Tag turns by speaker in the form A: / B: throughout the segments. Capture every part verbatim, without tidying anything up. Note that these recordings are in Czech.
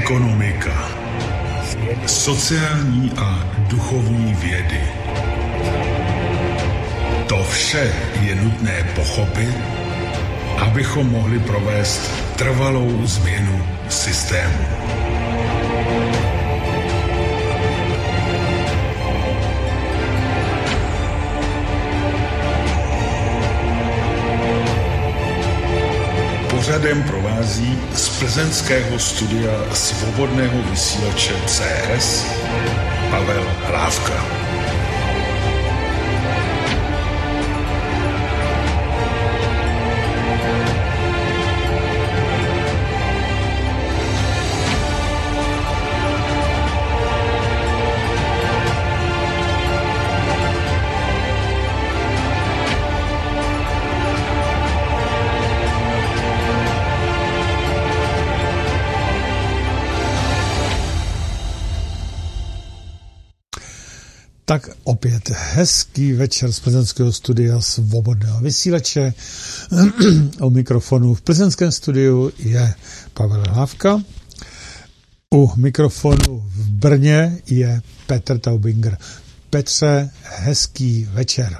A: ekonomika, sociální a duchovní vědy. To vše je nutné pochopit, abychom mohli provést trvalou změnu systému. Pořadem provází z plzeňského studia Svobodného vysílače C S Pavel Hlávka.
B: Tak opět hezký večer z plzeňského studia Svobodného vysílače. U mikrofonu v plzeňském studiu je Pavel Hlávka. U mikrofonu v Brně je Petr Taubinger. Petře, hezký večer.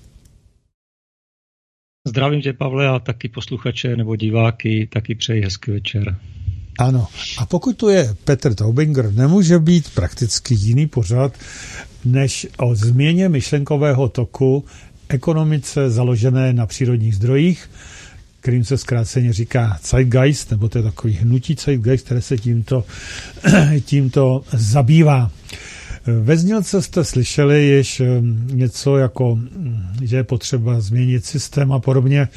C: Zdravím tě, Pavle, a taky posluchače nebo diváky, taky přeji hezký večer.
B: Ano, a pokud tu je Petr Taubinger, nemůže být prakticky jiný pořad, než o změně myšlenkového toku ekonomice založené na přírodních zdrojích, kterým se zkráceně říká Zeitgeist, nebo to je takový hnutí Zeitgeist, které se tímto, tímto zabývá. Ve znělce jste slyšeli již něco jako, že je potřeba změnit systém a podobně.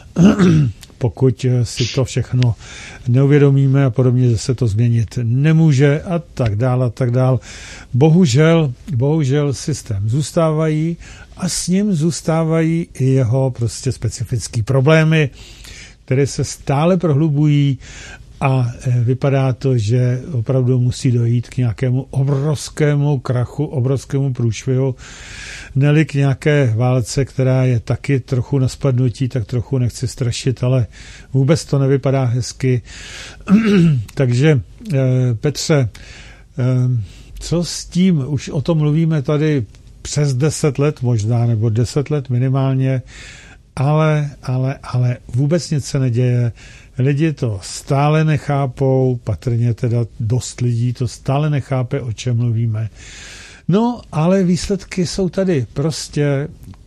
B: Pokud si to všechno neuvědomíme a podobně, že se to změnit nemůže a tak dále a tak dále. Bohužel, bohužel systém zůstávají a s ním zůstávají i jeho prostě specifické problémy, které se stále prohlubují a vypadá to, že opravdu musí dojít k nějakému obrovskému krachu, obrovskému průšvihu, ne-li k nějaké válce, která je taky trochu na spadnutí, tak trochu nechci strašit, ale vůbec to nevypadá hezky. Takže Petře, co s tím? Už o tom mluvíme tady přes deset let možná, nebo deset let minimálně, ale, ale, ale vůbec nic se neděje. Lidi to stále nechápou, patrně teda dost lidí to stále nechápe, o čem mluvíme. No, ale výsledky jsou tady. Prostě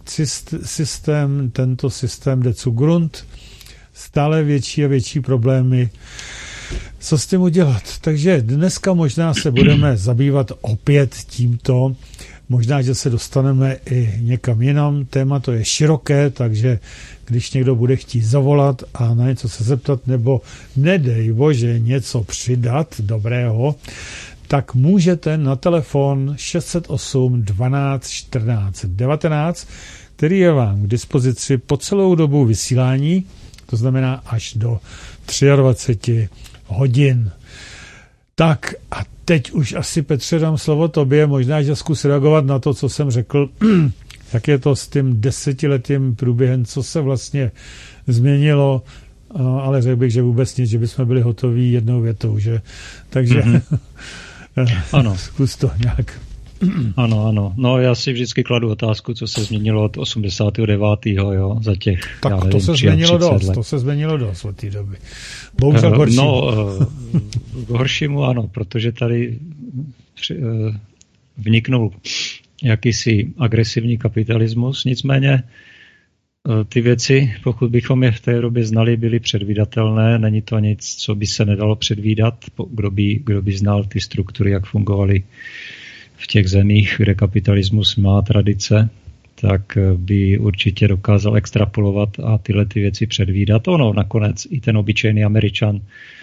B: systém, tento systém jde zu Grund, stále větší a větší problémy. Co s tím udělat? Takže dneska možná se budeme zabývat opět tímto. Možná, že se dostaneme i někam jinam. Téma to je široké, takže když někdo bude chtít zavolat a na něco se zeptat, nebo nedej bože něco přidat dobrého, tak můžete na telefon šest set osm dvanáct čtrnáct devatenáct, který je vám k dispozici po celou dobu vysílání, to znamená až do dvacet tři hodin. Tak a teď už asi, Petře, dám slovo tobě, možná, že zkus reagovat na to, co jsem řekl, jak je to s tím desetiletým průběhem, co se vlastně změnilo, ale řekl bych, že vůbec nic, že bychom byli hotoví jednou větou, že? Takže mm-hmm.
C: Ano.
B: Zkus to nějak.
C: Ano, ano. No, já si vždycky kladu otázku, co se změnilo od osmdesátého devátého Jo, za těch,
B: tak
C: já nevím,
B: to se změnilo dost,
C: let.
B: to se změnilo dost od té doby. Bohužel uh, horšímu.
C: No, uh, k horšímu ano, protože tady uh, vniknul jakýsi agresivní kapitalismus, nicméně uh, ty věci, pokud bychom je v té době znali, byly předvídatelné, není to nic, co by se nedalo předvídat, kdo by, kdo by znal ty struktury, jak fungovaly v těch zemích, kde kapitalismus má tradice, tak by určitě dokázal extrapolovat a tyhle ty věci předvídat. Ono nakonec i ten obyčejný Američan,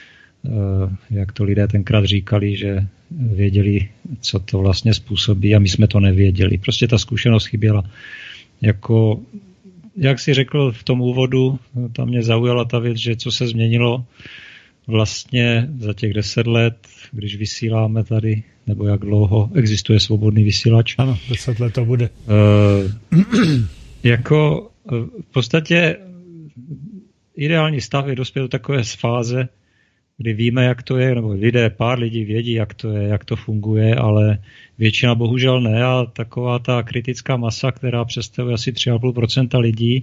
C: jak to lidé tenkrát říkali, že věděli, co to vlastně způsobí a my jsme to nevěděli. Prostě ta zkušenost chyběla. Jako, jak jsi řekl v tom úvodu, tam mě zaujala ta věc, že co se změnilo vlastně za těch deset let, když vysíláme tady, nebo jak dlouho existuje svobodný vysílač.
B: Ano, deset let to bude.
C: Uh, jako v podstatě ideální stav je dospět do takové fáze, kdy víme, jak to je, nebo lidé, pár lidí vědí, jak to je, jak to funguje, ale většina bohužel ne a taková ta kritická masa, která představuje asi tři a půl procenta lidí,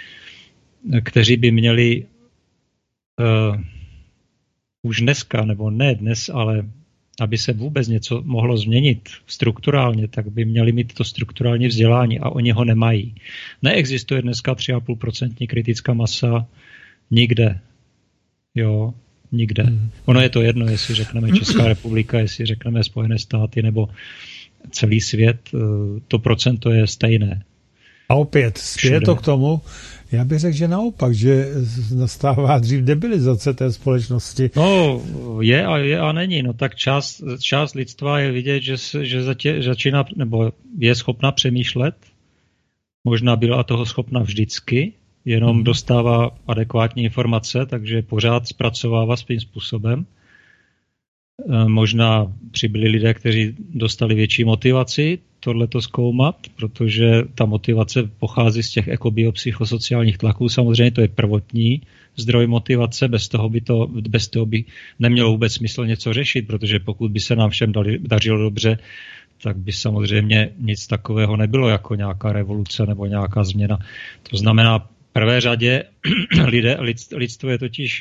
C: kteří by měli uh, už dneska, nebo ne dnes, ale aby se vůbec něco mohlo změnit strukturálně, tak by měli mít to strukturální vzdělání a oni ho nemají. Neexistuje dneska tři a půl procenta kritická masa nikde. Jo, nikde. Hmm. Ono je to jedno, jestli řekneme Česká republika, jestli řekneme Spojené státy nebo celý svět, to procento je stejné.
B: A opět, je to k tomu, já bych řekl, že naopak, že nastává dřív debilizace té společnosti.
C: No, je a, je a není. No tak část, část lidstva je vidět, že, že zatě, začíná, nebo je schopna přemýšlet. Možná byla toho schopna vždycky, jenom hmm. dostává adekvátní informace, takže pořád zpracovává svým způsobem. Možná přibyli lidé, kteří dostali větší motivaci tohleto zkoumat, protože ta motivace pochází z těch ekobiopsychosociálních tlaků. Samozřejmě to je prvotní zdroj motivace, bez toho by, to, bez toho by nemělo vůbec smysl něco řešit, protože pokud by se nám všem dali, dařilo dobře, tak by samozřejmě nic takového nebylo jako nějaká revoluce nebo nějaká změna. To znamená, v prvé řadě lidé, lidstvo je totiž,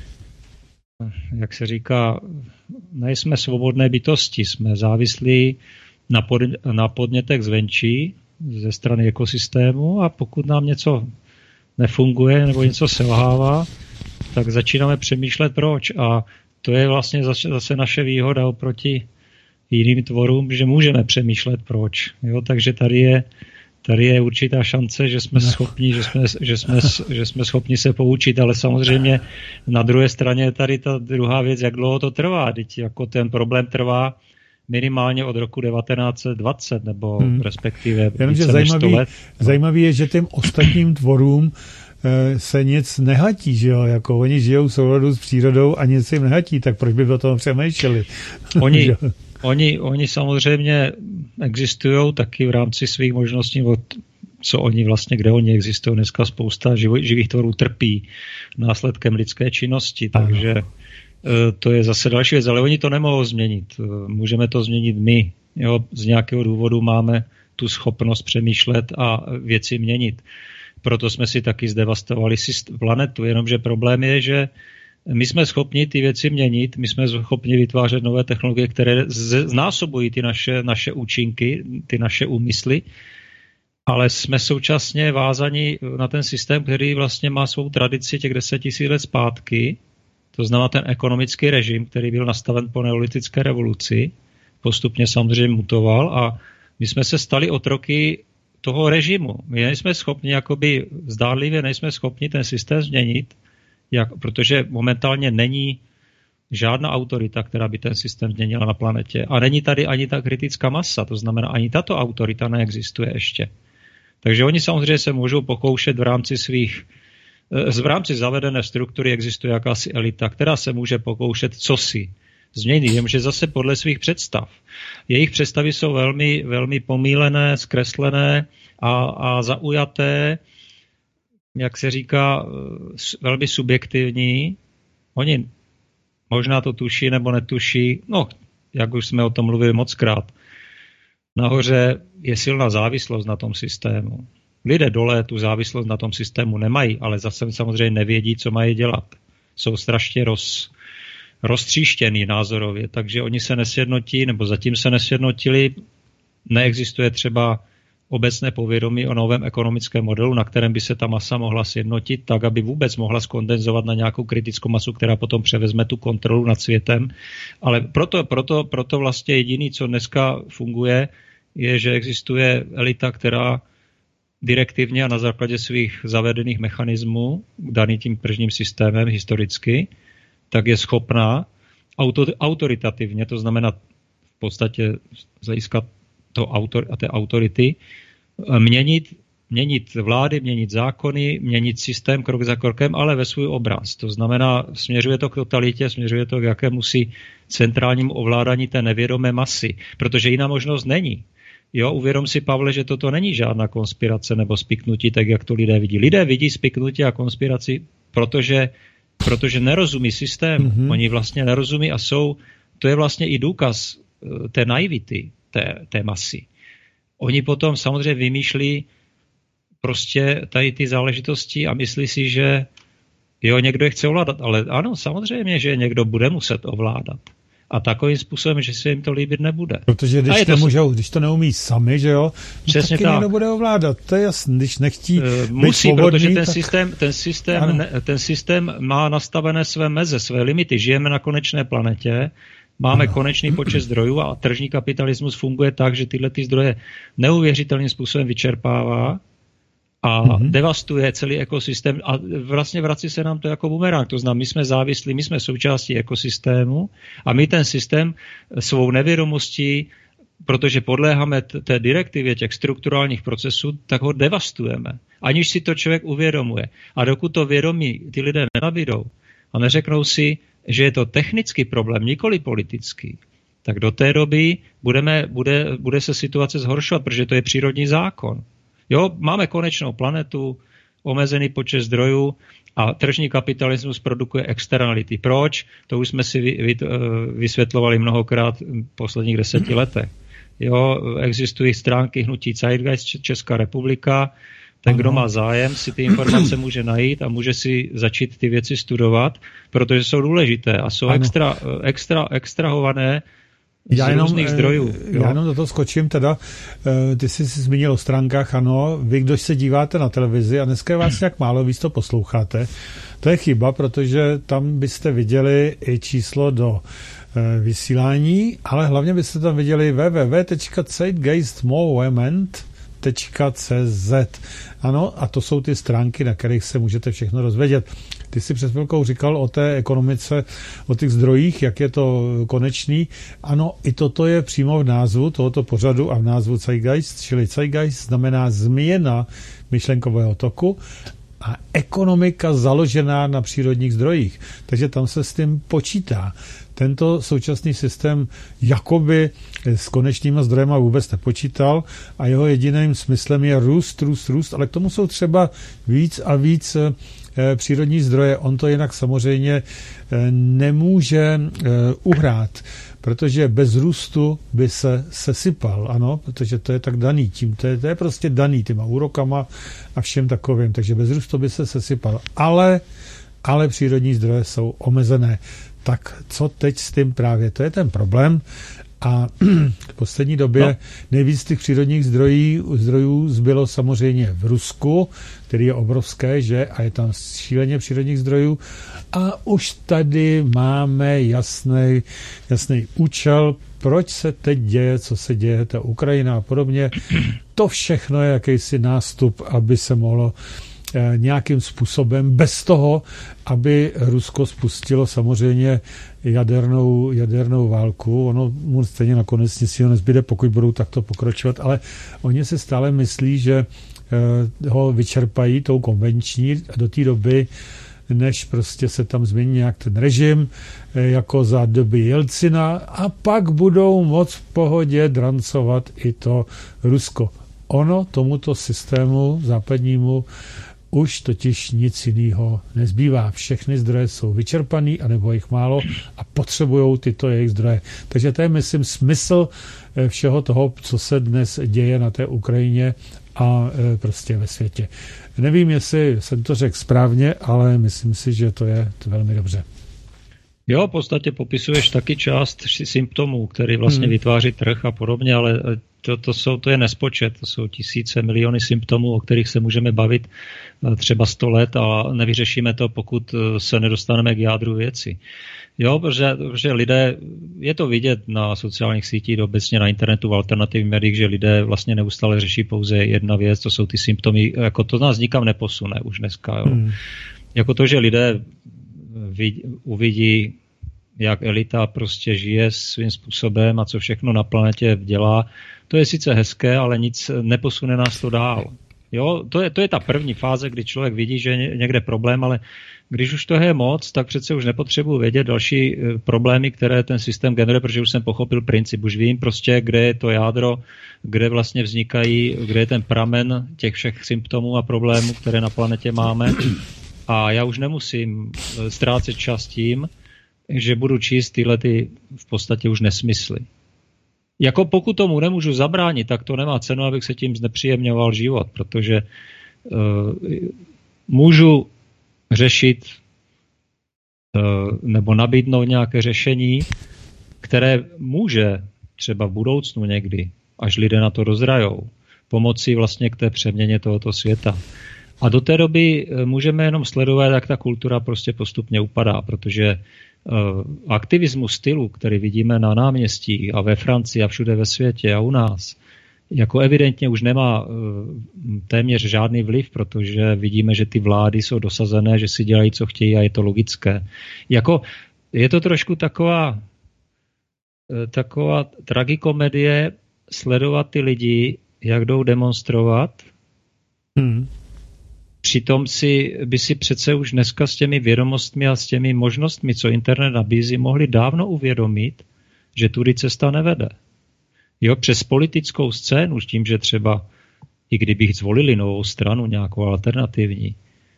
C: jak se říká, nejsme svobodné bytosti, jsme závislí na, pod, na podnětech zvenčí, ze strany ekosystému a pokud nám něco nefunguje nebo něco selhává, tak začínáme přemýšlet proč. A to je vlastně zase naše výhoda oproti jiným tvorům, že můžeme přemýšlet proč. Jo? Takže tady je, tady je určitá šance, že jsme schopni, že jsme, že jsme, že jsme schopni se poučit, ale samozřejmě na druhé straně je tady ta druhá věc, jak dlouho to trvá. Teď jako ten problém trvá minimálně od roku devatenáct set dvacet, nebo hmm. respektive
B: Jenomže
C: více
B: zajímavý,
C: než sto let.
B: Zajímavý je, že těm ostatním tvorům e, se nic nehatí, že jo? Jako oni žijou v souladu s přírodou a nic jim nehatí, tak proč by o tom přemýšleli?
C: Oni, oni, oni samozřejmě existují taky v rámci svých možností, co oni vlastně, kde oni existují. Dneska spousta živ, živých tvorů trpí následkem lidské činnosti, takže ano. To je zase další věc, ale oni to nemohou změnit. Můžeme to změnit my. Jo? Z nějakého důvodu máme tu schopnost přemýšlet a věci měnit. Proto jsme si taky zdevastovali planetu, jenomže problém je, že my jsme schopni ty věci měnit, my jsme schopni vytvářet nové technologie, které znásobují ty naše, naše účinky, ty naše úmysly, ale jsme současně vázaní na ten systém, který vlastně má svou tradici těch deset tisíc let zpátky. To znamená ten ekonomický režim, který byl nastaven po neolitické revoluci, postupně samozřejmě mutoval a my jsme se stali otroky toho režimu. My nejsme schopni, jakoby zdánlivě nejsme schopni ten systém změnit, jak, protože momentálně není žádná autorita, která by ten systém změnila na planetě. A není tady ani ta kritická masa, to znamená, ani tato autorita neexistuje ještě. Takže oni samozřejmě se můžou pokoušet v rámci svých V rámci zavedené struktury existuje jakási elita, která se může pokoušet cosi změnit, jenže zase podle svých představ. Jejich představy jsou velmi, velmi pomílené, zkreslené a, a zaujaté, jak se říká, velmi subjektivní. Oni možná to tuší nebo netuší, no, jak už jsme o tom mluvili mockrát. Nahoře je silná závislost na tom systému. Lidé dole tu závislost na tom systému nemají, ale zase samozřejmě nevědí, co mají dělat. Jsou strašně roz, roztříštěný názorově, takže oni se nesjednotí, nebo zatím se nesjednotili. Neexistuje třeba obecné povědomí o novém ekonomickém modelu, na kterém by se ta masa mohla sjednotit, tak, aby vůbec mohla skondenzovat na nějakou kritickou masu, která potom převezme tu kontrolu nad světem. Ale proto, proto, proto vlastně jediný, co dneska funguje, je, že existuje elita, která direktivně a na základě svých zavedených mechanismů, daný tím tržním systémem historicky, tak je schopná auto, autoritativně, to znamená v podstatě z hlediska autor, té autority, měnit, měnit vlády, měnit zákony, měnit systém krok za krokem, ale ve svůj obraz. To znamená, směřuje to k totalitě, směřuje to k jakémusi centrálnímu ovládání té nevědomé masy, protože jiná možnost není. Jo, uvědom si, Pavle, že toto není žádná konspirace nebo spiknutí, tak jak to lidé vidí. Lidé vidí spiknutí a konspiraci, protože protože nerozumí systému. Mm-hmm. Oni vlastně nerozumí a jsou, to je vlastně i důkaz té naivity té, té masy. Oni potom samozřejmě vymýšlí prostě tady ty záležitosti a myslí si, že jo, někdo je chce ovládat, ale ano, samozřejmě, že někdo bude muset ovládat. A takovým způsobem, že se jim to líbit nebude.
B: Protože když to, můžou, když to neumí sami, že jo,
C: přesně
B: taky
C: tak.
B: Někdo bude ovládat. To je jasný, když nechtí
C: uh, Musí,
B: být svobodný,
C: protože ten,
B: tak...
C: systém, ten, systém, ne, ten systém má nastavené své meze, své limity. Žijeme na konečné planetě, máme ano. konečný počet zdrojů a tržní kapitalismus funguje tak, že tyhle ty zdroje neuvěřitelným způsobem vyčerpává a mm-hmm. devastuje celý ekosystém a vlastně vrací se nám to jako bumerang. To znamená, my jsme závislí, my jsme součástí ekosystému a my ten systém svou nevědomostí, protože podléháme té direktivě těch strukturálních procesů, tak ho devastujeme. Aniž si to člověk uvědomuje. A dokud to vědomí ty lidé nenabídou a neřeknou si, že je to technický problém, nikoli politický, tak do té doby budeme, bude, bude se situace zhoršovat, protože to je přírodní zákon. Jo, máme konečnou planetu, omezený počet zdrojů a tržní kapitalismus produkuje externality. Proč? To už jsme si vy, vy, vysvětlovali mnohokrát v posledních deseti letech. Jo, existují stránky hnutí Zeitgeist Česká republika. Ten, kdo má zájem, si ty informace může najít a může si začít ty věci studovat, protože jsou důležité a jsou extra, extra, extrahované
B: Já jenom,
C: různých zdrojů.
B: Já jenom do toho skočím teda. Ty jsi si zmínil o stránkách, ano. Vy, kdo se díváte na televizi a dneska je vás nějak málo, víc to posloucháte. To je chyba, protože tam byste viděli i číslo do vysílání, ale hlavně byste tam viděli w w w tečka zeitgeist movement tečka c z. Ano, a to jsou ty stránky, na kterých se můžete všechno dozvědět. Ty jsi před chvilkou říkal o té ekonomice, o těch zdrojích, jak je to konečný. Ano, i toto je přímo v názvu tohoto pořadu a v názvu Zeitgeist, čili Zeitgeist znamená změna myšlenkového toku a ekonomika založená na přírodních zdrojích. Takže tam se s tím počítá. Tento současný systém jakoby s konečnýma zdrojema vůbec nepočítal a jeho jediným smyslem je růst, růst, růst, ale k tomu jsou třeba víc a víc přírodní zdroje. On to jinak samozřejmě nemůže uhrát, protože bez růstu by se sesypal, ano, protože to je tak daný tím, to je, to je prostě daný těma úrokama a všem takovým, takže bez růstu by se sesypal. Ale, ale přírodní zdroje jsou omezené. Tak co teď s tím právě? To je ten problém. A v poslední době no. nejvíc těch přírodních zdrojů, zdrojů zbylo samozřejmě v Rusku, který je obrovské, že? A je tam šíleně přírodních zdrojů. A už tady máme jasný, jasný účel, proč se teď děje, co se děje, ta Ukrajina a podobně. To všechno je jakýsi nástup, aby se mohlo nějakým způsobem, bez toho, aby Rusko spustilo samozřejmě jadernou, jadernou válku. Ono mu stejně nakonec nic jiného nezbyde, pokud budou takto pokračovat, ale oni si stále myslí, že ho vyčerpají tou konvenční do té doby, než prostě se tam změní nějak ten režim, jako za doby Jelcina a pak budou moc v pohodě drancovat i to Rusko. Ono tomuto systému západnímu už totiž nic jiného nezbývá. Všechny zdroje jsou vyčerpaný, anebo jich málo a potřebují tyto jejich zdroje. Takže to je, myslím, smysl všeho toho, co se dnes děje na té Ukrajině a prostě ve světě. Nevím, jestli jsem to řekl správně, ale myslím si, že to je to velmi dobře.
C: Jo, v podstatě popisuješ taky část symptomů, který vlastně hmm. vytváří trh a podobně, ale to, to, jsou, to je nespočet, to jsou tisíce, miliony symptomů, o kterých se můžeme bavit třeba sto let a nevyřešíme to, pokud se nedostaneme k jádru věci. Jo, protože, protože lidé, je to vidět na sociálních sítích, obecně na internetu, v alternativních médiích, že lidé vlastně neustále řeší pouze jedna věc, to jsou ty symptomy, jako to nás nikam neposune už dneska. Jo. Hmm. Jako to, že lidé vidí, uvidí, jak elita prostě žije svým způsobem a co všechno na planetě dělá, to je sice hezké, ale nic neposune nás to dál. Jo, to je, to je ta první fáze, kdy člověk vidí, že je někde problém, ale když už to je moc, tak přece už nepotřebuji vědět další problémy, které ten systém generuje, protože už jsem pochopil princip. Už vím prostě, kde je to jádro, kde vlastně vznikají, kde je ten pramen těch všech symptomů a problémů, které na planetě máme. A já už nemusím ztrácet čas tím, že budu číst tyhle ty v podstatě už nesmysly. Jako pokud tomu nemůžu zabránit, tak to nemá cenu, abych se tím znepříjemňoval život, protože uh, můžu řešit uh, nebo nabídnout nějaké řešení, které může třeba v budoucnu někdy, až lidé na to dozrajou, pomoci vlastně k té přeměně tohoto světa. A do té doby můžeme jenom sledovat, jak ta kultura prostě postupně upadá, protože uh, aktivismus stylu, který vidíme na náměstí a ve Francii a všude ve světě a u nás, jako evidentně už nemá uh, téměř žádný vliv, protože vidíme, že ty vlády jsou dosazené, že si dělají, co chtějí a je to logické. Jako, je to trošku taková, uh, taková tragikomedie sledovat ty lidi, jak jdou demonstrovat. Hmm. Přitom si, by si přece už dneska s těmi vědomostmi a s těmi možnostmi, co internet nabízí, mohli dávno uvědomit, že tudy cesta nevede. Jo, přes politickou scénu, s tím, že třeba, i kdybych zvolili novou stranu, nějakou alternativní,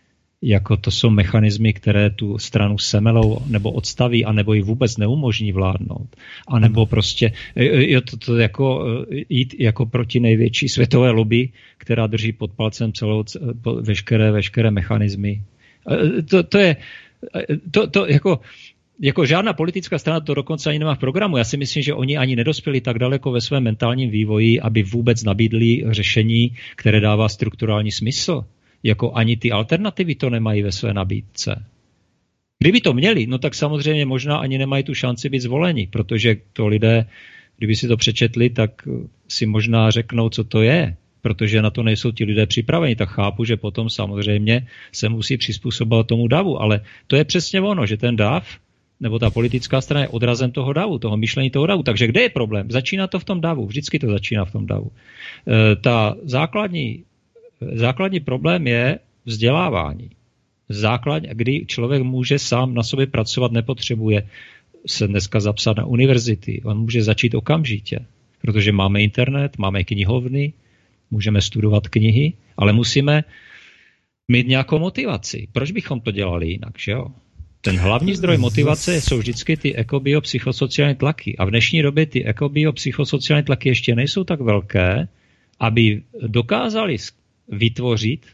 C: jako to jsou mechanismy, které tu stranu semelou nebo odstaví, anebo ji vůbec neumožní vládnout. A nebo prostě jo, to, to jako, jít jako proti největší světové lobby, která drží pod palcem celou veškeré, veškeré mechanismy. To, to je to, to jako, jako žádná politická strana to dokonce ani nemá v programu. Já si myslím, že oni ani nedospěli tak daleko ve svém mentálním vývoji, aby vůbec nabídli řešení, které dává strukturální smysl. Jako ani ty alternativy to nemají ve své nabídce. Kdyby to měli, no tak samozřejmě možná ani nemají tu šanci být zvoleni, protože to lidé, kdyby si to přečetli, tak si možná řeknou, co to je, protože na to nejsou ti lidé připraveni. Tak chápu, že potom samozřejmě se musí přizpůsobovat tomu davu, ale to je přesně ono, že ten dav nebo ta politická strana je odrazem toho davu, toho myšlení toho davu. Takže kde je problém? Začíná to v tom davu, vždycky to začíná v tom davu. E, ta základní Základní problém je vzdělávání. Základ, kdy člověk může sám na sobě pracovat, nepotřebuje se dneska zapsat na univerzity. On může začít okamžitě, protože máme internet, máme knihovny, můžeme studovat knihy, ale musíme mít nějakou motivaci. Proč bychom to dělali jinak, že jo? Ten hlavní zdroj motivace jsou vždycky ty ekobiopsychosociální tlaky. A v dnešní době ty ekobiopsychosociální tlaky ještě nejsou tak velké, aby dokázali vytvořit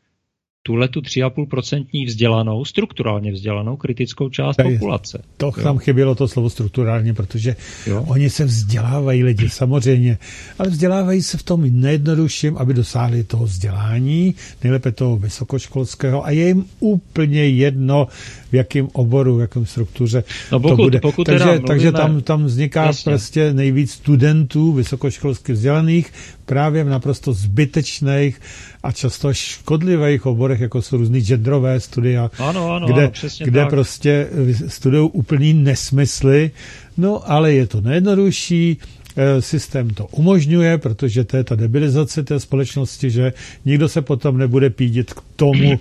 C: tuhletu tři a půl procentní vzdělanou, strukturálně vzdělanou kritickou část Tady, populace.
B: To jo. Tam chybělo to slovo strukturálně, protože jo. Oni se vzdělávají lidi, samozřejmě, ale vzdělávají se v tom nejjednodušším, aby dosáhli toho vzdělání, nejlépe toho vysokoškolského a je jim úplně jedno, v jakém oboru, v jakém struktuře
C: no pokud,
B: to bude.
C: Pokud
B: takže
C: mluvíme,
B: takže tam, tam vzniká jasně. prostě nejvíc studentů vysokoškolsky vzdělaných právě v naprosto zbytečných a často škodlivých oborech, jako jsou různý genderové studia,
C: ano, ano,
B: kde,
C: ano, přesně
B: kde
C: tak.
B: prostě studují úplný nesmysly, no ale je to nejjednodušší, systém to umožňuje, protože to je ta debilizace té společnosti, že nikdo se potom nebude pídit k tomu,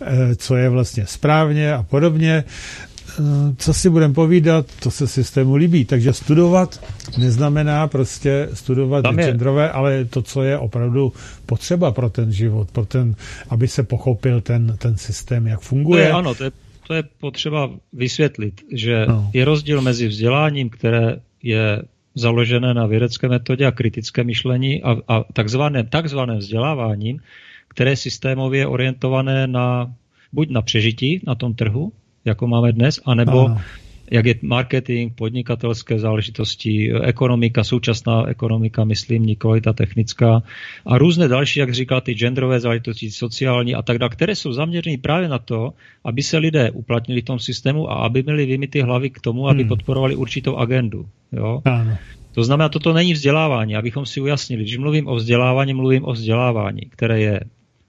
B: co je vlastně správně a podobně. Co si budeme povídat, to se systému líbí. Takže studovat neznamená prostě studovat genderové, ale to, co je opravdu potřeba pro ten život, pro ten, aby se pochopil ten, ten systém, jak funguje.
C: To je, ano, to je, to je potřeba vysvětlit, že no. je rozdíl mezi vzděláním, které je založené na vědecké metodě a kritické myšlení a, a takzvaném, takzvaném vzděláváním, které je systémově orientované na, buď na přežití na tom trhu, jako máme dnes, anebo ano. jak je marketing, podnikatelské záležitosti, ekonomika, současná ekonomika, myslím, nikoli ta technická a různé další, jak říká, ty genderové záležitosti, sociální a tak dále, které jsou zaměřeny právě na to, aby se lidé uplatnili v tom systému a aby měli vymyty hlavy k tomu, aby hmm. podporovali určitou agendu. Jo? Ano. To znamená, toto není vzdělávání, abychom si ujasnili. Když mluvím o vzdělávání, mluvím o vzdělávání, které je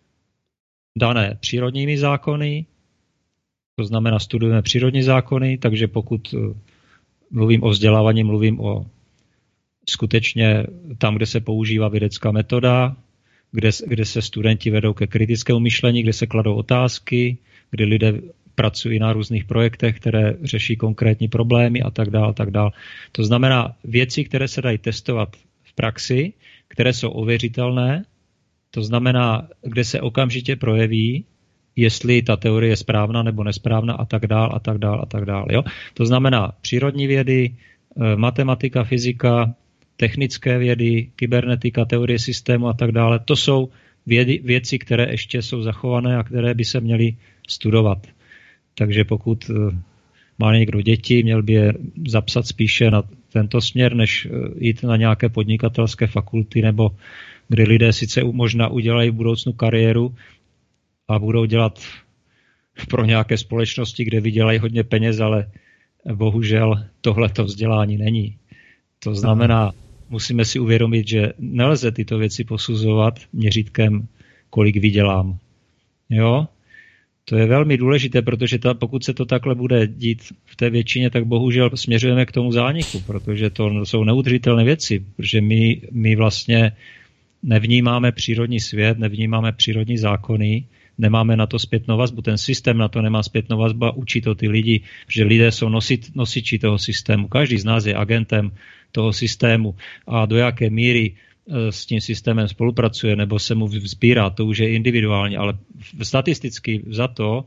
C: dané přírodními zákony, to znamená, studujeme přírodní zákony, takže pokud mluvím o vzdělávání, mluvím o skutečně tam, kde se používá vědecká metoda, kde, kde se studenti vedou ke kritickému myšlení, kde se kladou otázky, kde lidé pracují na různých projektech, které řeší konkrétní problémy a tak dále, tak dále. To znamená věci, které se dají testovat v praxi, které jsou ověřitelné, to znamená, kde se okamžitě projeví, jestli ta teorie je správná nebo nesprávná a tak dál a tak dál a tak dál. Jo? To znamená přírodní vědy, matematika, fyzika, technické vědy, kybernetika, teorie systému a tak dále. To jsou vědy, věci, které ještě jsou zachované a které by se měly studovat. Takže pokud má někdo děti, měl by je zapsat spíše na tento směr, než jít na nějaké podnikatelské fakulty, nebo kde lidé sice možná udělají v budoucnu kariéru a budou dělat pro nějaké společnosti, kde vydělají hodně peněz, ale bohužel tohleto vzdělání není. To znamená, musíme si uvědomit, že nelze tyto věci posuzovat měřítkem, kolik vydělám. Jo? To je velmi důležité, protože ta, pokud se to takhle bude dít v té většině, tak bohužel směřujeme k tomu zániku, protože to jsou neudržitelné věci, protože my, my vlastně nevnímáme přírodní svět, nevnímáme přírodní zákony, nemáme na to zpětnou vazbu, ten systém na to nemá zpětnou vazbu a učí to ty lidi, že lidé jsou nosit, nosiči toho systému. Každý z nás je agentem toho systému a do jaké míry s tím systémem spolupracuje nebo se mu vzbírá, to už je individuálně, ale statisticky za to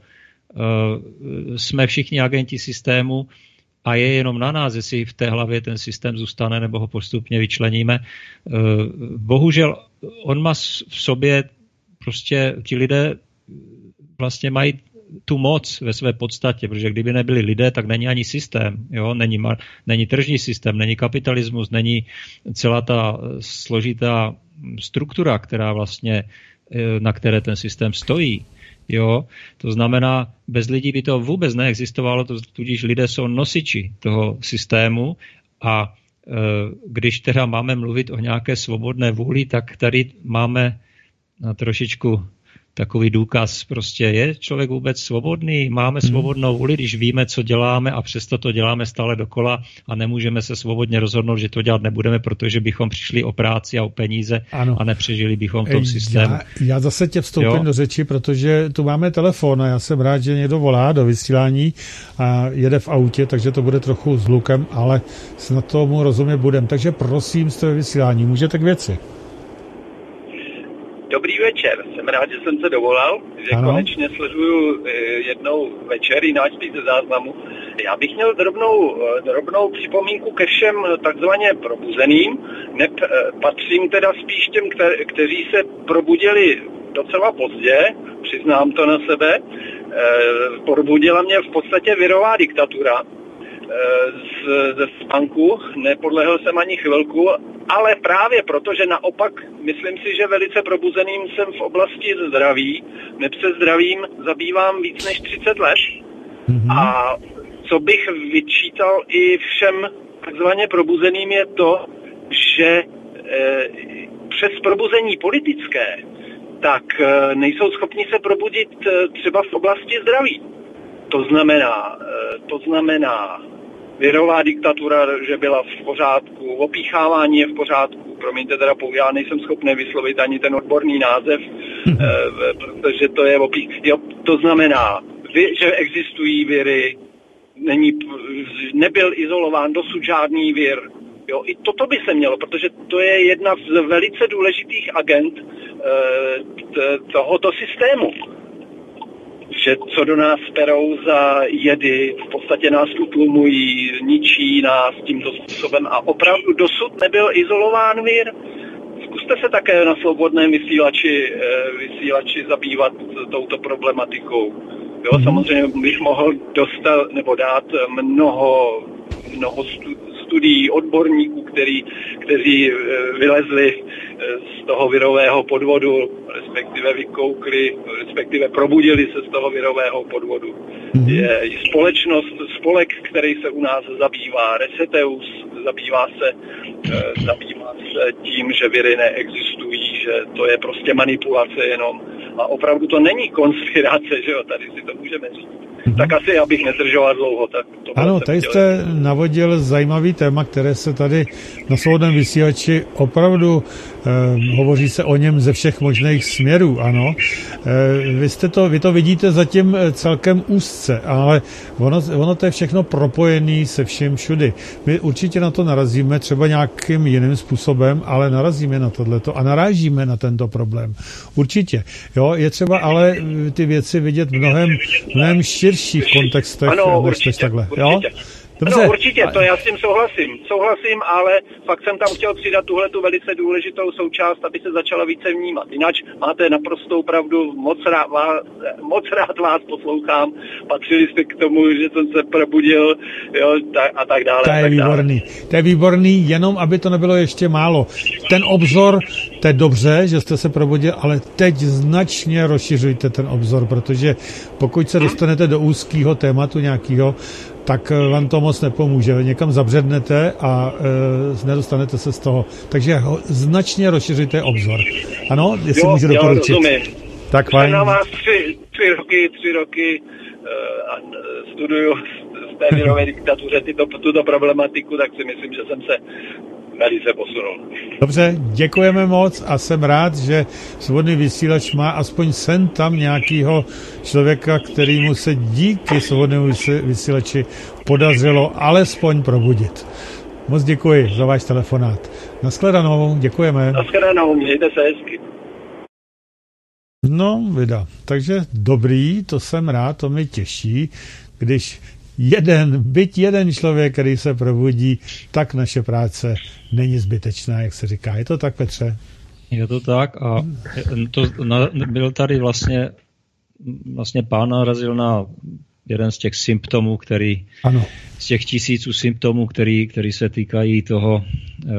C: jsme všichni agenti systému a je jenom na nás, jestli v té hlavě ten systém zůstane nebo ho postupně vyčleníme. Bohužel on má v sobě prostě ti lidé vlastně mají tu moc ve své podstatě, protože kdyby nebyli lidé, tak není ani systém, jo? Není, není tržní systém, není kapitalismus, není celá ta složitá struktura, která vlastně, na které ten systém stojí. Jo? To znamená, bez lidí by to vůbec neexistovalo, tudíž lidé jsou nosiči toho systému a když teda máme mluvit o nějaké svobodné vůli, tak tady máme na trošičku takový důkaz, prostě je člověk vůbec svobodný, máme svobodnou vůli, když víme, co děláme a přesto to děláme stále dokola a nemůžeme se svobodně rozhodnout, že to dělat nebudeme, protože bychom přišli o práci a o peníze ano. a nepřežili bychom v tom systému.
B: Já, já zase tě vstoupím jo? do řeči, protože tu máme telefon a já jsem rád, že někdo volá do vysílání a jede v autě, takže to bude trochu s hlukem, ale snad tomu rozumět budem. Takže prosím, jste ve vysílání, můžete k věci.
D: Dobrý večer, jsem rád, že jsem se dovolal, že ano. konečně sleduju jednou večer, jinak spíš ze záznamu. Já bych měl drobnou, drobnou připomínku ke všem takzvaně probuzeným. Nep, patřím teda spíš těm, kter, kteří se probudili docela pozdě, přiznám to na sebe. Probudila mě v podstatě virová diktatura z, ze spánku, nepodlehl jsem ani chvilku, ale právě proto, že naopak myslím si, že velice probuzeným jsem v oblasti zdraví, neb se zdravím zabývám víc než třicet let mm-hmm. a co bych vyčítal i všem takzvaně probuzeným je to, že e, přes probuzení politické tak e, nejsou schopni se probudit e, třeba v oblasti zdraví. To znamená, e, to znamená virová diktatura, že byla v pořádku, opíchávání je v pořádku, promiňte teda, já nejsem schopný vyslovit ani ten odborný název, e, protože to je opích... Jo, to znamená, že existují viry, není, nebyl izolován dosud žádný vir. Jo, i toto by se mělo, protože to je jedna z velice důležitých agent e, t, tohoto systému. Že co do nás perou za jedy, v podstatě nás utlumují, ničí nás tímto způsobem a opravdu dosud nebyl izolován vir. Zkuste se také na svobodném vysílači, vysílači zabývat touto problematikou. Jo, samozřejmě bych mohl dostat nebo dát mnoho, mnoho studií odborníků, který, kteří vylezli z toho virového podvodu, respektive vykoukli, respektive probudili se z toho virového podvodu. Je společnost, spolek, který se u nás zabývá, Reseteus, zabývá se, zabývá se tím, že viry neexistují, že to je prostě manipulace jenom. A opravdu to není konspirace, že jo, tady si to můžeme říct. Mm-hmm. Tak asi, abych nedržoval dlouho. Tak to
B: ano, tady chtěl. Jste navodil zajímavý téma, které se tady na svobodném vysílači opravdu eh, hovoří se o něm ze všech možných směrů, ano. Eh, vy, jste to, vy to vidíte zatím celkem úzce, ale ono, ono to je všechno propojené se vším všudy. My určitě na to narazíme třeba nějakým jiným způsobem, ale narazíme na tohleto a narážíme na tento problém. Určitě. Jo, Jo, je třeba ale ty věci vidět mnohem, mnohem širších kontextech,
D: ano,
B: než
D: určitě,
B: takhle.
D: určitě.
B: Jo?
D: Dobře. No určitě, to já s tím souhlasím. Souhlasím, ale fakt jsem tam chtěl přidat tuhle tu velice důležitou součást, aby se začala více vnímat. Jinak máte naprostou pravdu, moc rád, vás, moc rád vás poslouchám. Patřili jste k tomu, že jsem se probudil, jo, a tak dále.
B: To je výborný. To je výborný, jenom aby to nebylo ještě málo. Ten obzor, to je dobře, že jste se probudil, ale teď značně rozšiřujte ten obzor, protože pokud se dostanete do úzkého tématu nějakého, tak vám to moc nepomůže. Někam zabřednete a e, nedostanete se z toho. Takže ho, značně rozšiřujte obzor. Ano, jestli
D: jo,
B: můžu doporučit.
D: Jo, rozumím.
B: Tak fajn.
D: Na vás tři, tři roky, tři roky uh, a studuju z té mírové diktatuře tyto, tuto problematiku, tak si myslím, že jsem se velice posunul.
B: Dobře, děkujeme moc a jsem rád, že Svobodný vysílač má aspoň sen tam nějakého člověka, kterýmu se díky Svobodnému vysílači podařilo alespoň probudit. Moc děkuji za váš telefonát. Nashledanou, děkujeme.
D: Nashledanou, mějte se hezky.
B: No, vida. Takže dobrý, to jsem rád, to mě těší, když jeden, byť jeden člověk, který se probudí, tak naše práce není zbytečná, jak se říká. Je to tak, Petře?
C: Je to tak a to, na, byl tady vlastně, vlastně pán narazil na jeden z těch symptomů, který,
B: ano.
C: z těch tisíců symptomů, který, který se týkají toho e,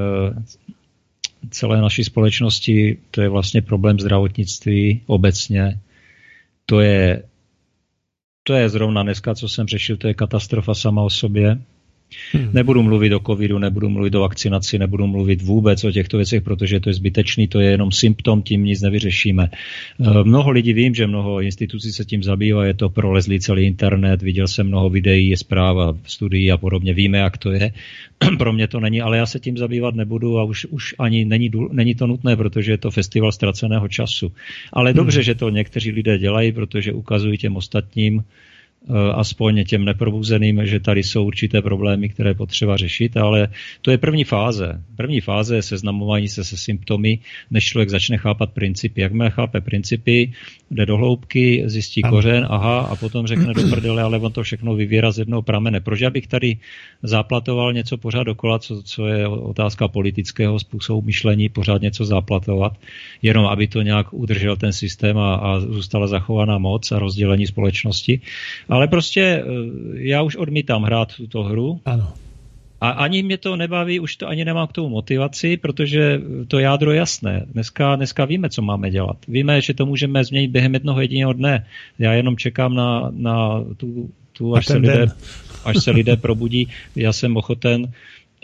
C: celé naší společnosti, to je vlastně problém zdravotnictví obecně. To je To je zrovna dneska, co jsem řešil, to je katastrofa sama o sobě. Hmm. Nebudu mluvit o covidu, nebudu mluvit o vakcinaci, nebudu mluvit vůbec o těchto věcech, protože to je zbytečný, to je jenom symptom, tím nic nevyřešíme. Mnoho lidí, vím, že mnoho institucí se tím zabývá, je to prolezlý celý internet, viděl jsem mnoho videí, je zpráva, studií a podobně, víme, jak to je. Pro mě to není, ale já se tím zabývat nebudu a už, už ani není, není to nutné, protože je to festival ztraceného času. Ale dobře, hmm. že to někteří lidé dělají, protože ukazují těm ostatním, aspoň těm neprobuzeným, že tady jsou určité problémy, které potřeba řešit, ale to je první fáze. První fáze je seznamování se se symptomy, než člověk začne chápat principy. Jakmile chápe principy, jde do hloubky, zjistí kořen, aha, a potom řekne do prdele, ale on to všechno vyvěrá z jednoho pramene. Proč já bych tady záplatoval něco pořád dokola, co, co je otázka politického způsobu myšlení, pořád něco záplatovat, jenom aby to nějak udržel ten systém a, a zůstala zachovaná moc a rozdělení společnosti. Ale prostě já už odmítám hrát tuto hru.
B: Ano.
C: A ani mě to nebaví, už to ani nemám k tomu motivaci, protože to jádro je jasné. Dneska, dneska víme, co máme dělat. Víme, že to můžeme změnit během jednoho jediného dne. Já jenom čekám na, na tu, tu až, se lidé, až se lidé probudí. Já jsem ochoten uh,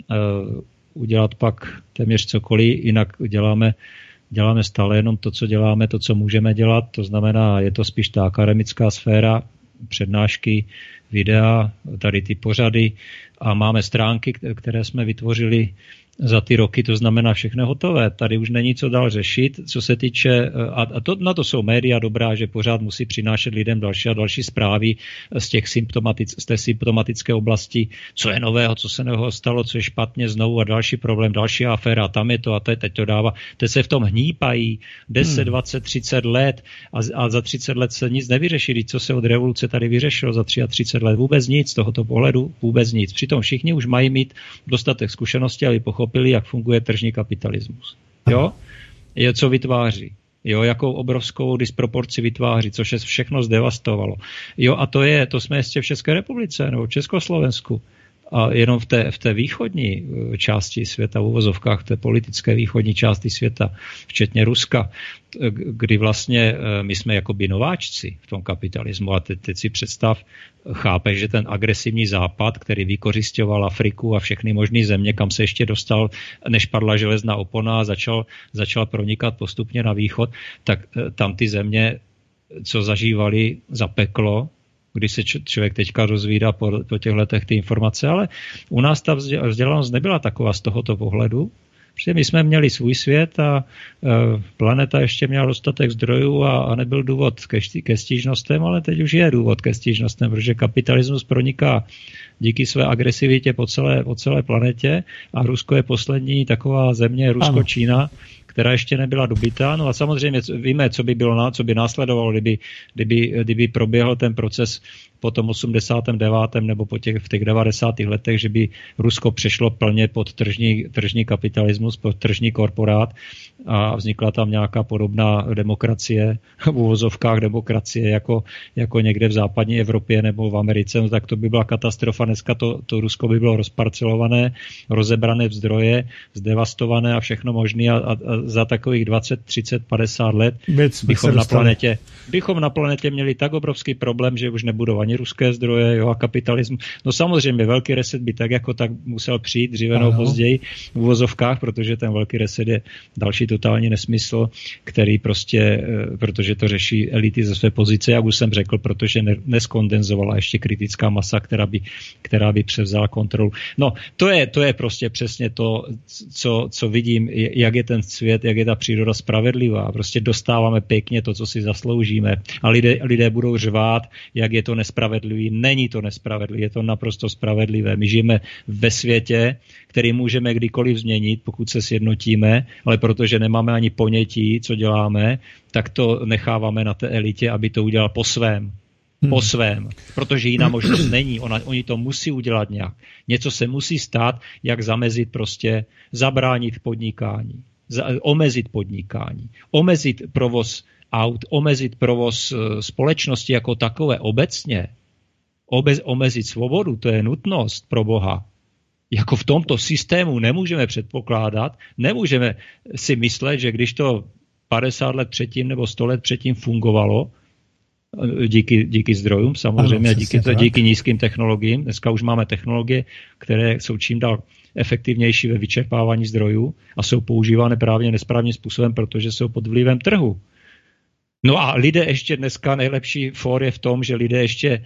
C: udělat pak téměř cokoliv, jinak děláme Děláme stále jenom to, co děláme, to, co můžeme dělat. To znamená, je to spíš ta akademická sféra, přednášky, videa, tady ty pořady a máme stránky, které jsme vytvořili za ty roky, to znamená všechno hotové. Tady už není co dál řešit, co se týče, a to, na to jsou média dobrá, že pořád musí přinášet lidem další a další zprávy z těch symptomatic, z té symptomatické oblasti, co je nového, co se nového stalo, co je špatně znovu a další problém, další aféra, tam je to a teď, teď to dává. Teď se v tom hnípají deset, dvacet, třicet let a, a za třicet let se nic nevyřešili. Co se od revoluce tady vyřešilo za třicet tři let? Vůbec nic, z tohoto pohledu vůbec nic. Přitom všichni už mají mít dostatek zkušeností, aby pochopili, jak funguje tržní kapitalismus. Jo? Je, co vytváří. Jo, jakou obrovskou disproporci vytváří, což se všechno zdevastovalo. Jo, a to je, to jsme ještě v České republice, nebo v Československu. A jenom v té, v té východní části světa, v uvozovkách, v té politické východní části světa, včetně Ruska, kdy vlastně my jsme jakoby nováčci v tom kapitalismu. A teď, teď si představ, chápeš, že ten agresivní západ, který vykořisťoval Afriku a všechny možné země, kam se ještě dostal, než padla železná opona a začal, začal pronikat postupně na východ, tak tam ty země, co zažívali za peklo, když se člověk teďka rozvídá po, po těch letech ty informace, ale u nás ta vzdělanost nebyla taková z tohoto pohledu, protože my jsme měli svůj svět a e, planeta ještě měla dostatek zdrojů a, a nebyl důvod ke, ke stížnostem, ale teď už je důvod ke stížnostem, protože kapitalismus proniká díky své agresivitě po celé, po celé planetě a Rusko je poslední taková země, Rusko, ano. Čína, která ještě nebyla dobytá. No a samozřejmě víme, co by bylo, co by následovalo, kdyby, kdyby, kdyby proběhl ten proces po tom osmdesátém devátém nebo po těch, v těch devadesátých letech, že by Rusko přešlo plně pod tržní, tržní kapitalismus, pod tržní korporát a vznikla tam nějaká podobná demokracie, v uvozovkách demokracie, jako, jako někde v západní Evropě nebo v Americe, no tak to by byla katastrofa. Dneska to, to Rusko by bylo rozparcelované, rozebrané v zdroje, zdevastované a všechno možné a, a, a za takových dvacet, třicet, padesát let bychom na, planetě, bychom na planetě měli tak obrovský problém, že už nebudou ani ruské zdroje, jo, a kapitalismus. No samozřejmě velký reset by tak jako tak musel přijít dříve nebo později v uvozovkách, protože ten velký reset je další totální nesmysl, který prostě, protože to řeší elity ze své pozice, jak už jsem řekl, protože neskondenzovala ještě kritická masa, která by, která by převzala kontrolu. No, to je, to je prostě přesně to, co, co vidím, jak je ten svět, jak je ta příroda spravedlivá. Prostě dostáváme pěkně to, co si zasloužíme a lidé, lidé budou řvát, jak je to nespravedlivý. Není to nespravedlivé, je to naprosto spravedlivé. My žijeme ve světě, který můžeme kdykoliv změnit, pokud se sjednotíme, ale protože nemáme ani ponětí, co děláme, tak to necháváme na té elitě, aby to udělal po svém. Po hmm. svém. Protože jiná možnost není. Ona, oni to musí udělat nějak. Něco se musí stát, jak zamezit prostě, zabránit podnikání, za, omezit podnikání, omezit provoz aut, omezit provoz společnosti jako takové obecně, Obez, omezit svobodu, to je nutnost pro Boha. Jako v tomto systému nemůžeme předpokládat, nemůžeme si myslet, že když to padesát let předtím nebo sto let předtím fungovalo, díky, díky zdrojům samozřejmě, ano, díky, to, díky nízkým technologiím, dneska už máme technologie, které jsou čím dál efektivnější ve vyčerpávání zdrojů a jsou používány právě nesprávným způsobem, protože jsou pod vlivem trhu. No a lidé ještě dneska, nejlepší fór je v tom, že lidé ještě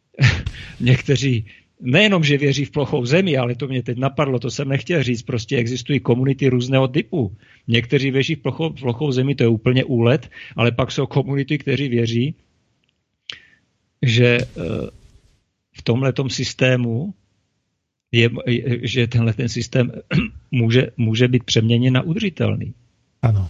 C: někteří nejenom, že věří v plochou zemi, ale to mě teď napadlo, to jsem nechtěl říct, prostě existují komunity různého typu. Někteří věří v plochou, plochou zemi, to je úplně úlet, ale pak jsou komunity, kteří věří, že v tomhletom systému je, že tenhle ten systém může, může být přeměněn na udržitelný.
B: Ano.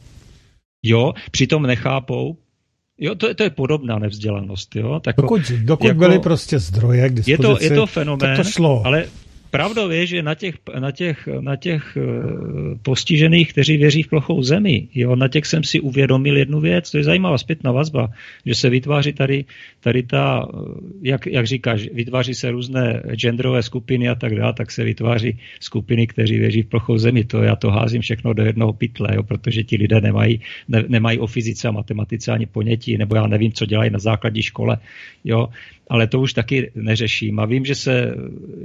C: Jo, přitom nechápou, jo, to je, to je podobná nevzdělanost, jo. Tak
B: dokud dokud jako, byly prostě zdroje k dispozici,
C: je to, je to fenomén,
B: to šlo.
C: Ale pravdou je, že na těch, na těch, na těch postižených, kteří věří v plochou zemi, jo, na těch jsem si uvědomil jednu věc, to je zajímavá zpětná vazba, že se vytváří tady, tady ta, jak, jak říkáš, vytváří se různé genderové skupiny a tak dále, tak se vytváří skupiny, kteří věří v plochou zemi. To já to házím všechno do jednoho pytle, jo, protože ti lidé nemají, ne, nemají o fyzice a matematice ani ponětí, nebo já nevím, co dělají na základní škole, jo. Ale to už taky neřeším. A vím, že se,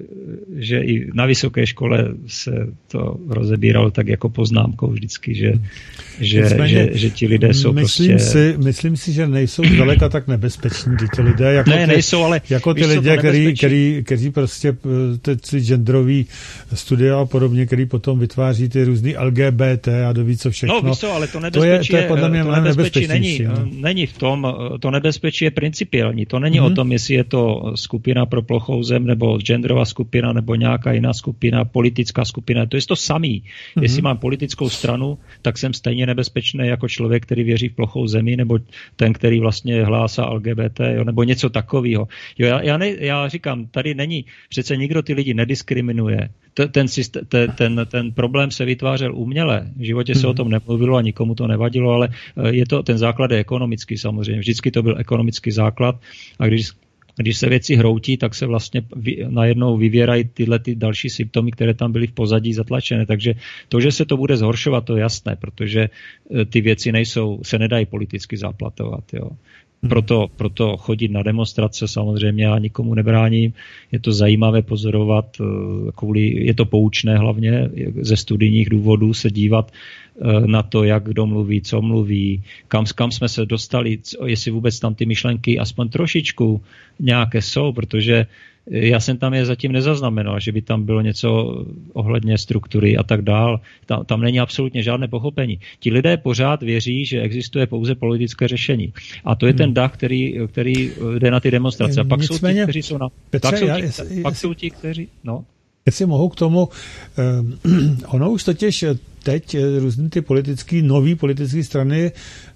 C: že i na vysoké škole se to rozebíralo tak jako poznámkou vždycky, že, že, že, že ti lidé jsou
B: myslím
C: prostě...
B: Si, myslím si, že nejsou zdaleka tak nebezpeční ty lidé, jako
C: ne,
B: ty,
C: nejsou, ale
B: jako ty lidé, který, který, který prostě ty genderový studia a podobně, který potom vytváří ty různý L G B T a doví co všechno.
C: No víš co, ale to nebezpečí, to je, to je podle mě
B: to nebezpečí
C: není, není v tom, to nebezpečí je principiální. To není mm-hmm. o tom, jestli je to skupina pro plochou zem, nebo genderová skupina, nebo nějaká jiná skupina, politická skupina. To je to samý. Mm-hmm. Jestli mám politickou stranu, tak jsem stejně nebezpečný jako člověk, který věří v plochou zemi, nebo ten, který vlastně hlásá L G B T, jo, nebo něco takového. Jo, já, já, ne, já říkám, tady není, přece nikdo ty lidi nediskriminuje. Ten, ten, ten, ten problém se vytvářel uměle. V životě se mm-hmm. o tom nemluvilo a nikomu to nevadilo, ale je to, ten základ je ekonomický samozřejmě. Vždycky to byl ekonomický základ a když Když se věci hroutí, tak se vlastně najednou vyvěrají tyhle ty další symptomy, které tam byly v pozadí zatlačené. Takže to, že se to bude zhoršovat, to je jasné, protože ty věci nejsou, se nedají politicky zaplatovat. Jo. Proto, proto chodit na demonstrace samozřejmě já nikomu nebráním. Je to zajímavé pozorovat, kvůli, je to poučné hlavně ze studijních důvodů se dívat na to, jak kdo mluví, co mluví, kam, kam jsme se dostali, jestli vůbec tam ty myšlenky aspoň trošičku nějaké jsou, protože já jsem tam je zatím nezaznamenal, že by tam bylo něco ohledně struktury a tak dál. Tam, tam není absolutně žádné pochopení. Ti lidé pořád věří, že existuje pouze politické řešení. A to je ten dach, který, který jde na ty demonstrace. A pak Nicméně, jsou ti, kteří jsou na... Petře, pak jsou ti,
B: já,
C: pak jsou ti kteří... No.
B: Jestli mohu k tomu, eh, ono už totiž teď různý ty politický, nový politické strany,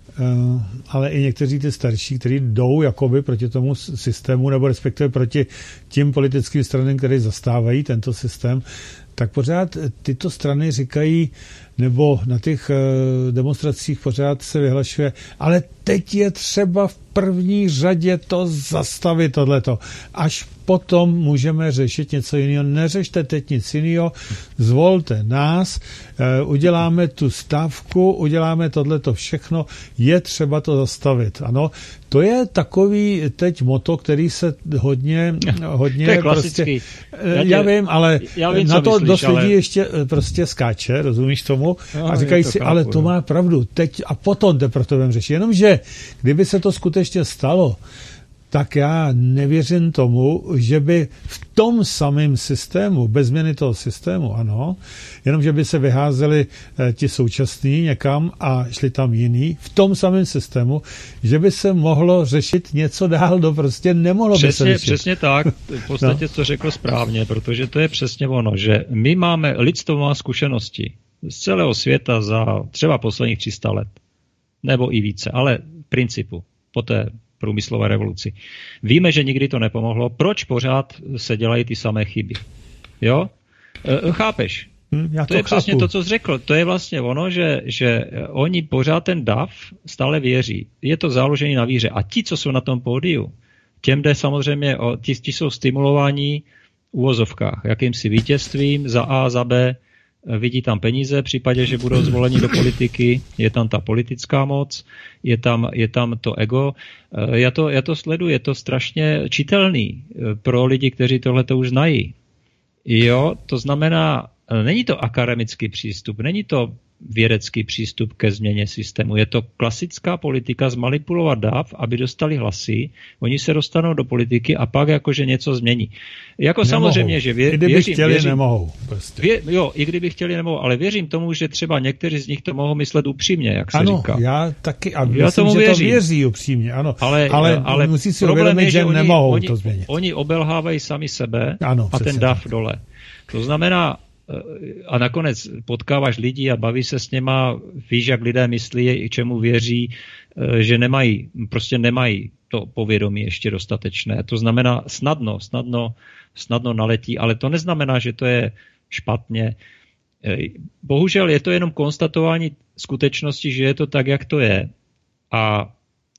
B: ale i někteří ty starší, kteří jdou jakoby proti tomu systému, nebo respektive proti tím politickým stranám, které zastávají tento systém, tak pořád tyto strany říkají, nebo na těch demonstracích pořád se vyhlašuje, ale teď je třeba v první řadě to zastavit tohleto. Až potom můžeme řešit něco jiného. Neřešte teď nic jiného, zvolte nás, uděláme tu stávku, uděláme tohleto všechno, je třeba to zastavit. Ano, to je takový teď moto, který se hodně, hodně
C: to je klasický.
B: Prostě, já, tě, já vím, ale já vím, na to myslíš, dost lidí ale... ještě prostě skáče, rozumíš tomu? No, a říkají to si, chápu, ale to má pravdu, teď a potom teprve to budeme řešit. Jenomže, kdyby se to skutečně stalo, tak já nevěřím tomu, že by v tom samém systému, bez změny toho systému, ano, jenom že by se vyházeli eh, ti současní někam a šli tam jiný, v tom samém systému, že by se mohlo řešit něco dál, to prostě nemohlo
C: přesně,
B: by se řešit.
C: Přesně tak, v podstatě no. To řekl správně, protože to je přesně ono, že my máme, lidstvo má zkušenosti z celého světa za třeba posledních tři sta let, nebo i více, ale v principu, po té průmyslové revoluci. Víme, že nikdy to nepomohlo. Proč pořád se dělají ty samé chyby? Jo? E, chápeš?
B: Hmm, já to,
C: to je
B: chápu.
C: přesně to, co jsi řekl. To je vlastně ono, že, že oni pořád ten dav stále věří. Je to založené na víře. A ti, co jsou na tom pódiu, těm jde samozřejmě, o, ti, ti jsou stimulováni v uvozovkách, jakýmsi vítězstvím za A, za B, vidí tam peníze, v případě, že budou zvoleni do politiky, je tam ta politická moc, je tam, je tam to ego. Já to, já to sleduji, je to strašně čitelný pro lidi, kteří tohle to už znají. Jo, to znamená, není to akademický přístup, není to vědecký přístup ke změně systému. Je to klasická politika zmanipulovat dav, aby dostali hlasy, oni se dostanou do politiky a pak jakože něco změní. Jako nemohou. Samozřejmě, že vě,
B: I kdyby
C: věřím,
B: chtěli,
C: věřím,
B: nemohou. Prostě.
C: Vě, jo, i kdyby chtěli, nemohou, ale věřím tomu, že třeba někteří z nich to mohou myslet upřímně, jak se
B: ano,
C: říká.
B: já taky, a
C: já
B: myslím,
C: tomu
B: že
C: věřím.
B: to věří upřímně, ano.
C: Ale,
B: ale,
C: ale
B: musí si uvědomit, že
C: oni,
B: nemohou
C: oni,
B: to změnit.
C: Oni obelhávají sami sebe
B: ano,
C: a ten dav
B: tak.
C: dole. To znamená, a nakonec potkáváš lidi a baví se s něma, víš, jak lidé myslí, i čemu věří, že nemají, prostě nemají to povědomí ještě dostatečné. To znamená snadno, snadno, snadno naletí, ale to neznamená, že to je špatně. Bohužel je to jenom konstatování skutečnosti, že je to tak, jak to je. A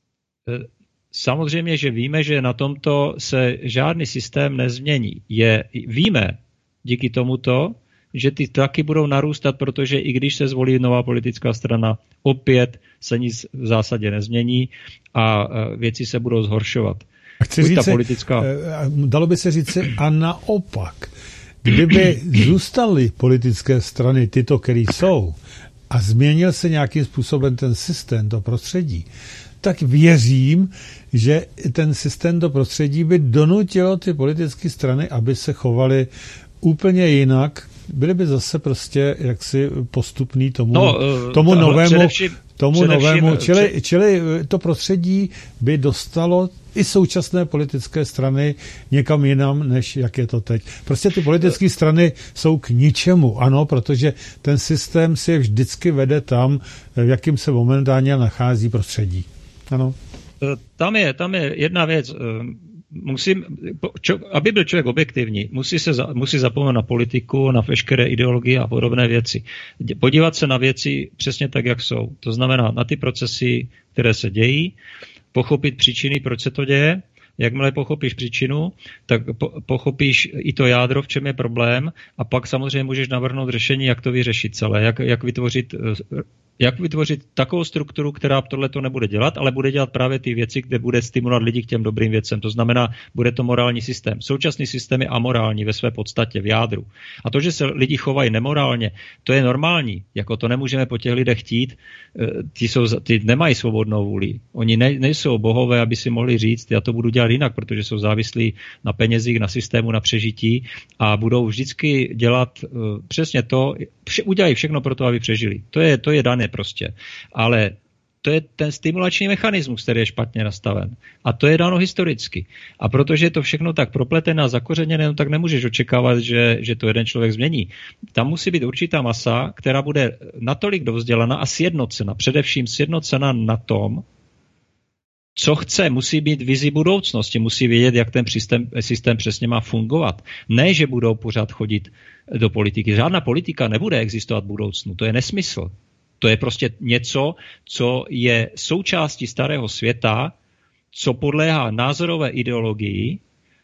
C: samozřejmě, že víme, že na tomto se žádný systém nezmění. Je, víme díky tomuto, že ty tlaky budou narůstat, protože i když se zvolí nová politická strana, opět se nic v zásadě nezmění a věci se budou zhoršovat.
B: Chci říci, politická... dalo by se říci a naopak, kdyby zůstaly politické strany tyto, které jsou, a změnil se nějakým způsobem ten systém, to prostředí, tak věřím, že ten systém, to prostředí by donutilo ty politické strany, aby se chovaly úplně jinak, byly by zase prostě jaksi postupný tomu, no, tomu novému, především, tomu především, novému, čili, před... čili to prostředí by dostalo i současné politické strany někam jinam, než jak je to teď. Prostě ty politické strany jsou k ničemu, ano, protože ten systém si je vždycky vede tam, v jakým se momentálně nachází prostředí. Ano.
C: Tam je, tam je jedna věc. Musím, čo, aby byl člověk objektivní, musí se za, musí zapomenout na politiku, na veškeré ideologie a podobné věci. Podívat se na věci přesně tak, jak jsou. To znamená na ty procesy, které se dějí, pochopit příčiny, proč se to děje. Jakmile pochopíš příčinu, tak po, pochopíš i to jádro, v čem je problém, a pak samozřejmě můžeš navrhnout řešení, jak to vyřešit celé, jak, jak vytvořit jak vytvořit takovou strukturu, která tohleto nebude dělat, ale bude dělat právě ty věci, kde bude stimulovat lidi k těm dobrým věcem. To znamená, bude to morální systém. Současný systém je amorální ve své podstatě, v jádru. A to, že se lidi chovají nemorálně, to je normální. Jako to nemůžeme po těch lidech chtít. Ty, jsou, ty nemají svobodnou vůli. Oni ne, nejsou bohové, aby si mohli říct, já to budu dělat jinak, protože jsou závislí na penězích, na systému, na přežití a budou vždycky dělat uh, přesně to, vše, udělají všechno pro to, aby přežili. To je, to je dané prostě. Ale To je ten stimulační mechanismus, který je špatně nastaven. A to je dáno historicky. A protože je to všechno tak propletené a zakořeněné, no tak nemůžeš očekávat, že, že to jeden člověk změní. Tam musí být určitá masa, která bude natolik dovzdělaná a sjednocena. Především sjednocena na tom, co chce, musí být vizi budoucnosti, musí vědět, jak ten systém, systém přesně má fungovat. Ne, že budou pořád chodit do politiky. Žádná politika nebude existovat v budoucnu. To je nesmysl. To je prostě něco, co je součástí starého světa, co podléhá názorové ideologii,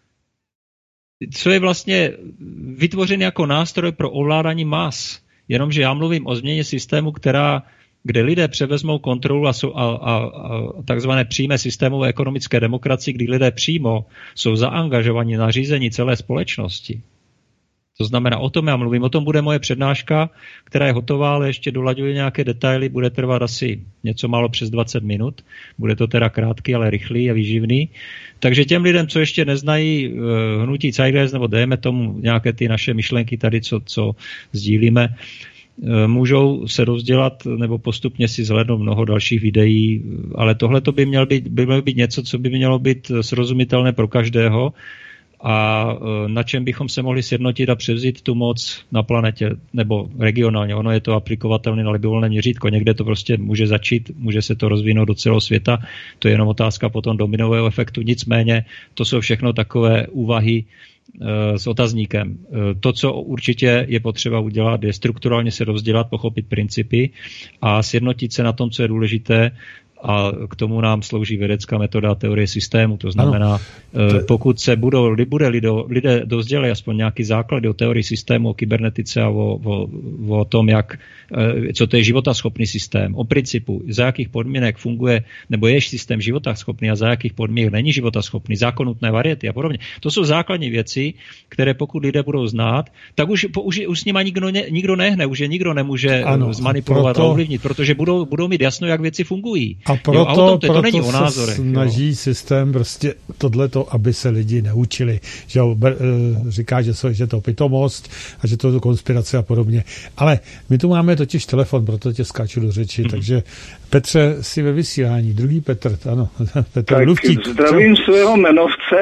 C: co je vlastně vytvořen jako nástroj pro ovládání mas. Jenomže já mluvím o změně systému, která, kde lidé převezmou kontrolu a, jsou, a, a, a takzvané přímé systémové ekonomické demokracii, kdy lidé přímo jsou zaangažovaní na řízení celé společnosti. To znamená, o tom já mluvím, o tom bude moje přednáška, která je hotová, ale ještě dolaďuji nějaké detaily, bude trvat asi něco málo přes dvacet minut, bude to teda krátký, ale rychlý a výživný. Takže těm lidem, co ještě neznají uh, hnutí Zeitgeist, nebo dejme tomu nějaké ty naše myšlenky tady, co, co sdílíme, uh, můžou se dovzdělat nebo postupně si zhlédnout mnoho dalších videí, ale tohle by mělo být, by mělo být něco, co by mělo být srozumitelné pro každého, a na čem bychom se mohli sjednotit a převzít tu moc na planetě, nebo regionálně. Ono je to aplikovatelné na libovolné měřítko. Někde to prostě může začít, může se to rozvinout do celého světa. To je jenom otázka potom dominového efektu. Nicméně to jsou všechno takové úvahy e, s otazníkem. E, to, co určitě je potřeba udělat, je strukturálně se rozdělat, pochopit principy a sjednotit se na tom, co je důležité, a k tomu nám slouží vědecká metoda teorie systému. To znamená, ano, to... pokud se budou, bude lido, lidé dozdělají aspoň nějaký základy o teorii systému, o kybernetice a o, o, o tom, jak, co to je životaschopný systém, o principu, za jakých podmínek funguje, nebo je systém životaschopný a za jakých podmínek není životaschopný, zákon nutné variety a podobně. To jsou základní věci, které pokud lidé budou znát, tak už, už, už s nima nikdo, ne, nikdo nehne, už je nikdo nemůže ano, zmanipulovat proto... a ovlivnit, protože budou, budou mít jasno, jak věci fungují.
B: A proto, jo, a tom, to, proto to není o názorech, se snaží
C: jo.
B: systém prostě tohleto, aby se lidi neučili. Že jo, říká, že, jsou, že to pitomost a že to je konspirace a podobně. Ale my tu máme totiž telefon, proto tě skáču do řeči. Mm-hmm. Takže Petře, jsi ve vysílání. Druhý Petr, ano. Petr
E: tak
B: Luftík.
E: Zdravím Co? svého jmenovce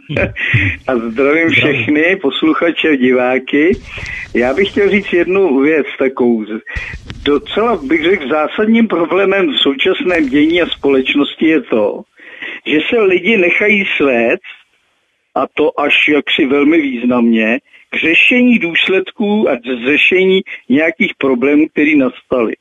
E: a zdravím všechny posluchače a diváky. Já bych chtěl říct jednu věc takovou. Docela bych řekl zásadním problémem v současném dění a společnosti je to, že se lidi nechají svést, a to až jaksi velmi významně, k řešení důsledků a k řešení nějakých problémů, které nastaly.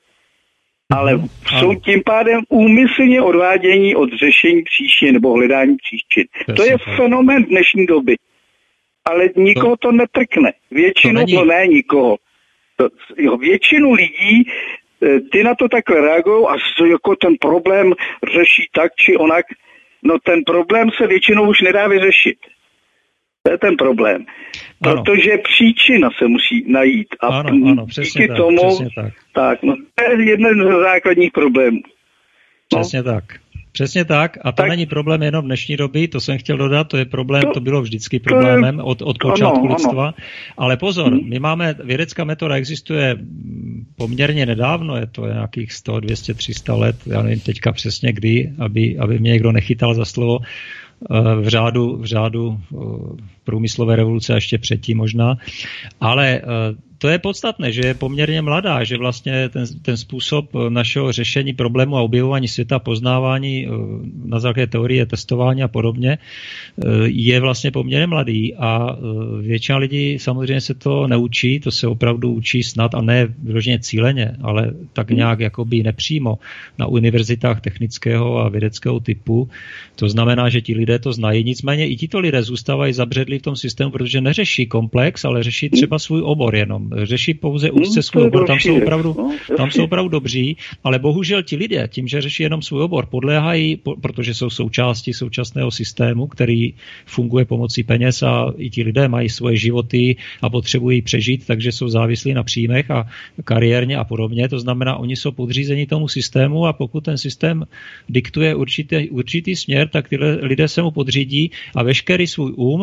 E: Ale jsou tím pádem úmyslně odvádění od řešení příčin nebo hledání příčin. To je fenomén dnešní doby. Ale nikoho to netrkne. Většinou to, to ne nikoho. To, jo, většinu lidí, ty na to takhle reagují a jako ten problém řeší tak či onak. No ten problém se většinou už nedá vyřešit. To je ten problém.
C: Ano.
E: Protože příčina se musí najít. A
C: ano, ano, přesně tak,
E: tomu,
C: přesně tak.
E: tak, no, to je jeden z základních problémů. No.
C: Přesně tak. Přesně tak. A to tak, není problém jenom v dnešní doby, to jsem chtěl dodat, to je problém, to, to bylo vždycky problémem od, od počátku ano, lidstva. Ano. Ale pozor, my máme, vědecká metoda existuje poměrně nedávno, je to nějakých sto, dvě stě, tři sta let, já nevím teďka přesně kdy, aby, aby mě někdo nechytal za slovo, v řádu, v řádu průmyslové revoluce a ještě předtím možná. Ale to je podstatné, že je poměrně mladá, že vlastně ten, ten způsob našeho řešení problému a objevování světa, poznávání na základě teorie, testování a podobně je vlastně poměrně mladý a většina lidí samozřejmě se to neučí, to se opravdu učí snad a ne vyloženě cíleně, ale tak nějak jakoby nepřímo na univerzitách technického a vědeckého typu. To znamená, že ti lidé to znají, nicméně i tito lidé zůstávají zabředlí v tom systému, protože neřeší komplex, ale řeší třeba svůj obor jenom. Řeší pouze úzce svůj obor, tam jsou, opravdu, tam jsou opravdu dobří, ale bohužel ti lidé, tím, že řeší jenom svůj obor, podléhají, protože jsou součástí současného systému, který funguje pomocí peněz a i ti lidé mají svoje životy a potřebují přežít, takže jsou závislí na příjmech a kariérně a podobně. To znamená, oni jsou podřízeni tomu systému a pokud ten systém diktuje určitý, určitý směr, tak ty lidé se mu podřídí a veškerý svůj um a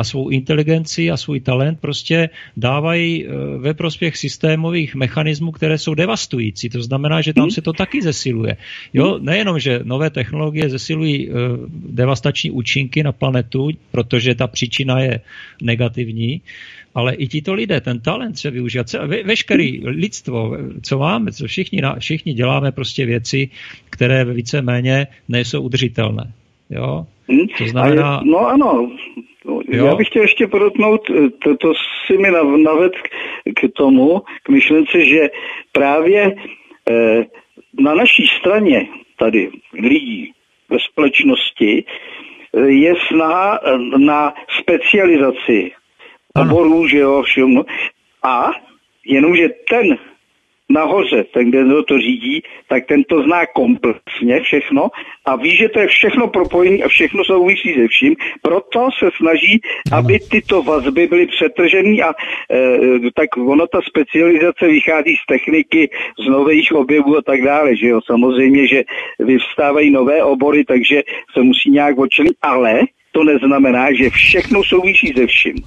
C: svou inteligenci a svůj talent prostě dávají ve prospěch systémových mechanismů, které jsou devastující. To znamená, že tam se to taky zesiluje. Jo, nejenom, že nové technologie zesilují devastační účinky na planetu, protože ta příčina je negativní, ale i tito lidé, ten talent se využívá. Ve, veškerý lidstvo, co máme, co všichni, všichni děláme prostě věci, které víceméně nejsou udržitelné. Jo? To znamená...
E: No ano, jo? Já bych chtěl ještě podotknout, to, to si mi naved k tomu, k myšlence, že právě eh, na naší straně tady lidí ve společnosti je snaha na specializaci oborů, že jo, všemu. A jenomže ten nahoře, ten, kdo to řídí, tak ten to zná komplexně všechno a ví, že to je všechno propojení a všechno souvisí se vším. Proto se snaží, aby tyto vazby byly přetržený a e, tak ono ta specializace vychází z techniky, z nových objevů a tak dále, že jo. Samozřejmě, že vyvstávají nové obory, takže se musí nějak odčlenit, ale to neznamená, že všechno souvisí se vším.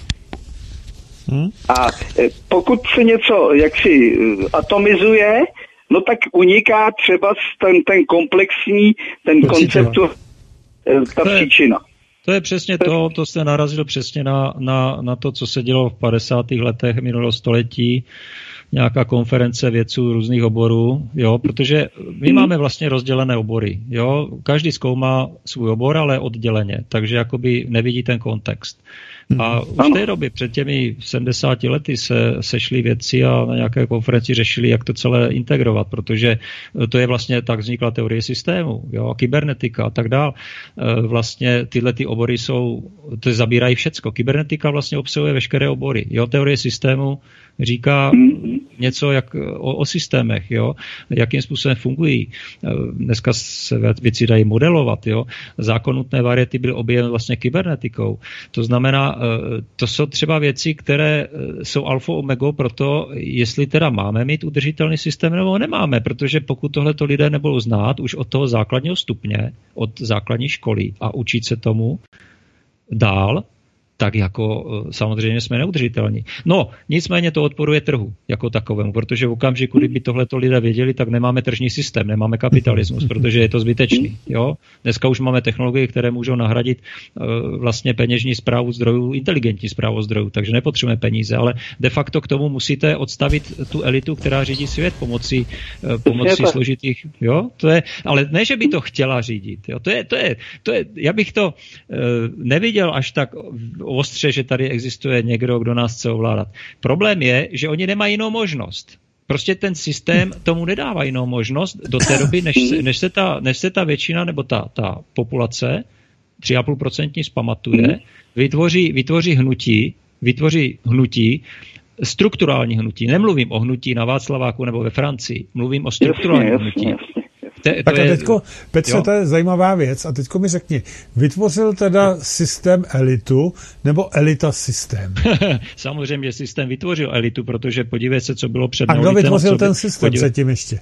E: Hmm. A pokud se něco jaksi atomizuje, no tak uniká třeba ten, ten komplexní, ten koncept, ta příčina.
C: To je přesně to, to jste narazil přesně na, na, na to, co se dělo v padesátých letech minulého století, nějaká konference vědců různých oborů, jo, protože my hmm. máme vlastně rozdělené obory, jo, každý zkoumá svůj obor, ale odděleně, takže jakoby nevidí ten kontext. A už v té době, před těmi sedmdesáti lety se sešli vědci a na nějaké konferenci řešili, jak to celé integrovat, protože to je vlastně, tak vznikla teorie systému, jo, kybernetika a tak dál. Vlastně tyhle ty obory jsou, to zabírají všecko. Kybernetika vlastně obsahuje veškeré obory. Jo, teorie systému říká něco jak o, o systémech, jo, jakým způsobem fungují. Dneska se věci dají modelovat, jo. Zákon nutné variety byl objeven vlastně kybernetikou. To znamená, to jsou třeba věci, které jsou alfa omega pro to, jestli teda máme mít udržitelný systém nebo nemáme, protože pokud tohleto lidé nebudou znát už od toho základního stupně, od základní školy a učit se tomu dál, tak jako samozřejmě jsme neudržitelní. No, nicméně to odporuje trhu jako takovému, protože v okamžiku, kdyby tohleto lidé věděli, tak nemáme tržní systém, nemáme kapitalismus, protože je to zbytečný. Jo? Dneska už máme technologie, které můžou nahradit uh, vlastně peněžní správu zdrojů, inteligentní správu zdrojů, takže nepotřebujeme peníze, ale de facto k tomu musíte odstavit tu elitu, která řídí svět pomocí, uh, pomocí složitých, jo? To je, ale ne, že by to chtěla řídit. Jo? To je, to je, to je, já bych to uh, neviděl až tak ostře, že tady existuje někdo, kdo nás chce ovládat. Problém je, že oni nemají jinou možnost. Prostě ten systém tomu nedává jinou možnost do té doby, než se, než se, ta, než se ta většina nebo ta, ta populace tři a půl procenta spamatuje, vytvoří, vytvoří hnutí, vytvoří hnutí, strukturální hnutí. Nemluvím o hnutí na Václaváku nebo ve Francii, mluvím o strukturálním hnutí.
B: Te, tak a teďko, Petře, jo? To je zajímavá věc. A teďko mi řekni, vytvořil teda systém elitu, nebo elita systém?
C: Samozřejmě systém vytvořil elitu, protože podívej se, co bylo před
B: A kdo vytvořil ten systém podívej... předtím ještě?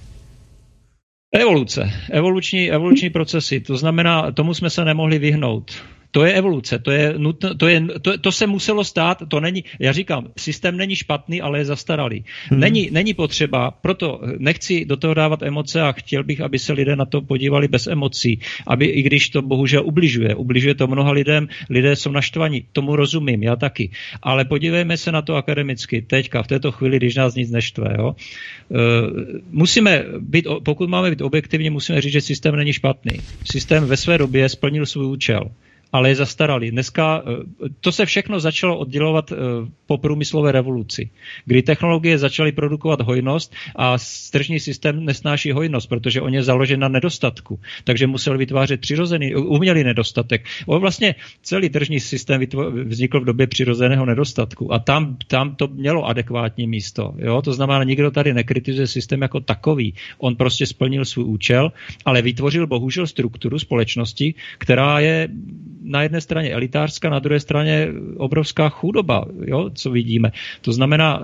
C: Evoluce. Evoluční, evoluční procesy. To znamená, tomu jsme se nemohli vyhnout. To je evoluce, to je nutno, to, je, to, to se muselo stát, to není, já říkám, systém není špatný, ale je zastaralý. Hmm. Není, není potřeba, proto nechci do toho dávat emoce a chtěl bych, aby se lidé na to podívali bez emocí, aby, i když to bohužel ubližuje, ubližuje to mnoha lidem, lidé jsou naštvaní, tomu rozumím, já taky, ale podívejme se na to akademicky, teďka, v této chvíli, když nás nic neštve, jo. Musíme být, pokud máme být objektivní, musíme říct, že systém není špatný. Systém ve své době splnil svůj účel, ale je zastaralý. Dneska to se všechno začalo oddělovat po průmyslové revoluci, kdy technologie začaly produkovat hojnost a tržní systém nesnáší hojnost, protože on je založen na nedostatku. Takže musel vytvářet přirozený, umělý nedostatek. On vlastně celý tržní systém vznikl v době přirozeného nedostatku a tam, tam to mělo adekvátní místo. Jo? To znamená, nikdo tady nekritizuje systém jako takový. On prostě splnil svůj účel, ale vytvořil bohužel strukturu společnosti, která je na jedné straně elitářská, na druhé straně obrovská chudoba, jo, co vidíme. To znamená,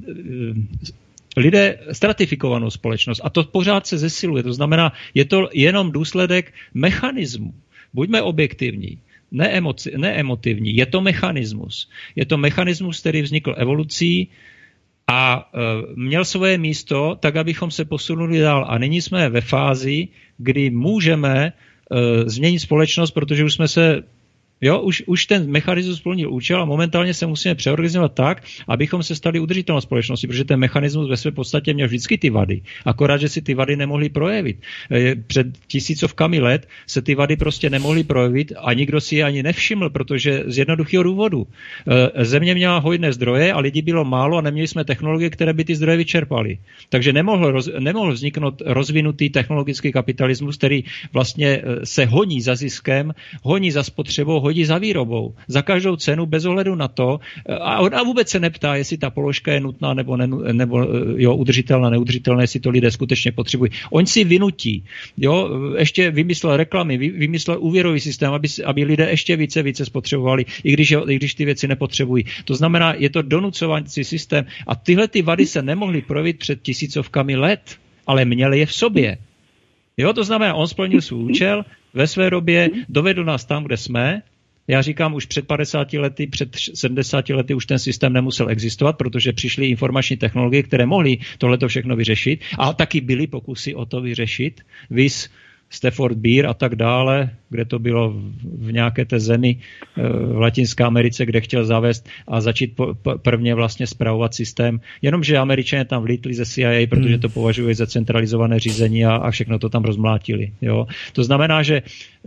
C: lidé stratifikovanou společnost a to pořád se zesiluje. To znamená, je to jenom důsledek mechanismu. Buďme objektivní. neemoci, neemotivní. Je to mechanismus. Je to mechanismus, který vznikl evolucí a e, měl svoje místo, tak abychom se posunuli dál. A nyní jsme ve fázi, kdy můžeme e, změnit společnost, protože už jsme se Jo, už, už ten mechanismus splnil účel a momentálně se musíme přeorganizovat tak, abychom se stali udržitelnou společností, protože ten mechanismus ve své podstatě měl vždycky ty vady. Akorát, že si ty vady nemohly projevit. Před tisícovkami let se ty vady prostě nemohly projevit a nikdo si je ani nevšiml, protože z jednoduchého důvodu. Země měla hojné zdroje a lidí bylo málo a neměli jsme technologie, které by ty zdroje vyčerpaly. Takže nemohl, roz, nemohl vzniknout rozvinutý technologický kapitalismus, který vlastně se honí za ziskem, honí za spotřebou, hodí za výrobou. Za každou cenu, bez ohledu na to. A on a vůbec se neptá, jestli ta položka je nutná nebo, ne, nebo jo, udržitelná, neudržitelná, jestli to lidé skutečně potřebují. On si vynutí. Jo, ještě vymyslel reklamy, vymyslel úvěrový systém, aby, aby lidé ještě více, více spotřebovali, i když, i když ty věci nepotřebují. To znamená, je to donucovací systém a tyhle ty vady se nemohly projevit před tisícovkami let, ale měly je v sobě. Jo, to znamená, on splnil svůj účel, ve své době dovedl nás tam, kde jsme. Já říkám, už před padesáti lety, před sedmdesáti lety už ten systém nemusel existovat, protože přišly informační technologie, které mohly tohleto všechno vyřešit. A taky byly pokusy o to vyřešit. Viz Stafford Beer a tak dále, kde to bylo v nějaké té zemi v Latinské Americe, kde chtěl zavést a začít prvně vlastně spravovat systém. Jenomže Američané tam vlítli ze C I A, protože to považují za centralizované řízení a, a všechno to tam rozmlátili. Jo? To znamená, že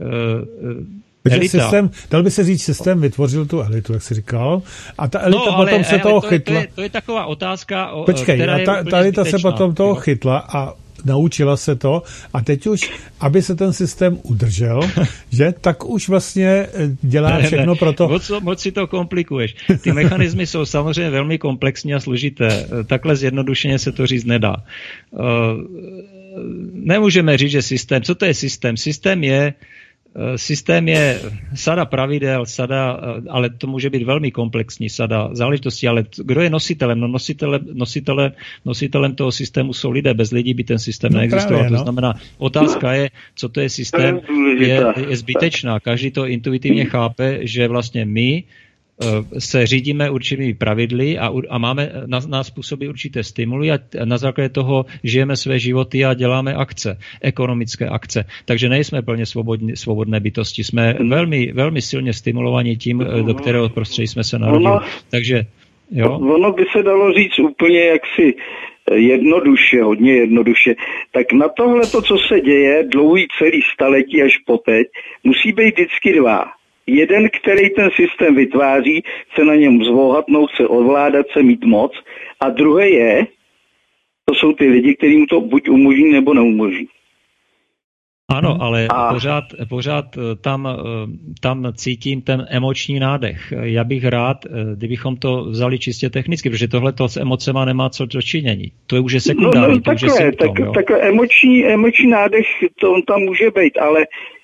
B: Takže systém, dal by se říct, systém vytvořil tu elitu, jak jsi říkal, a ta elita no, ale, potom se ale toho
C: to,
B: chytla.
C: To je, to je taková otázka, o,
B: Počkej,
C: která
B: a ta,
C: je
B: ta elita
C: zbytečná.
B: se potom toho chytla a naučila se to a teď už, aby se ten systém udržel, že, tak už vlastně dělá všechno pro to.
C: Moc, moc si to komplikuješ. Ty mechanismy jsou samozřejmě velmi komplexní a složité. Takhle zjednodušeně se to říct nedá. Nemůžeme říct, že systém, co to je systém? Systém je Systém je sada pravidel, sada, ale to může být velmi komplexní sada záležitostí, ale kdo je nositelem? No nositele, nositele, nositelem toho systému jsou lidé, bez lidí by ten systém no neexistoval. Právě, no. To znamená, otázka je, co to je systém, je, je zbytečná. Každý to intuitivně chápe, že vlastně my se řídíme určitými pravidly a, a máme na, na způsoby určité stimuly a na základě toho žijeme své životy a děláme akce, ekonomické akce. Takže nejsme plně svobodní, svobodné bytosti. Jsme velmi, velmi silně stimulovaní tím, do kterého prostředí jsme se narodili. Ono, Takže, jo?
E: ono by se dalo říct úplně jaksi jednoduše, hodně jednoduše. Tak na tohle to, co se děje dlouhý celý staletí až poteď, musí být vždycky dva. Jeden, který ten systém vytváří, chce na něm zbohatnout, chce ovládat, chce mít moc. A druhé je, to jsou ty lidi, kteří mu to buď umožní, nebo neumožní.
C: Ano, ale a... pořád, pořád tam, tam cítím ten emoční nádech. Já bych rád, kdybychom to vzali čistě technicky, protože tohle to s emocema nemá co dočinění. To je už je sekundární, no, no, to už je symptom. Tak,
E: takhle emoční, emoční nádech, to on tam může být, ale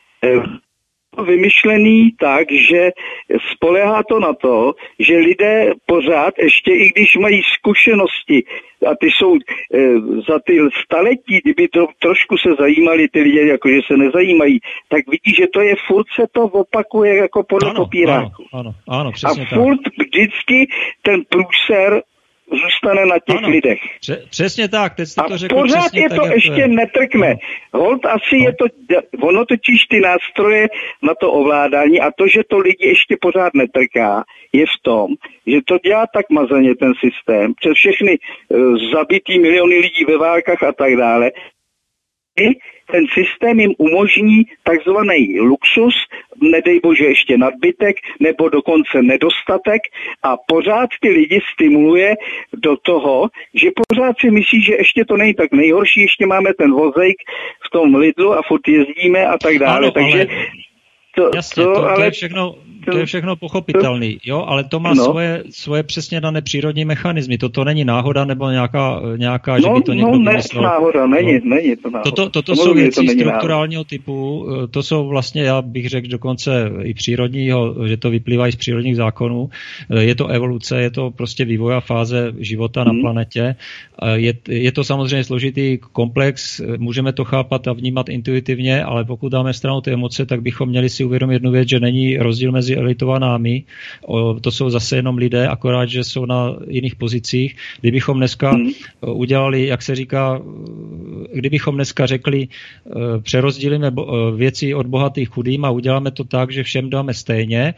E: vymyšlený tak, že spolehá to na to, že lidé pořád, ještě i když mají zkušenosti, a ty jsou e, za ty staletí, kdyby to trošku se zajímali ty lidé, jakože se nezajímají, tak vidí, že to je furt se to opakuje jako podle kopíráku.
C: Ano, ano, ano, přesně
E: a furt
C: tak.
E: Vždycky ten průser zůstane na těch ano, lidech.
C: Přesně tak, teď jste
E: a
C: to řekl
E: pořád
C: přesně
E: je
C: tak,
E: to ještě
C: je.
E: netrkne. No. Hold asi no. je to, ono totiž ty nástroje na to ovládání a to, že to lidi ještě pořád netrká, je v tom, že to dělá tak mazaně ten systém, přes všechny uh, zabitý miliony lidí ve válkách a tak dále. I ten systém jim umožní takzvaný luxus, nedej bože ještě nadbytek, nebo dokonce nedostatek a pořád ty lidi stimuluje do toho, že pořád si myslí, že ještě to není tak nejhorší, ještě máme ten vozejk v tom Lidlu a furt jezdíme a tak dále.
C: Ano,
E: takže
C: ale...
E: to,
C: Jasně,
E: to,
C: to, to
E: ale...
C: je všechno to je všechno pochopitelný, jo, ale to má no. svoje, svoje přesně dané přírodní mechanismy. Toto není náhoda nebo nějaká, nějaká
E: no,
C: že by to někdo
E: no,
C: vymyslel.
E: No, náhoda, není, no. není to náhoda.
C: Toto, toto to jsou věci strukturálního typu, to jsou vlastně, já bych řekl dokonce i přírodního, že to vyplývá i z přírodních zákonů. Je to evoluce, je to prostě vývoj a fáze života hmm. na planetě. Je, je to samozřejmě složitý komplex, můžeme to chápat a vnímat intuitivně, ale pokud dáme stranou ty emoce, tak bychom měli si uvědomit jednu věc, že není rozdíl mezi elitou a námi. To jsou zase jenom lidé, akorát, že jsou na jiných pozicích. Kdybychom dneska hmm. udělali, jak se říká, kdybychom dneska řekli, přerozdělíme věci od bohatých chudým a uděláme to tak, že všem dáme stejně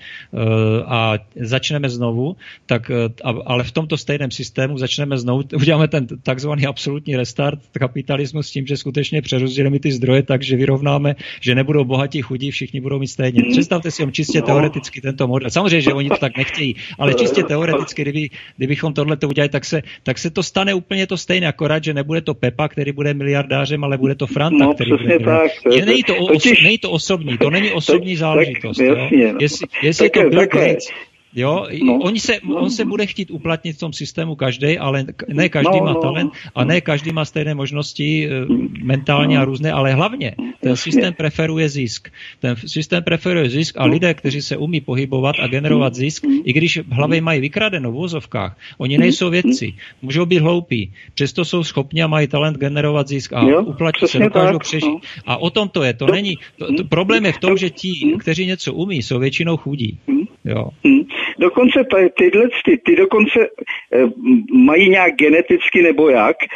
C: a začneme znovu, tak, ale v tomto stejném systému začneme znovu, uděláme ten takzvaný absolutní restart kapitalismu s tím, že skutečně přerozdělíme ty zdroje tak, že vyrovnáme, že nebudou bohatí chudí, všichni budou mít stejně. Představte si on čistě teoreticky tento model. Samozřejmě, že oni to tak nechtějí, ale čistě teoreticky, kdyby, kdybychom tohle to udělali, tak se, tak se to stane úplně to stejné, akorát, že nebude to Pepa, který bude miliardářem, ale bude to Franta,
E: no,
C: který bude miliardářem. Je, není, to os, není to osobní, to není osobní tak, záležitost. Tak, jasně, no. Jestli, jestli
E: tak,
C: to Bill
E: tak,
C: Gates, jo,
E: no.
C: Oni se, on se bude chtít uplatnit v tom systému každý, ale ne každý
E: no,
C: má
E: no,
C: talent a ne každý má stejné možnosti mentální no. a různé, ale hlavně ten systém preferuje zisk. Ten systém preferuje zisk a lidé, kteří se umí pohybovat a generovat zisk, i když v hlavě mají vykradeno v úvozovkách, oni nejsou vědci, můžou být hloupí, přesto jsou schopni a mají talent generovat zisk a
E: jo,
C: uplatit se, dokážou přežít. No. A o tom to je. To není, to, to, problém je v tom, že ti, kteří něco umí, jsou většinou chudí. Jo.
E: Dokonce ty, tyhle, ty, ty dokonce e, mají nějak geneticky nebo jak e,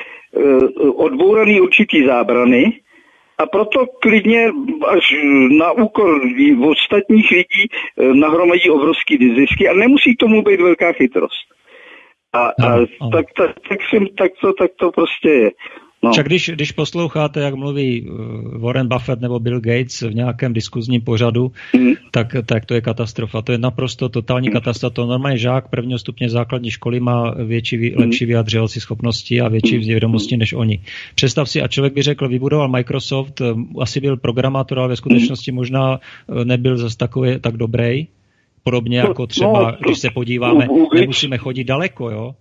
E: odbouraný určitý zábrany a proto klidně až na úkor ostatních lidí e, nahromadí obrovský zisky a nemusí tomu být velká chytrost. A, a no, tak, tak, tak, tak, to, tak to prostě je. No.
C: Však když, když posloucháte, jak mluví Warren Buffett nebo Bill Gates v nějakém diskuzním pořadu, mm. tak, tak to je katastrofa. To je naprosto totální mm. katastrofa. To normálně žák prvního stupně základní školy má větší, mm. lepší vyjadřovací schopnosti a větší vědomosti než oni. Představ si, a člověk by řekl, vybudoval Microsoft, asi byl programátor, ale ve skutečnosti možná nebyl zase takový tak dobrý. Podobně jako třeba, když se podíváme, nemusíme chodit daleko, jo?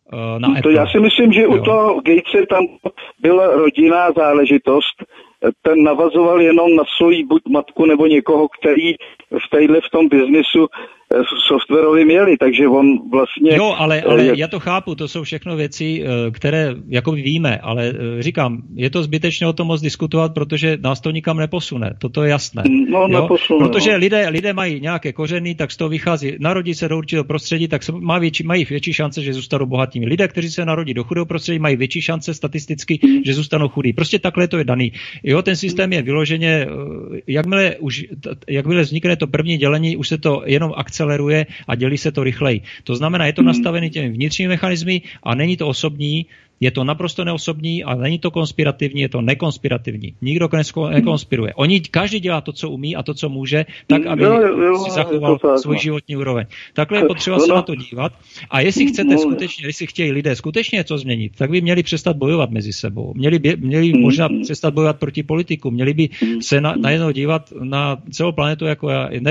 C: Na
E: to já si myslím, že jo. U toho Gatese tam byla rodinná záležitost. Ten navazoval jenom na svoji buď matku nebo někoho, který v téhle v tom biznisu softwarově měli, takže on vlastně...
C: Jo, ale, ale já to chápu, to jsou všechno věci, které jakoby víme, ale říkám, je to zbytečné o tom moc diskutovat, protože nás to nikam neposune, toto je jasné.
E: No, neposune,
C: protože
E: no.
C: lidé, lidé mají nějaké kořeny, tak z toho vychází, narodí se do určitého prostředí, tak má větší, mají větší šance, že zůstanou bohatými. Lidé, kteří se narodí do chudého prostředí, mají větší šance statisticky, hmm. že zůstanou chudí. Prostě takhle to je daný. Jo, ten systém je vyloženě, jakmile, už, jakmile vznikne to první dělení, už se to jenom akceleruje a dělí se to rychleji. To znamená, je to nastavené těmi vnitřními mechanismy a není to osobní, je to naprosto neosobní a není to konspirativní, je to nekonspirativní. Nikdo nekonspiruje. Oni, každý dělá to, co umí a to, co může, tak, aby jo, jo, si zachoval tak, svůj životní úroveň. Takhle je potřeba se na to dívat. A jestli chcete skutečně, jestli chtějí lidé skutečně něco změnit, tak by měli přestat bojovat mezi sebou. Měli by měli možná přestat bojovat proti politiku. Měli by se na, najednou dívat na celou planetu jako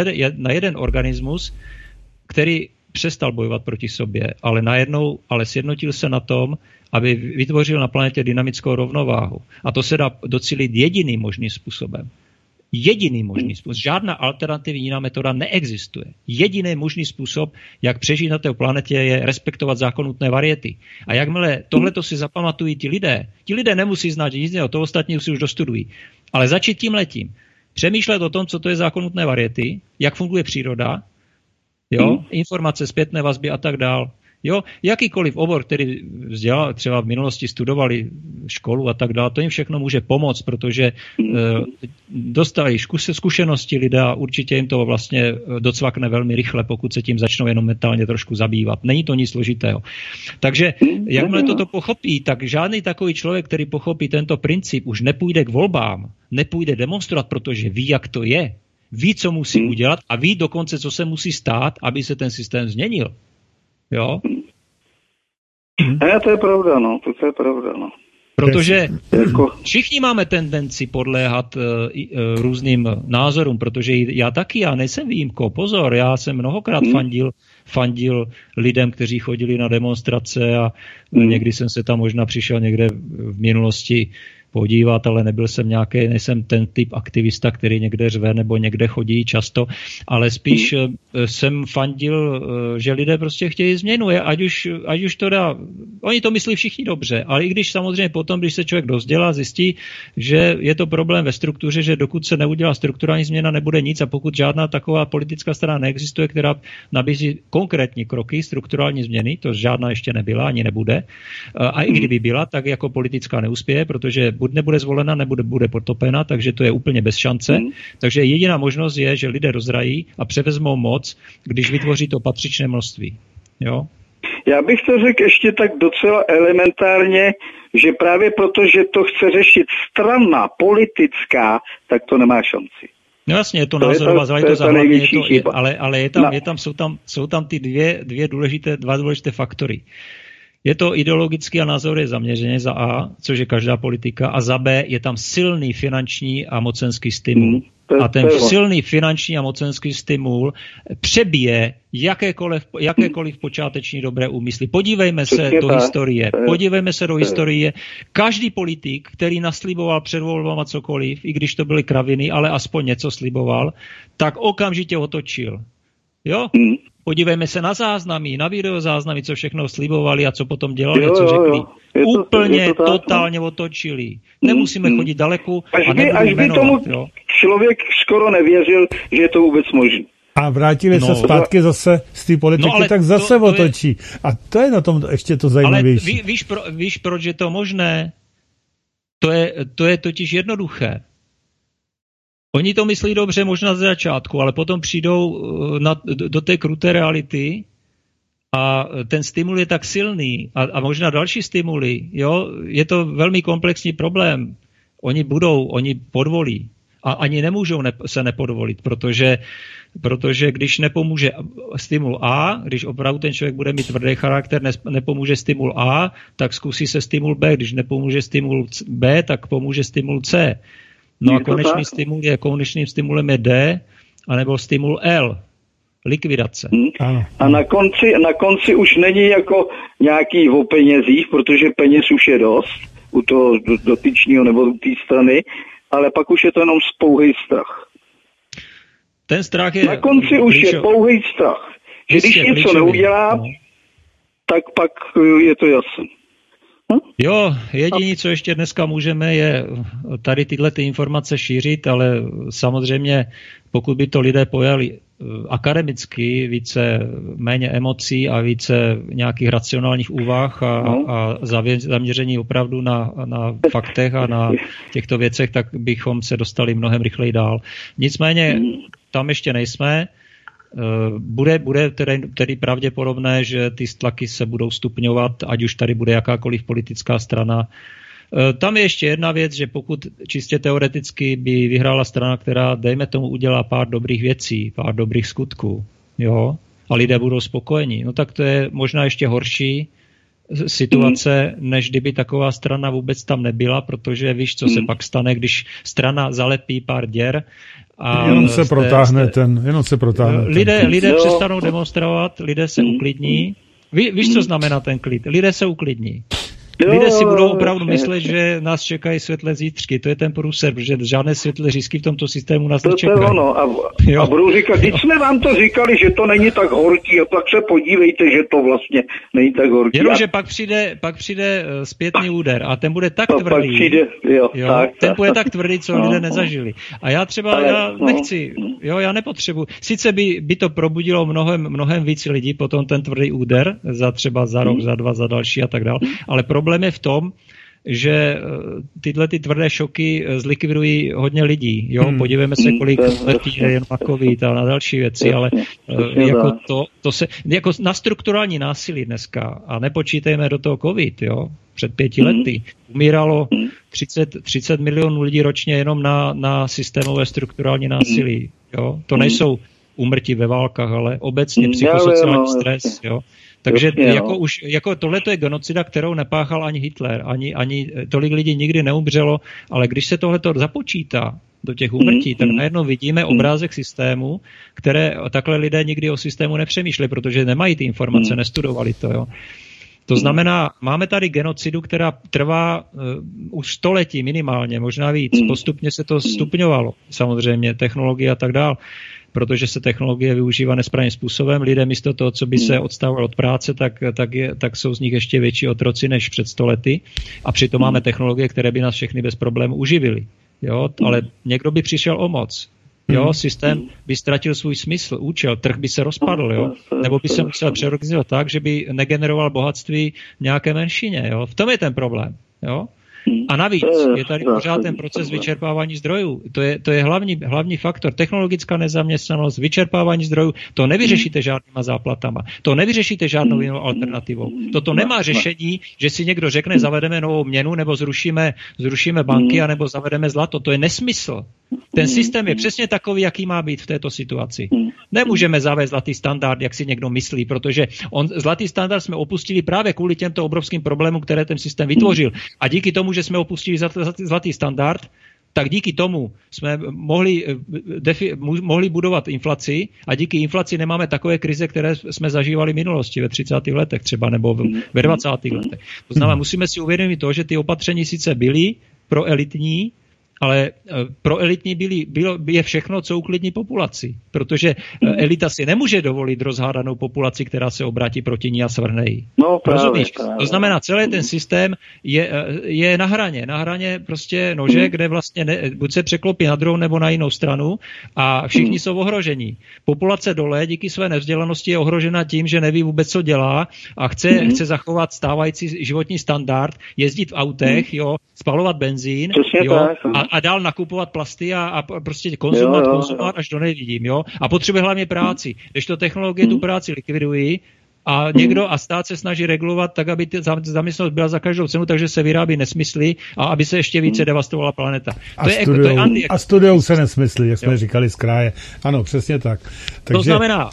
C: na jeden organismus, který přestal bojovat proti sobě, ale najednou, ale sjednotil se na tom, aby vytvořil na planetě dynamickou rovnováhu. A to se dá docílit jediným možným způsobem. Jediný možný způsob. Žádná alternativní jiná metoda neexistuje. Jediný možný způsob, jak přežít na té planetě, je respektovat zákon nutné variety. A jakmile tohleto si zapamatují ti lidé, ti lidé nemusí znát nic jiného, to ostatní si už dostudují. Ale začít tím letím. Přemýšlet o tom, co to je zákon nutné variety, jak funguje příroda, jo, informace, zpětné vazby a tak dál. Jo, jakýkoliv obor, který vzdělal, třeba v minulosti studovali školu a tak dále, to jim všechno může pomoct, protože e, dostali zkušenosti lidé a určitě jim to vlastně docvakne velmi rychle, pokud se tím začnou jenom mentálně trošku zabývat. Není to nic složitého. Takže jakmile toto pochopí, tak žádný takový člověk, který pochopí tento princip, už nepůjde k volbám, nepůjde demonstrovat, protože ví, jak to je. Ví, co musí udělat a ví dokonce, co se musí stát, aby se ten systém změnil. Jo?
E: Ne, to je pravda, no, to je pravda, no.
C: Protože všichni máme tendenci podléhat uh, uh, různým názorům, protože já taky, já nejsem výjimkou. Pozor, já jsem mnohokrát hmm. fandil, fandil lidem, kteří chodili na demonstrace a hmm. někdy jsem se tam možná přišel někde v minulosti podívat, ale nebyl jsem nějaký, nejsem ten typ aktivista, který někde řve nebo někde chodí často, ale spíš mm. jsem fandil, že lidé prostě chtějí změnu, ať už, ať už to dá, oni to myslí všichni dobře, ale i když samozřejmě potom, když se člověk dozdělá, zjistí, že je to problém ve struktuře, že dokud se neudělá strukturální změna, nebude nic a pokud žádná taková politická strana neexistuje, která nabízí konkrétní kroky strukturální změny, to žádná ještě nebyla, ani nebude, a i kdyby byla, tak jako politická neuspěje, protože buď nebude zvolena, nebude bude potopena, takže to je úplně bez šance. Mm. Takže jediná možnost je, že lidé rozrají a převezmou moc, když vytvoří to patřičné množství. Jo?
E: Já bych to řekl ještě tak docela elementárně, že právě proto, že to chce řešit strana politická, tak to nemá šanci.
C: No jasně, je to, to názorová záležitost, ale, ale je tam, je tam, jsou, tam, jsou tam ty dvě, dvě důležité, dva důležité faktory. Je to ideologický a názorově zaměřené za A, což je každá politika, a za B je tam silný finanční a mocenský stimul. Mm, a ten silný finanční a mocenský stimul přebije jakékoliv, jakékoliv počáteční dobré úmysly. Podívejme se do historie. Podívejme se do historie. Každý politik, který nasliboval před volbama cokoliv, i když to byly kraviny, ale aspoň něco sliboval, tak okamžitě otočil. Jo? Mm. Podívejme se na záznamy, na videozáznamy, co všechno slibovali a co potom dělali, jo, co řekli. Jo, jo. Úplně to, to totálně tak, otočili. Nemusíme hmm. chodit daleko
E: až
C: a
E: by, až by tomu jo. člověk skoro nevěřil, že je to vůbec možné.
B: A vrátili no, se zpátky zase z té politiky, no, tak zase to, to otočí. Je... A to je na tom ještě to zajímavější.
C: Ale ví, víš, pro, víš, proč je to možné? To je, to je totiž jednoduché. Oni to myslí dobře možná ze začátku, ale potom přijdou na, do, do té kruté reality a ten stimul je tak silný a, a možná další stimuly, jo, je to velmi komplexní problém. Oni budou, oni podvolí a ani nemůžou ne, se nepodvolit, protože, protože když nepomůže stimul A, když opravdu ten člověk bude mít tvrdý charakter, ne, nepomůže stimul A, tak zkusí se stimul B, když nepomůže stimul B, tak pomůže stimul C. No a konečný stimul je, konečným stimulem je D, anebo stimul L, likvidace.
E: Hmm. A na konci, na konci už není jako nějaký o penězích, protože peněz už je dost u toho dotyčního nebo u té strany, ale pak už je to jenom pouhý strach.
C: Ten strach je...
E: Na konci už klíčo... je pouhý strach. Že když něco klíčový. neudělá, no. tak pak je to jasné.
C: Jo, jediné, co ještě dneska můžeme, je tady tyhle ty informace šířit, ale samozřejmě, pokud by to lidé pojali akademicky, více méně emocí a více nějakých racionálních úvah a, a zaměření opravdu na, na faktech a na těchto věcech, tak bychom se dostali mnohem rychleji dál. Nicméně tam ještě nejsme. Bude, bude tedy, tedy pravděpodobné, že ty tlaky se budou stupňovat, ať už tady bude jakákoliv politická strana. Tam je ještě jedna věc, že pokud čistě teoreticky by vyhrála strana, která, dejme tomu, udělá pár dobrých věcí, pár dobrých skutků, jo, a lidé budou spokojení, no tak to je možná ještě horší situace, než kdyby taková strana vůbec tam nebyla, protože víš, co se pak stane, když strana zalepí pár děr a
B: jenom se jste, protáhne jste, ten, jenom se protáhne
C: lidé,
B: ten.
C: lidé přestanou demonstrovat, lidé se uklidní. Ví, víš, co znamená ten klid? Lidé se uklidní. Lidé si budou opravdu myslet, že nás čekají světlé zítřky. To je ten průser, protože žádné světlé řízky v tomto systému nás nečekají.
E: To je ono. A, a budou říkat, když jsme vám to říkali, že to není tak horký, a pak se podívejte, že to vlastně není tak horký.
C: Jenomže pak přijde, pak přijde zpětný úder a ten bude tak to tvrdý.
E: Přijde, jo,
C: jo,
E: tak,
C: ten
E: tak.
C: bude tak tvrdý, co no, lidé nezažili. A já třeba ale, já no, nechci, jo, já nepotřebuji. Sice by, by to probudilo mnohem, mnohem víc lidí, potom ten tvrdý úder, za třeba za rok, hmm. za dva, za další a tak dále. Ale problém je v tom, že tyhle ty tvrdé šoky zlikvidují hodně lidí. Jo? Hmm. Podívejme se, kolik letí jen na covid a na další věci, ale jako to, to se, jako na strukturální násilí dneska, a nepočítejme do toho covid, jo? Před pěti lety umíralo třicet, třicet milionů lidí ročně jenom na, na systémové strukturální násilí. Jo? To nejsou úmrtí ve válkách, ale obecně psychosociální stres. Jo. Takže
E: Jasně,
C: jako,
E: no.
C: už, jako tohle je genocida, kterou nepáchal ani Hitler, ani, ani tolik lidí nikdy neumřelo, ale když se tohleto započítá do těch úmrtí, tak najednou vidíme obrázek systému, které takhle lidé nikdy o systému nepřemýšleli, protože nemají ty informace, nestudovali to. Jo. To znamená, máme tady genocidu, která trvá uh, už století minimálně, možná víc. Postupně se to stupňovalo, samozřejmě, technologie a tak dál, protože se technologie využívá nesprávným způsobem. Lidé místo toho, co by se odstávali od práce, tak, tak, je, tak jsou z nich ještě větší otroci než před stolety. A přitom máme technologie, které by nás všechny bez problémů uživily. Jo? Ale někdo by přišel o moc. Jo, systém by ztratil svůj smysl, účel, trh by se rozpadl, jo? Nebo by se musel přeorganizovat tak, že by negeneroval bohatství nějaké menšině. Jo? V tom je ten problém. Jo? A navíc je tady pořád ten proces vyčerpávání zdrojů. To je, to je hlavní, hlavní faktor. Technologická nezaměstnanost, vyčerpávání zdrojů, to nevyřešíte žádnýma záplatama. To nevyřešíte žádnou jinou alternativou. Toto nemá řešení, že si někdo řekne, zavedeme novou měnu, nebo zrušíme, zrušíme banky, anebo zavedeme zlato. To je nesmysl. Ten systém je přesně takový, jaký má být v této situaci. Nemůžeme zavést zlatý standard, jak si někdo myslí, protože on, zlatý standard jsme opustili právě kvůli těmto obrovským problémům, které ten systém vytvořil. A díky tomu, že jsme opustili zlatý standard, tak díky tomu jsme mohli, defi, mohli budovat inflaci a díky inflaci nemáme takové krize, které jsme zažívali v minulosti, ve třicátých letech třeba, nebo ve dvacátých letech. To znamená, musíme si uvědomit to, že ty opatření sice byly pro elitní, ale pro elitní byli, bylo, je všechno, co uklidní populaci. Protože elita si nemůže dovolit rozhádanou populaci, která se obrátí proti ní a svrhne ji.
E: No, právě,
C: Rozumíš?
E: právě.
C: To znamená, celý ten systém je, je na hraně. Na hraně prostě nože, kde vlastně ne, buď se překlopí na druhou nebo na jinou stranu a všichni jsou ohrožení. Populace dole díky své nevzdělanosti je ohrožena tím, že neví vůbec, co dělá a chce, chce zachovat stávající životní standard, jezdit v autech, jo, spalovat benzín, jo, a, a dál nakupovat plasty a, a prostě konzumovat, jo, jo, konzumovat až do nevidím, jo. A potřebuje hlavně práci. Když to technologie tu práci likvidují a někdo a stát se snaží regulovat tak, aby zaměstnanost byla za každou cenu, takže se vyrábí nesmysly a aby se ještě více devastovala planeta.
B: A,
C: to je,
B: studujou,
C: to je anti-
B: a studujou se nesmysly, jak jsme jo. říkali z kraje. Ano, přesně tak. Takže...
C: To znamená,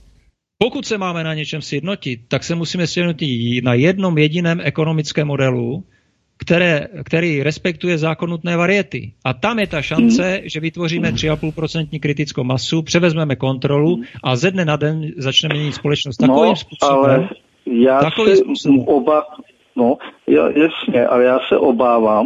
C: pokud se máme na něčem sjednotit, tak se musíme sjednotit na jednom jediném ekonomickém modelu, Které, který respektuje zákon nutné variety. A tam je ta šance, hmm. že vytvoříme tři celá pět procenta kritickou masu, převezmeme kontrolu a ze dne na den začneme měnit společnost takovým
E: no,
C: způsobem.
E: Ale já
C: takovým
E: se
C: způsobem.
E: Oba, no, jasně, ale já se obávám,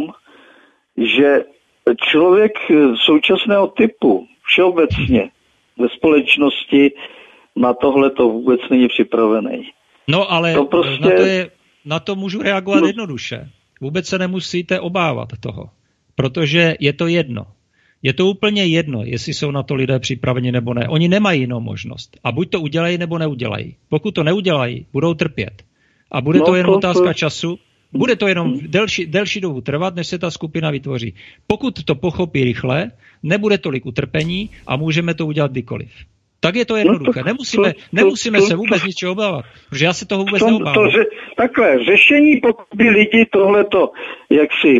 E: že člověk současného typu všeobecně ve společnosti na tohle to vůbec není připravený.
C: No ale
E: to prostě...
C: na, to je, na to můžu reagovat no. jednoduše. Vůbec se nemusíte obávat toho, protože je to jedno. Je to úplně jedno, jestli jsou na to lidé připraveni nebo ne. Oni nemají jinou možnost. A buď to udělají, nebo neudělají. Pokud to neudělají, budou trpět. A bude no, to jen to, otázka to... času. Bude to jenom delší, delší dobu trvat, než se ta skupina vytvoří. Pokud to pochopí rychle, nebude tolik utrpení a můžeme to udělat kdykoliv. Tak je to jednoduché. Nemusíme, nemusíme se vůbec ničeho obávat, protože já se toho vůbec
E: to,
C: neobávám.
E: To, že, takhle, řešení, pokud by lidi tohleto jaksi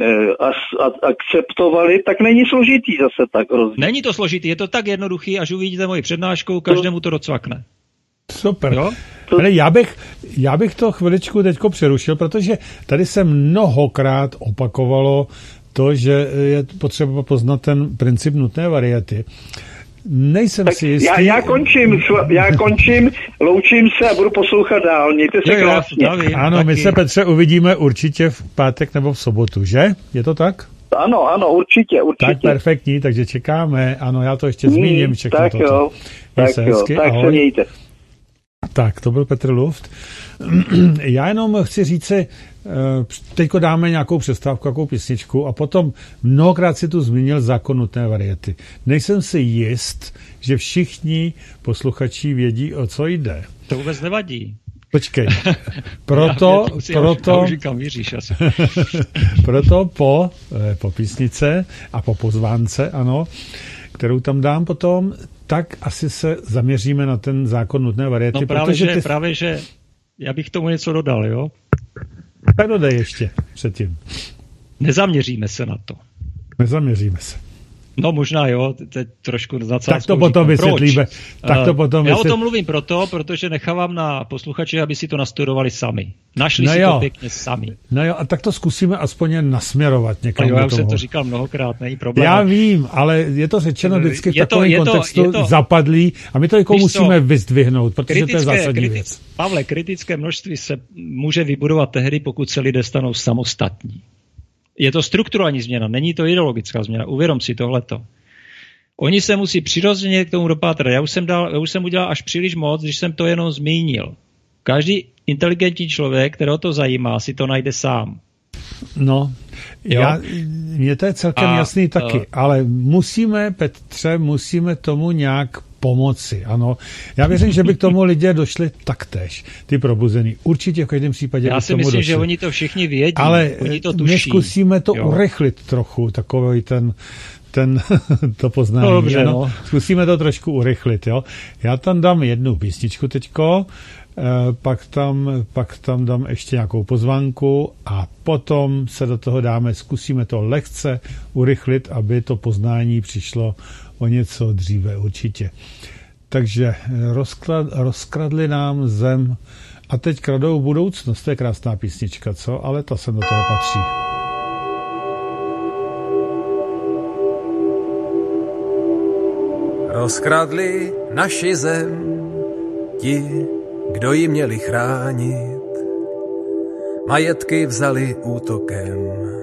E: e, akceptovali, tak není složitý zase tak hrozný.
C: Není to složitý, je to tak jednoduchý, až uvidíte moji přednášku, každému to docvakne.
B: Super. Jo? Ale já bych, já bych to chviličku teďko přerušil, protože tady se mnohokrát opakovalo to, že je potřeba poznat ten princip nutné variety. Nejsem
E: tak
B: si jistý.
E: Já, já končím, já končím, loučím se a budu poslouchat dál. Mějte se krásně.
B: Ano, taky. My se, Petře, uvidíme určitě v pátek nebo v sobotu, že? Je to tak?
E: Ano, ano, určitě, určitě.
B: Tak perfektní, takže čekáme. Ano, já to ještě zmíním.
E: Hmm,
B: všechno
E: tak
B: toto.
E: jo, tak
B: se
E: jo,
B: hezky,
E: tak
B: ahoj.
E: se mějte.
B: Tak, to byl Petr Luft. Já jenom chci říci, teďko dáme nějakou přestávku, nějakou písničku a potom mnohokrát si tu zmínil zákon nutné variety. Nejsem si jist, že všichni posluchači vědí, o co jde.
C: To vůbec nevadí.
B: Počkej. Proto,
C: já, já
B: proto,
C: už říkám, věříš asi.
B: proto po, po písnice a po pozvánce, ano, kterou tam dám potom, tak asi se zaměříme na ten zákon nutné variety.
C: No právě,
B: protože
C: že,
B: ty...
C: právě, že já bych tomu něco dodal, jo?
B: Tak dodej ještě předtím.
C: Nezaměříme se na to.
B: Nezaměříme se.
C: No možná jo, teď trošku na
B: Tak to potom vysvětlíme. Tak to potom
C: Já vysvět... o tom mluvím proto, protože nechávám na posluchači, aby si to nastudovali sami. Našli no si jo. to pěkně sami.
B: No jo, a tak to zkusíme aspoň nasměrovat někam.
C: Jo, já už jsem to říkal mnohokrát, není problém.
B: Já vím, ale je to řečeno vždycky v takovém kontextu to, to, zapadlý a my to jako musíme to, vyzdvihnout, protože to je zásadní kriti- věc.
C: Pavle, kritické množství se může vybudovat tehdy, pokud se lidé stanou samostatní. Je to strukturální změna, není to ideologická změna. Uvědom si tohleto. Oni se musí přirozeně k tomu dopátrat. Já už jsem, dal, já už jsem udělal až příliš moc, když jsem to jenom zmínil. Každý inteligentní člověk, kterého to zajímá, si to najde sám.
B: No, já, mně to je celkem a, jasný taky, uh, ale musíme, Petře, musíme tomu nějak pomoci, ano. Já věřím, že by k tomu lidé došli taktéž, ty probuzený. Určitě v každém případě
C: Já
B: by
C: si
B: k tomu
C: myslím,
B: došli.
C: že oni to všichni vědí,
B: ale
C: oni to tuší.
B: My zkusíme to
C: jo.
B: urychlit trochu, takový ten, ten to poznání.
C: No, dobře,
B: no.
C: no.
B: Zkusíme to trošku urychlit, jo. Já tam dám jednu písničku teďko, eh, pak, tam, pak tam dám ještě nějakou pozvánku a potom se do toho dáme, zkusíme to lehce urychlit, aby to poznání přišlo o něco dříve určitě. Takže rozklad, rozkradli nám zem a teď kradou budoucnost. To je krásná písnička, co? Ale ta sem do toho patří.
F: Rozkradli naši zem ti, kdo ji měli chránit. Majetky vzali útokem,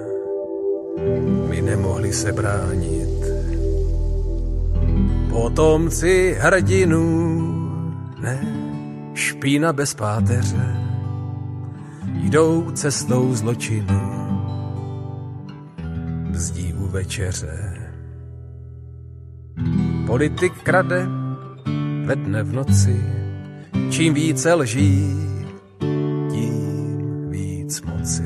F: my nemohli se bránit. Potomci hrdinů, ne, špína bez páteře, jdou cestou zločinu, bzdí u večeře. Politik krade ve dne v noci, čím více lží, tím víc moci.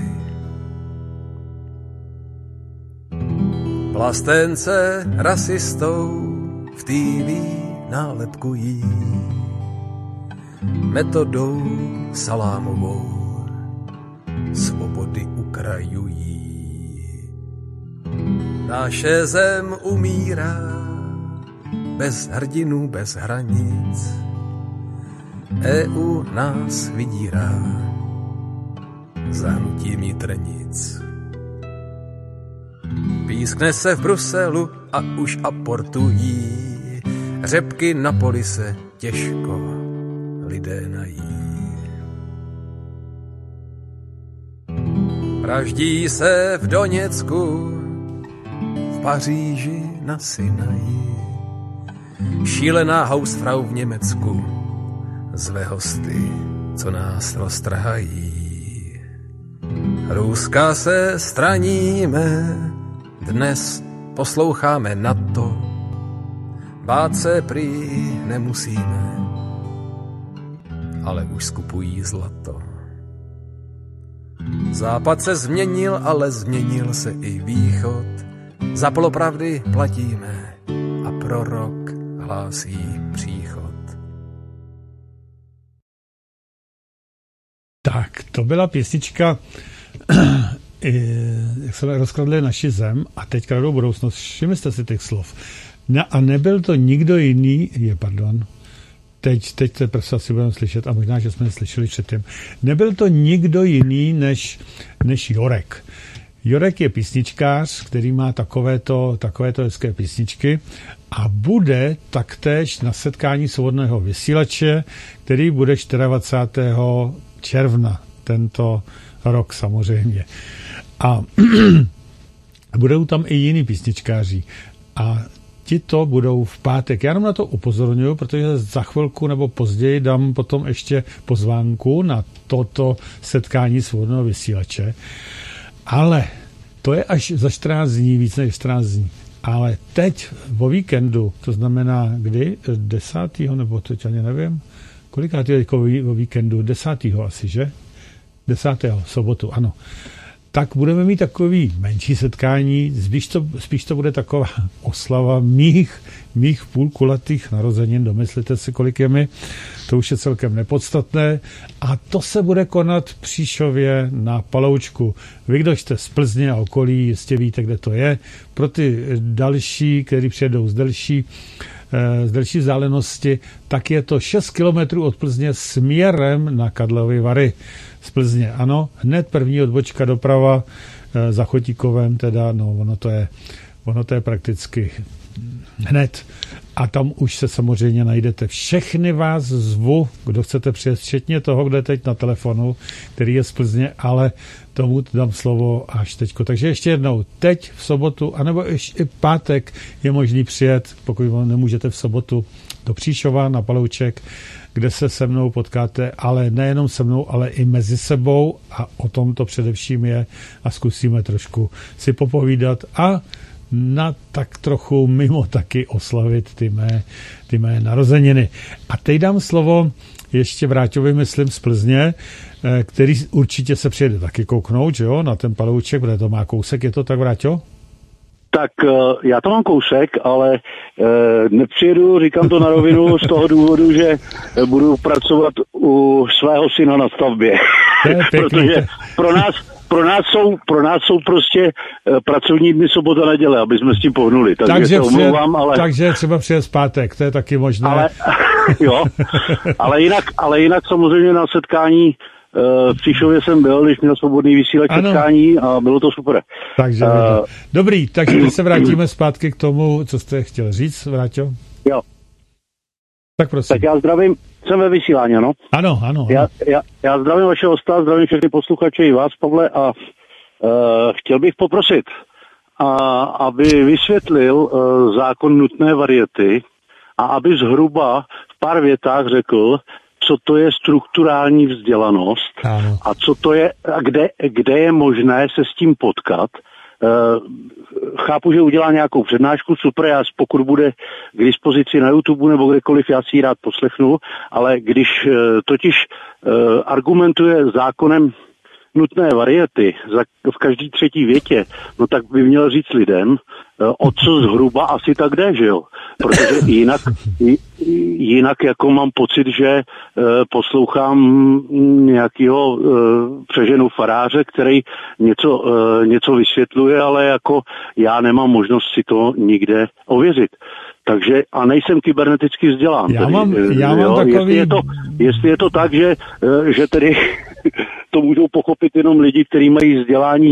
F: Vlastence rasistou v té vé nálepkují, metodou salámovou svobody ukrajují. Naše zem umírá bez hrdinů, bez hranic. E U nás vydírá zahnutím nitrnic. Pískne se v Bruselu a už aportují, řepky na poli se těžko lidé nají. Vraždí se v Doněcku, v Paříži na Sinaji, šílená Hausfrau v Německu zve hosty, co nás roztrhají. Ruska se straníme, dnes posloucháme na to, bát se prý nemusíme, ale už skupují zlato. Západ se změnil, ale změnil se i východ, za polopravdy platíme a prorok hlásí příchod.
B: Tak, to byla písnička, jak se rozkladli naši zem a teď kradou budoucnost. Všimněte si těch slov. Ne, a nebyl to nikdo jiný, je pardon, teď, teď to prostě asi budeme slyšet a možná, že jsme neslyšeli předtím. Nebyl to nikdo jiný než, než Jorek. Jorek je písničkář, který má takovéto, takovéto hezké písničky a bude taktéž na setkání svobodného vysílače, který bude dvacátého čtvrtého června tento rok samozřejmě. A budou tam i jiní písničkáři. A tito budou v pátek. Já jenom na to upozorňuji, protože za chvilku nebo později dám potom ještě pozvánku na toto setkání svobodného vysílače. Ale to je až za čtrnáct dní, víc než čtrnáct dní. Ale teď o víkendu, to znamená kdy? desátého nebo teď ani nevím. Kolikátý je o víkendu? desátého asi, že? desátého sobotu, ano. tak budeme mít takový menší setkání, spíš to, spíš to bude taková oslava mých, mých půlkulatých narozenin, domyslete si, kolik je mi, to už je celkem nepodstatné, a to se bude konat v Příšově na Paloučku. Vy, kdo jste z Plzně a okolí, jistě víte, kde to je. Pro ty další, kteří přijedou z delší, z delší vzdálenosti, tak je to šest kilometrů od Plzně směrem na Karlovy Vary z Plzně. Ano, hned první odbočka doprava za Chotíkovem, teda, no ono to je, ono to je prakticky hned. A tam už se samozřejmě najdete. Všechny vás zvu, kdo chcete přijet, včetně toho, kdo je teď na telefonu, který je z Plzně, ale tomu dám slovo až teďko. Takže ještě jednou, teď v sobotu, anebo ještě pátek je možný přijet, pokud nemůžete v sobotu, do Příšova na Palouček, kde se se mnou potkáte, ale nejenom se mnou, ale i mezi sebou, a o tom to především je, a zkusíme trošku si popovídat a na tak trochu mimo taky oslavit ty mé, ty mé narozeniny. A teď dám slovo ještě Vráťovi, myslím, z Plzně, který určitě se přijede taky kouknout, že jo, na ten Palouček, protože to má kousek, je to tak, Vráťo?
G: Tak já to mám kousek, ale nepřijedu, říkám to na rovinu, z toho důvodu, že budu pracovat u svého syna na stavbě. Protože pro nás, pro nás jsou, pro nás jsou prostě pracovní dny sobota, neděle, aby jsme s tím pohnuli. Takže, takže se omlouvám, ale... Takže
B: třeba přijet zpátek, to je taky možné.
G: Ale, jo, ale jinak, ale jinak samozřejmě na setkání v Příšově jsem byl, když měl svobodný vysílač setkání a bylo to super.
B: Takže uh, dobrý, takže my se vrátíme zpátky k tomu, co jste chtěl říct, Vráťo.
G: Jo.
B: Tak prosím.
G: Tak já zdravím, jsem ve vysílání, no?
B: Ano, ano. ano.
G: Já, já, já zdravím vaše hosta, zdravím všechny posluchače i vás, Pavle, a uh, chtěl bych poprosit, a, aby vysvětlil uh, zákon nutné variety a aby zhruba v pár větách řekl, co to je strukturální vzdělanost ano. a co to je, a kde, kde je možné se s tím potkat. Chápu, že udělá nějakou přednášku, super, já pokud bude k dispozici na YouTube nebo kdekoliv, já si ji rád poslechnu, ale když totiž argumentuje zákonem nutné variety v každý třetí větě, no tak by měl říct lidem, o co zhruba asi tak jde, že jo? Protože jinak, jinak jako mám pocit, že poslouchám nějakého přeženu faráře, který něco, něco vysvětluje, ale jako já nemám možnost si to nikde ověřit. Takže, a nejsem kyberneticky vzdělán.
B: Já mám, tedy, já mám jo, takový...
G: Jestli je, to, jestli je to tak, že, že tedy to můžou pochopit jenom lidi, kteří mají vzdělání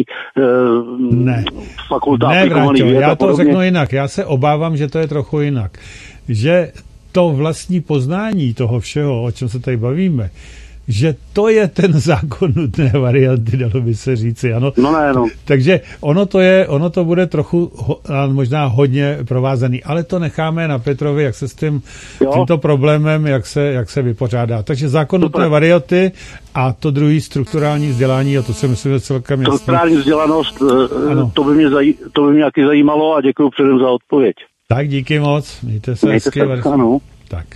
B: ne.
G: fakulta
B: ne,
G: aplikovaných věd.
B: Já to řeknu jinak. Já se obávám, že to je trochu jinak. Že to vlastní poznání toho všeho, o čem se tady bavíme, že to je ten zákon nutné varianty, dalo by se říci, ano.
G: No ne, no.
B: Takže ono to je, ono to bude trochu, možná hodně provázaný, ale to necháme na Petrovi, jak se s tím, tímto problémem, jak se, jak se vypořádá. Takže zákon Super. nutné varianty a to druhý strukturální vzdělání, a to si myslím, že celkem jasný.
G: Strukturální vzdělanost, to by, mě zaj, to by mě taky zajímalo a děkuji předem za odpověď.
B: Tak díky moc, mějte se hezky. Tak.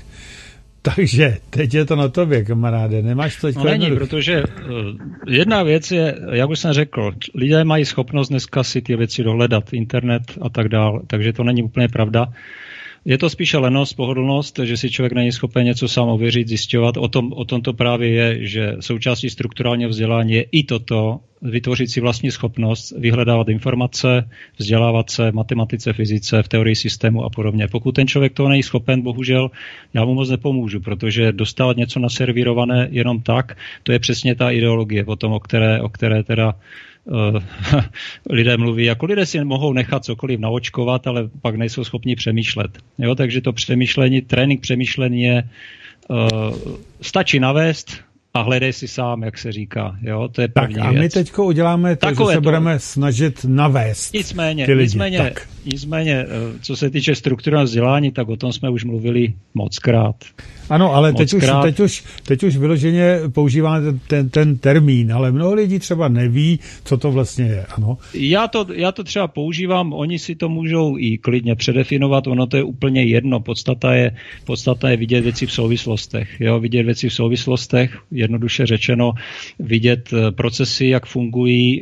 B: Takže teď je to na tobě, kamaráde, nemáš to teď?
C: No není, protože jedna věc je, jak už jsem řekl, lidé mají schopnost dneska si ty věci dohledat, internet a tak dál, takže to není úplně pravda. Je to spíše lenost, pohodlnost, že si člověk není schopen něco sám ověřit, zjišťovat. O tom, o tom to právě je, že součástí strukturálního vzdělání je i toto, vytvořit si vlastní schopnost, vyhledávat informace, vzdělávat se v matematice, fyzice, v teorii systému a podobně. Pokud ten člověk toho není schopen, bohužel já mu moc nepomůžu, protože dostávat něco naservírované jenom tak, to je přesně ta ideologie o tom, o které, o které teda Uh, lidé mluví, jako lidé si mohou nechat cokoliv naočkovat, ale pak nejsou schopni přemýšlet. Jo, takže to přemýšlení, trénink přemýšlení je, uh, stačí navést a hledej si sám, jak se říká. Jo, to je první
B: tak a
C: věc.
B: my teďko uděláme to, Takové že se to... budeme snažit navést
C: nicméně,
B: ty lidi.
C: Nicméně,
B: tak.
C: nicméně, co se týče strukturálního vzdělání, tak o tom jsme už mluvili mockrát.
B: Ano, ale teď už, teď, už, teď už vyloženě používáme ten, ten, ten termín, ale mnoho lidí třeba neví, co to vlastně je. Ano.
C: Já to, já to třeba používám, oni si to můžou i klidně předefinovat, ono to je úplně jedno. Podstata je, podstata je vidět věci v souvislostech. Jo? Vidět věci v souvislostech, jednoduše řečeno vidět procesy, jak fungují,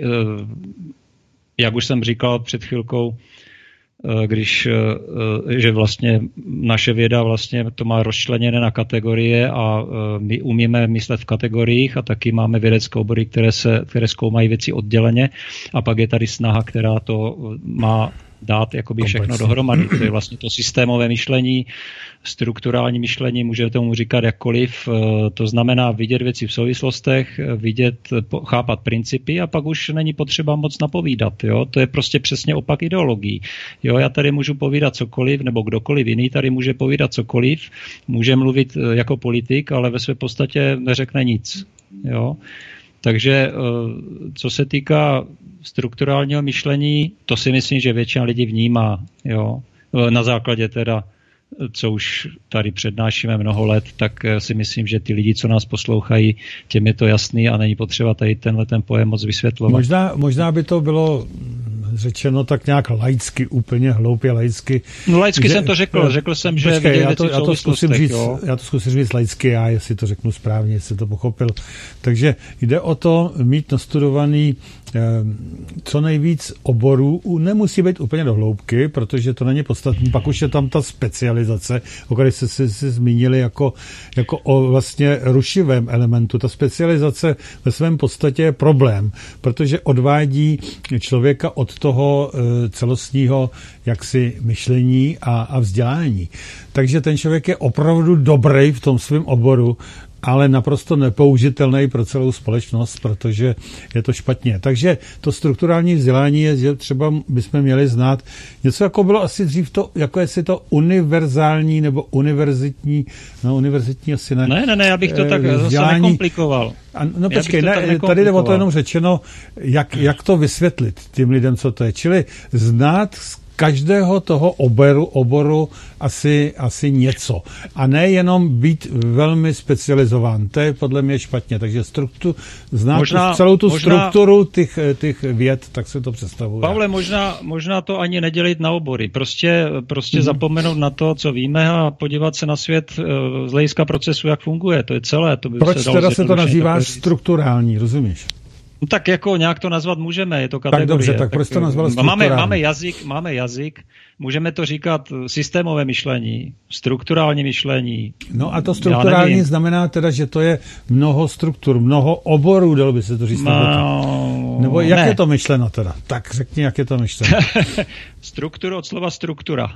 C: jak už jsem říkal před chvilkou, když, že vlastně naše věda vlastně to má rozčleněné na kategorie a my umíme myslet v kategoriích a taky máme vědecké obory, které, se, které zkoumají věci odděleně a pak je tady snaha, která to má dát jakoby všechno dohromady. To je vlastně to systémové myšlení, strukturální myšlení, můžeme tomu říkat jakkoliv. To znamená vidět věci v souvislostech, vidět, chápat principy a pak už není potřeba moc napovídat. Jo? To je prostě přesně opak ideologií. Jo? Já tady můžu povídat cokoliv, nebo kdokoliv jiný tady může povídat cokoliv, může mluvit jako politik, ale ve své podstatě neřekne nic. Jo? Takže co se týká strukturálního myšlení, to si myslím, že většina lidí vnímá. Jo? Na základě teda, co už tady přednášíme mnoho let, tak si myslím, že ty lidi, co nás poslouchají, těm je to jasný a není potřeba tady tenhle ten pojem moc vysvětlovat.
B: Možná, možná by to bylo řečeno tak nějak laicky, úplně hloupě laicky.
C: No laicky že, jsem to řekl, řekl jsem, že
B: počkej,
C: vidět
B: já to,
C: věci v
B: já to zkusím říct,
C: jo?
B: já to zkusím říct laicky, já, jestli to řeknu správně, jestli to pochopil. Takže jde o to mít nastudovaný eh, co nejvíc oborů, nemusí být úplně do hloubky, protože to není podstatné, pak už je tam ta specializace, o které jste si, si zmínili jako, jako o vlastně rušivém elementu. Ta specializace ve svém podstatě je problém, protože odvádí člověka od toho e, celostního jaksi myšlení a, a vzdělání. Takže ten člověk je opravdu dobrý v tom svém oboru, ale naprosto nepoužitelný pro celou společnost, protože je to špatně. Takže to strukturální vzdělání je, že třeba bychom měli znát něco, jako bylo asi dřív to, jako jestli to univerzální nebo univerzitní, no univerzitní asi ne.
C: Ne, ne, ne, já bych to tak zase nekomplikoval.
B: A, no počkej, ne, tady jde o to jenom řečeno, jak, jak to vysvětlit tím lidem, co to je. Čili znát každého toho oboru, oboru asi, asi něco. A ne jenom být velmi specializován. To je podle mě špatně. Takže struktu, znát možná, celou tu možná, strukturu těch, těch věd, tak se to představuje.
C: Pavle, možná, možná to ani nedělit na obory. Prostě, prostě mm-hmm. zapomenout na to, co víme a podívat se na svět z hlediska procesu, jak funguje. To je celé. To by
B: Proč
C: se
B: teda se to nazývá strukturální, rozumíš?
C: No tak jako nějak to nazvat můžeme, je to kategorie.
B: Tak dobře, tak, tak proč to nazval strukturální?
C: Máme, máme, jazyk, máme jazyk, můžeme to říkat systémové myšlení, strukturální myšlení.
B: No a to strukturální znamená teda, že to je mnoho struktur, mnoho oborů, dalo by se to říct. No, nebo jak ne. je to myšleno teda? Tak řekni, jak je to myšleno.
C: Strukturu od slova struktura.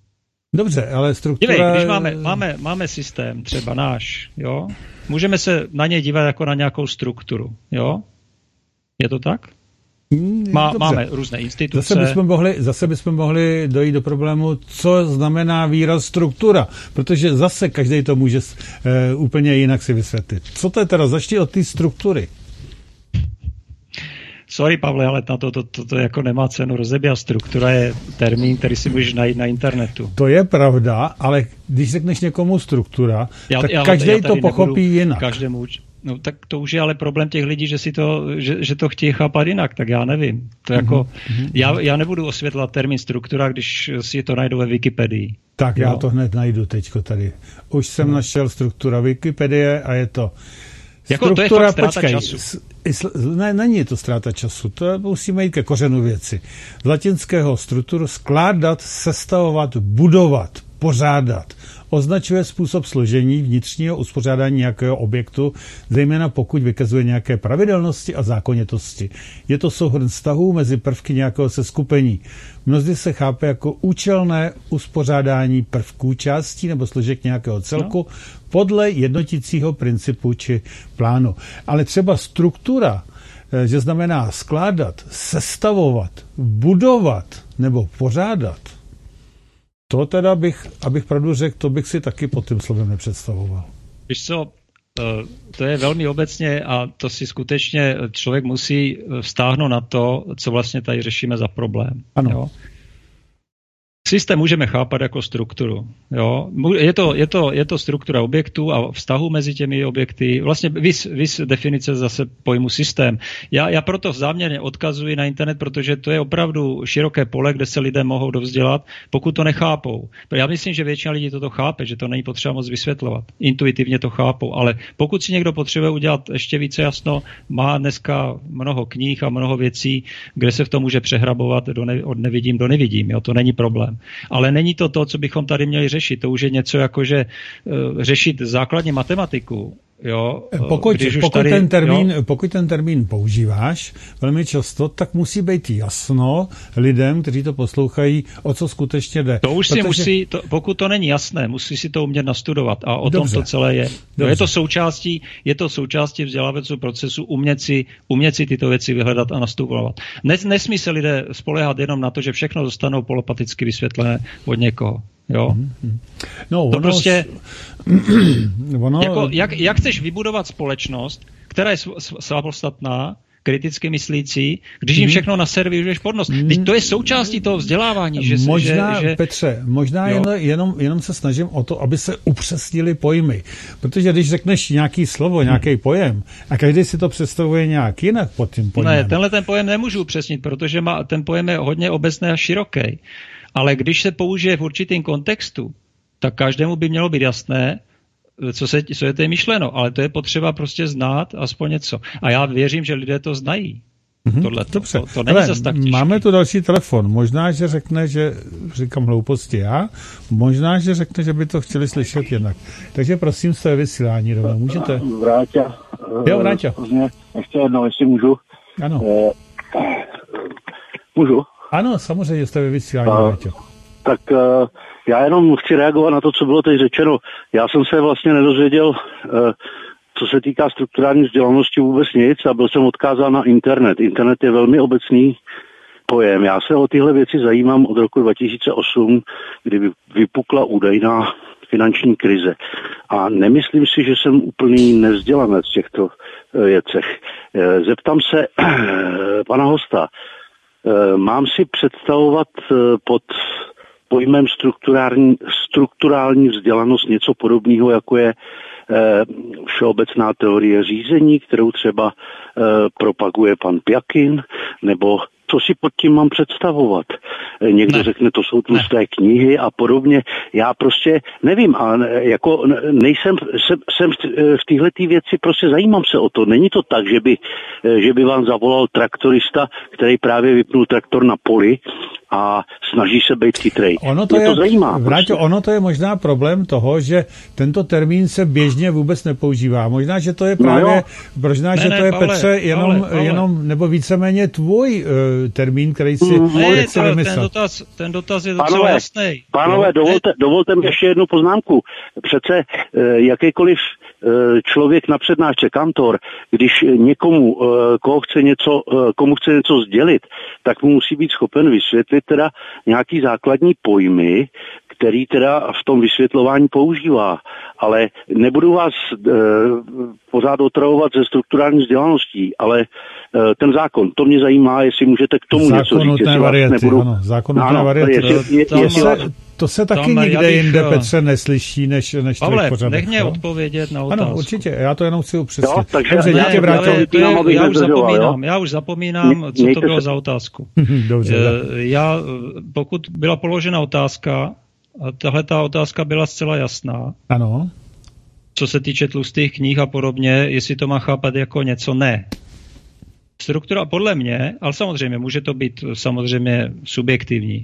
B: Dobře, ale struktura...
C: Dívej, když máme, máme, máme systém, třeba náš, jo, můžeme se na něj dívat jako na nějakou strukturu, jo? Je to tak? Má, máme různé instituce.
B: Zase bychom, mohli, zase bychom mohli dojít do problému, co znamená výraz struktura, protože zase každý to může e, úplně jinak si vysvětlit. Co to je teda? Začni od té struktury.
C: Sorry, Pavle, ale na to, to, to, to jako nemá cenu rozebírat. Struktura je termín, který si můžeš najít na internetu.
B: To je pravda, ale když řekneš někomu struktura,
C: já,
B: tak
C: já,
B: každý
C: já
B: to pochopí jinak.
C: Každému No tak to už je ale problém těch lidí, že si to, že, že to chtějí chápat jinak, tak já nevím. To jako, mm-hmm. já, já nebudu osvětlovat termín struktura, když si to najdu ve Wikipedii.
B: Tak jo. Já to hned najdu teďko tady. Už jsem no. našel struktura Wikipedie a je to
C: jako struktura, to je fakt ztráta počkej, času. S,
B: ne, není to ztráta času, to musíme jít ke kořenu věci. Z latinského strukturu skládat, sestavovat, budovat, pořádat. Označuje způsob složení vnitřního uspořádání nějakého objektu, zejména pokud vykazuje nějaké pravidelnosti a zákonitosti. Je to souhrn vztahů mezi prvky nějakého seskupení. Mnozí se chápe jako účelné uspořádání prvků částí nebo složek nějakého celku no. podle jednotícího principu či plánu. Ale třeba struktura, že znamená skládat, sestavovat, budovat nebo pořádat, to teda bych, abych pravdu řekl, to bych si taky pod tím slovem nepředstavoval.
C: Víš co, to je velmi obecně a to si skutečně člověk musí vztáhnout na to, co vlastně tady řešíme za problém.
B: Ano.
C: Jo? Systém můžeme chápat jako strukturu. Jo? Je, to, je, to, je to struktura objektů a vztahu mezi těmi objekty. Vlastně vys, vys definice zase pojmu systém. Já, já proto záměrně odkazuji na internet, protože to je opravdu široké pole, kde se lidé mohou dovzdělat, pokud to nechápou. Já myslím, že většina lidí toto chápe, že to není potřeba moc vysvětlovat. Intuitivně to chápou, ale pokud si někdo potřebuje udělat ještě více jasno, má dneska mnoho knih a mnoho věcí, kde se v tom může přehrabovat do ne, od nevidím do nevidím. Jo? To není problém. Ale není to to, co bychom tady měli řešit. To už je něco jako, že uh, řešit základní matematiku. Jo,
B: pokud, pokud,
C: tady,
B: ten termín, pokud ten termín používáš velmi často, tak musí být jasno lidem, kteří to poslouchají, o co skutečně jde.
C: To už
B: Protože...
C: si musí, to, pokud to není jasné, musí si to umět nastudovat a o
B: Dobře.
C: tom to celé je. No, je to součástí, je to součástí vzdělávacího procesu umět si, umět si tyto věci vyhledat a nastudovat. Nes, nesmí se lidé spoléhat jenom na to, že všechno dostanou polopaticky vysvětlené od někoho. Jo?
B: No, ono...
C: To prostě,
B: ono...
C: jako, jak, jak chceš vybudovat společnost, která je samostatná, kriticky myslící, když jim všechno naservíruješ pod nos. Teď to je součástí toho vzdělávání. Že,
B: možná,
C: že, že...
B: Petře, možná jen, jenom, jenom se snažím o to, aby se upřesnily pojmy. Protože když řekneš nějaký slovo, nějaký pojem, a každý si to představuje nějak jinak pod tím pojmem.
C: Ne, tenhle ten pojem nemůžu upřesnit, protože má, ten pojem je hodně obecný a široký. Ale když se použije v určitém kontextu, tak každému by mělo být jasné, co, se, co je to myšleno, ale to je potřeba prostě znát aspoň něco. A já věřím, že lidé to znají. Mm-hmm. Tohle to, to, to není zas tak těžké.
B: Máme tu další telefon. Možná, že řekne, že říkám hlouposti já, možná, že řekne, že by to chtěli slyšet jinak. Takže prosím, jste vysílání, rovnou. Můžete?
G: Vráťa.
B: Jo, Vráťa.
G: Ještě jednou, jestli můžu.
B: Ano.
G: Eh, můžu?
B: Ano, samozřejmě jste ve vysílání, Vráťa.
G: Tak uh, já jenom chci reagovat na to, co bylo teď řečeno. Já jsem se vlastně nedozvěděl, uh, co se týká strukturální vzdělanosti, vůbec nic a byl jsem odkázán na internet. Internet je velmi obecný pojem. Já se o tyhle věci zajímám od roku dva tisíce osm, kdy vypukla údajná finanční krize. A nemyslím si, že jsem úplný nevzdělanec v těchto uh, věcech. Uh, zeptám se uh, pana hosta, uh, mám si představovat uh, pod pojmem strukturální, strukturální vzdělanost něco podobného, jako je eh, všeobecná teorie řízení, kterou třeba eh, propaguje pan Pjakin, nebo co si pod tím mám představovat. Eh, někdo ne. řekne, to jsou tlusté ne. knihy a podobně. Já prostě nevím, a jako nejsem, jsem, jsem v téhletý věci, prostě zajímám se o to. Není to tak, že by, že by vám zavolal traktorista, který právě vypnul traktor na poli a snaží se být chytrej.
B: Ono to
G: Mě
B: je,
G: to zajímá.
B: Vráťo,
G: prostě.
B: ono to je možná problém toho, že tento termín se běžně vůbec nepoužívá. Možná, že to je právě, no možná,
C: ne,
B: že
C: ne,
B: to je,
C: Pavle,
B: Petře, jenom,
C: Pavle, Pavle.
B: jenom nebo víceméně tvůj uh, termín, který si
C: mm, ne,
B: chce
C: to,
B: vymyslet.
C: Ten dotaz, ten dotaz je docela
G: Pánové,
C: jasný.
G: Pánové, dovolte, dovolte mi ještě jednu poznámku. Přece uh, jakýkoliv člověk na přednášce, kantor, když někomu, koho chce něco, komu chce něco sdělit, tak mu musí být schopen vysvětlit teda nějaký základní pojmy, který teda v tom vysvětlování používá. Ale nebudu vás e, pořád otravovat ze strukturální vzdělaností, ale e, ten zákon, to mě zajímá, jestli můžete k tomu
B: zákon
G: něco říct.
B: Zákon variety,
G: nebudu...
B: ano, zákon nutné variety.
G: Jestli, je,
B: to,
G: jestli
B: se,
G: vás...
B: to se taky
C: tam,
B: nikde
C: bych,
B: jinde, Petře, neslyší, než, než
C: Pavle,
B: pořadek.
C: nech mě odpovědět na otázku.
B: Ano, určitě, já to jenom chci upřesnit.
G: Jo, takže
B: Dobře,
G: ne,
B: díky,
C: Vráťo. Já už zapomínám,
G: jo?
C: já už zapomínám, co to bylo
G: se...
C: za otázku.
B: Dobře,
C: já, pokud byla položena otázka, a tahle ta otázka byla zcela jasná.
B: Ano.
C: Co se týče tlustých knih a podobně, jestli to má chápat jako něco, ne. Struktura podle mě, ale samozřejmě může to být samozřejmě subjektivní.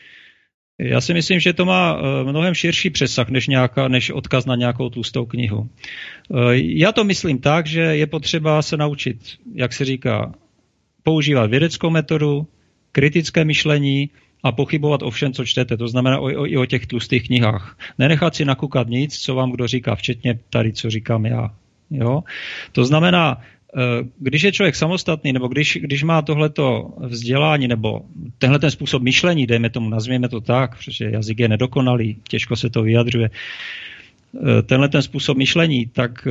C: Já si myslím, že to má mnohem širší přesah, než, nějaká, než odkaz na nějakou tlustou knihu. Já to myslím tak, že je potřeba se naučit, jak se říká, používat vědeckou metodu, kritické myšlení a pochybovat o všem, co čtete. To znamená o, o, i o těch tlustých knihách. Nenechat si nakukat nic, co vám kdo říká, včetně tady, co říkám já. Jo? To znamená, když je člověk samostatný, nebo když, když má tohleto vzdělání, nebo tenhle ten způsob myšlení, dejme tomu, nazvěme to tak, protože jazyk je nedokonalý, těžko se to vyjadřuje, tenhle ten způsob myšlení, tak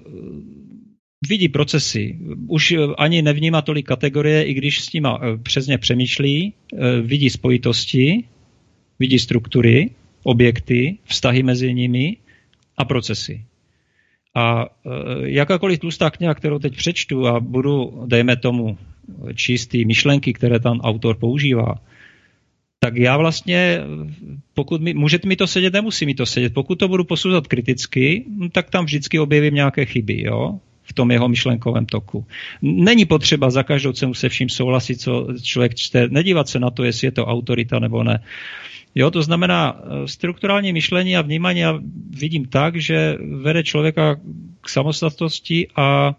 C: vidí procesy. Už ani nevnímá tolik kategorie, i když s nima přesně přemýšlí, vidí spojitosti, Vidí struktury, objekty, vztahy mezi nimi a procesy. A jakákoliv tlustá kniha, kterou teď přečtu a budu, dejme tomu, čistý myšlenky, které tam autor používá, tak já vlastně, pokud mi, může mi to sedět, nemusí mi to sedět. Pokud to budu posuzovat kriticky, tak tam vždycky objevím nějaké chyby, jo, v tom jeho myšlenkovém toku. Není potřeba za každou cenu se vším souhlasit, co člověk čte, nedívat se na to, jestli je to autorita nebo ne. Jo, to znamená, strukturální myšlení a vnímání já vidím tak, že vede člověka k samostatnosti a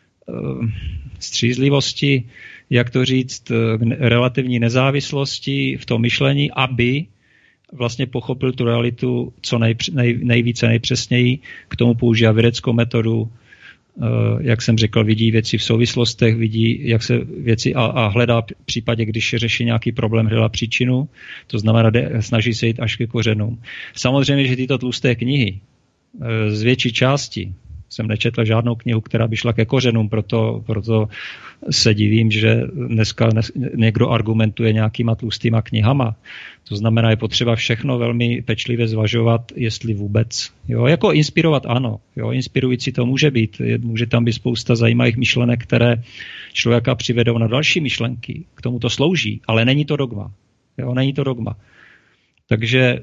C: střízlivosti, jak to říct, k relativní nezávislosti v tom myšlení, aby vlastně pochopil tu realitu co nej, nej, nejvíce, nejpřesněji. K tomu používá vědeckou metodu, jak jsem řekl, vidí věci v souvislostech, vidí, jak se věci a, a hledá v případě, když řeší nějaký problém, hledá příčinu, to znamená, snaží se jít až ke kořenům. Samozřejmě, že tyto tlusté knihy z větší části, jsem nečetl žádnou knihu, která by šla ke kořenům, proto, proto se divím, že dneska někdo argumentuje nějakýma tlustýma knihama. To znamená, je potřeba všechno velmi pečlivě zvažovat, jestli vůbec. Jo, jako inspirovat ano, jo, inspirující to může být. Může tam být spousta zajímavých myšlenek, které člověka přivedou na další myšlenky. K tomu to slouží, ale není to dogma. Jo, není to dogma. Takže